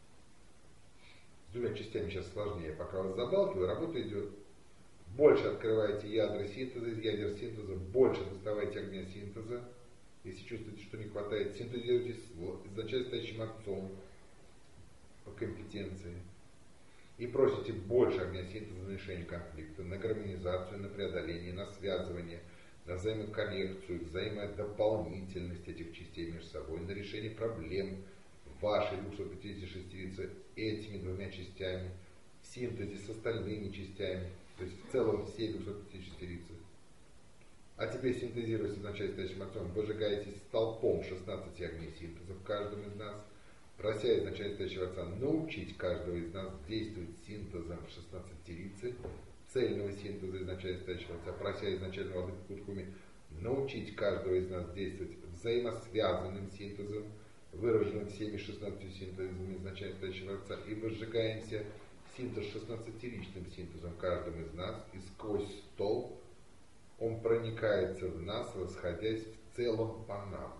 с двумя частями сейчас сложнее, пока вас забалтываю, работа идет. Больше открываете ядра синтеза, из ядер синтеза больше доставайте огня синтеза. Если чувствуете, что не хватает, синтезируйте изначально стоящим отцом по компетенции. И просите больше огня синтеза на решение конфликта, на гармонизацию, на преодоление, на связывание, на взаимокоррекцию, взаимодополнительность этих частей между собой, на решение проблем вашей двухсот пятидесяти шестирицы этими двумя частями, в синтезе с остальными частями, то есть в целом все двухсот пятидесяти шестирицы. А теперь синтезируясь изначально стоящим отцом, выжигаетесь столпом шестнадцати огней синтеза в каждом из нас, прося изначально стоящего отца научить каждого из нас действовать синтезом шестнадцатирицы, цельного синтеза изначально стоящего отца, прося изначально владыку Куткуми научить каждого из нас действовать взаимосвязанным синтезом, выраженным всеми шестнадцатью синтезами изначально стоящего отца, и выжигаемся синтез шестнадцатиричным синтезом в каждом из нас, и сквозь стол он проникается в нас, расходясь в целом по нам.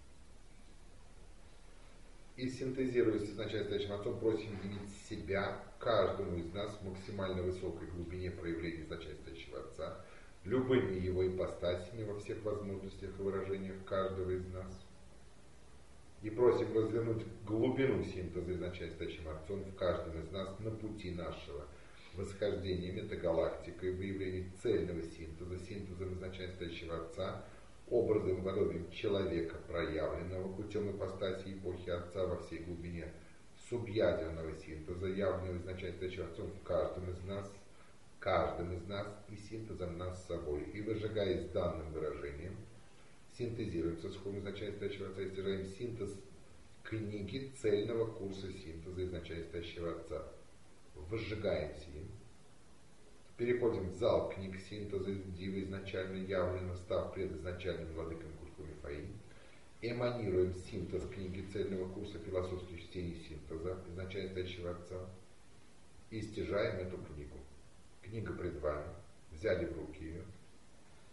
И синтезируясь с начальным стоящим отцом, просим явить себя каждому из нас в максимально высокой глубине проявления начального стоящего отца, любыми его ипостасями во всех возможностях и выражениях каждого из нас. И просим развернуть глубину синтеза изначально стоящим отцом в каждом из нас на пути нашего восхождения метагалактикой, выявления цельного синтеза, синтезом изначально стоящего отца, образом и подобием человека, проявленного путем ипостаси эпохи Отца во всей глубине субъядерного синтеза, явленного изначально стоящего Отцом в каждом из нас, каждым из нас и синтезом нас с собой. И выжигаясь данным выражением, синтезируется с ходом изначально стоящего Отца и стяжаем синтез книги цельного курса синтеза изначально стоящего Отца. Выжигаемся им. Переходим в зал книг синтеза Дивы изначально явленно, став предизначальным владыком Куткуми Фаи. Эманируем синтез книги цельного курса философских чтений синтеза изначально стоящего Отца. И стяжаем эту книгу. Книга пред вами. Взяли в руки ее.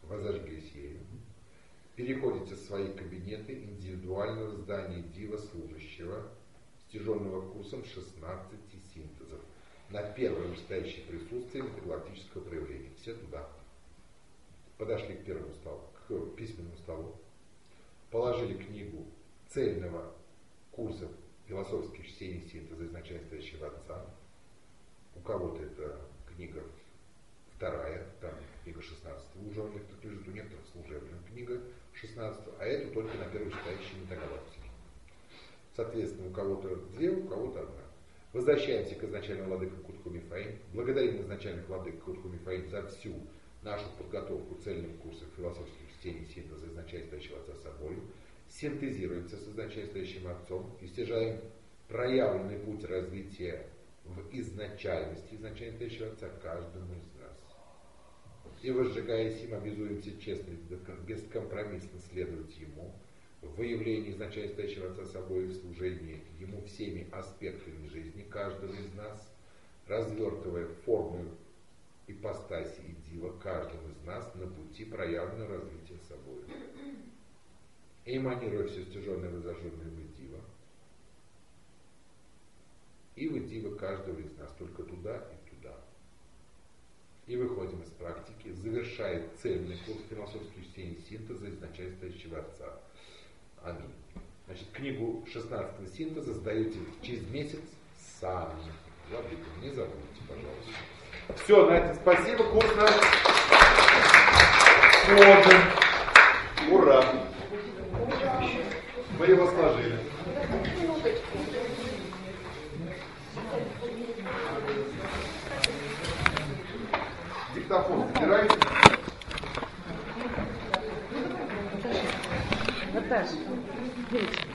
вы зажглись ею, переходите в свои кабинеты индивидуального здания дива служащего стяженного курсом шестнадцати синтезов на первое вышестоящее присутствие метагалактического проявления. Все туда. Подошли к первому столу, к письменному столу, положили книгу цельного курса философских чтений синтеза изначально стоящего Отца. У кого-то это книга вторая, там книга шестнадцатого уже у некоторых лежит, у некоторых служебная книга шестнадцатого, а эту только на первой читающей метагалактике. Соответственно, у кого-то две, у кого-то одна. Возвращаемся к изначальным владыкам Кутху Мифаим. Благодарим изначальных владык Кутху Мифаим за всю нашу подготовку цельных курсов философских чтений синтеза изначально стоящего Отца собой. Синтезируемся с изначально стоящим Отцом и стяжаем проявленный путь развития в изначальности изначально стоящего Отца каждому из нас. И возжигаясь им, обязуемся честно и бескомпромиссно следовать Ему в выявлении изначально стоящего Отца собой в служении Ему всеми аспектами жизни каждого из нас, развертывая форму ипостаси и дива каждого из нас на пути проявленного развития собой. Эманируя все стяженное и возожженное в дива, и в дива каждого из нас, только туда и туда. И выходим из практики, завершая цельный курс философских чтений синтеза изначально стоящего Отца. Аминь. Значит, книгу шестнадцатого синтеза сдаете через месяц сами. Владыка, не забудьте, пожалуйста. Все, на этом спасибо. Курс наш сложен. Ура! Мы его сложили. Диктофон забирайте. Наташа.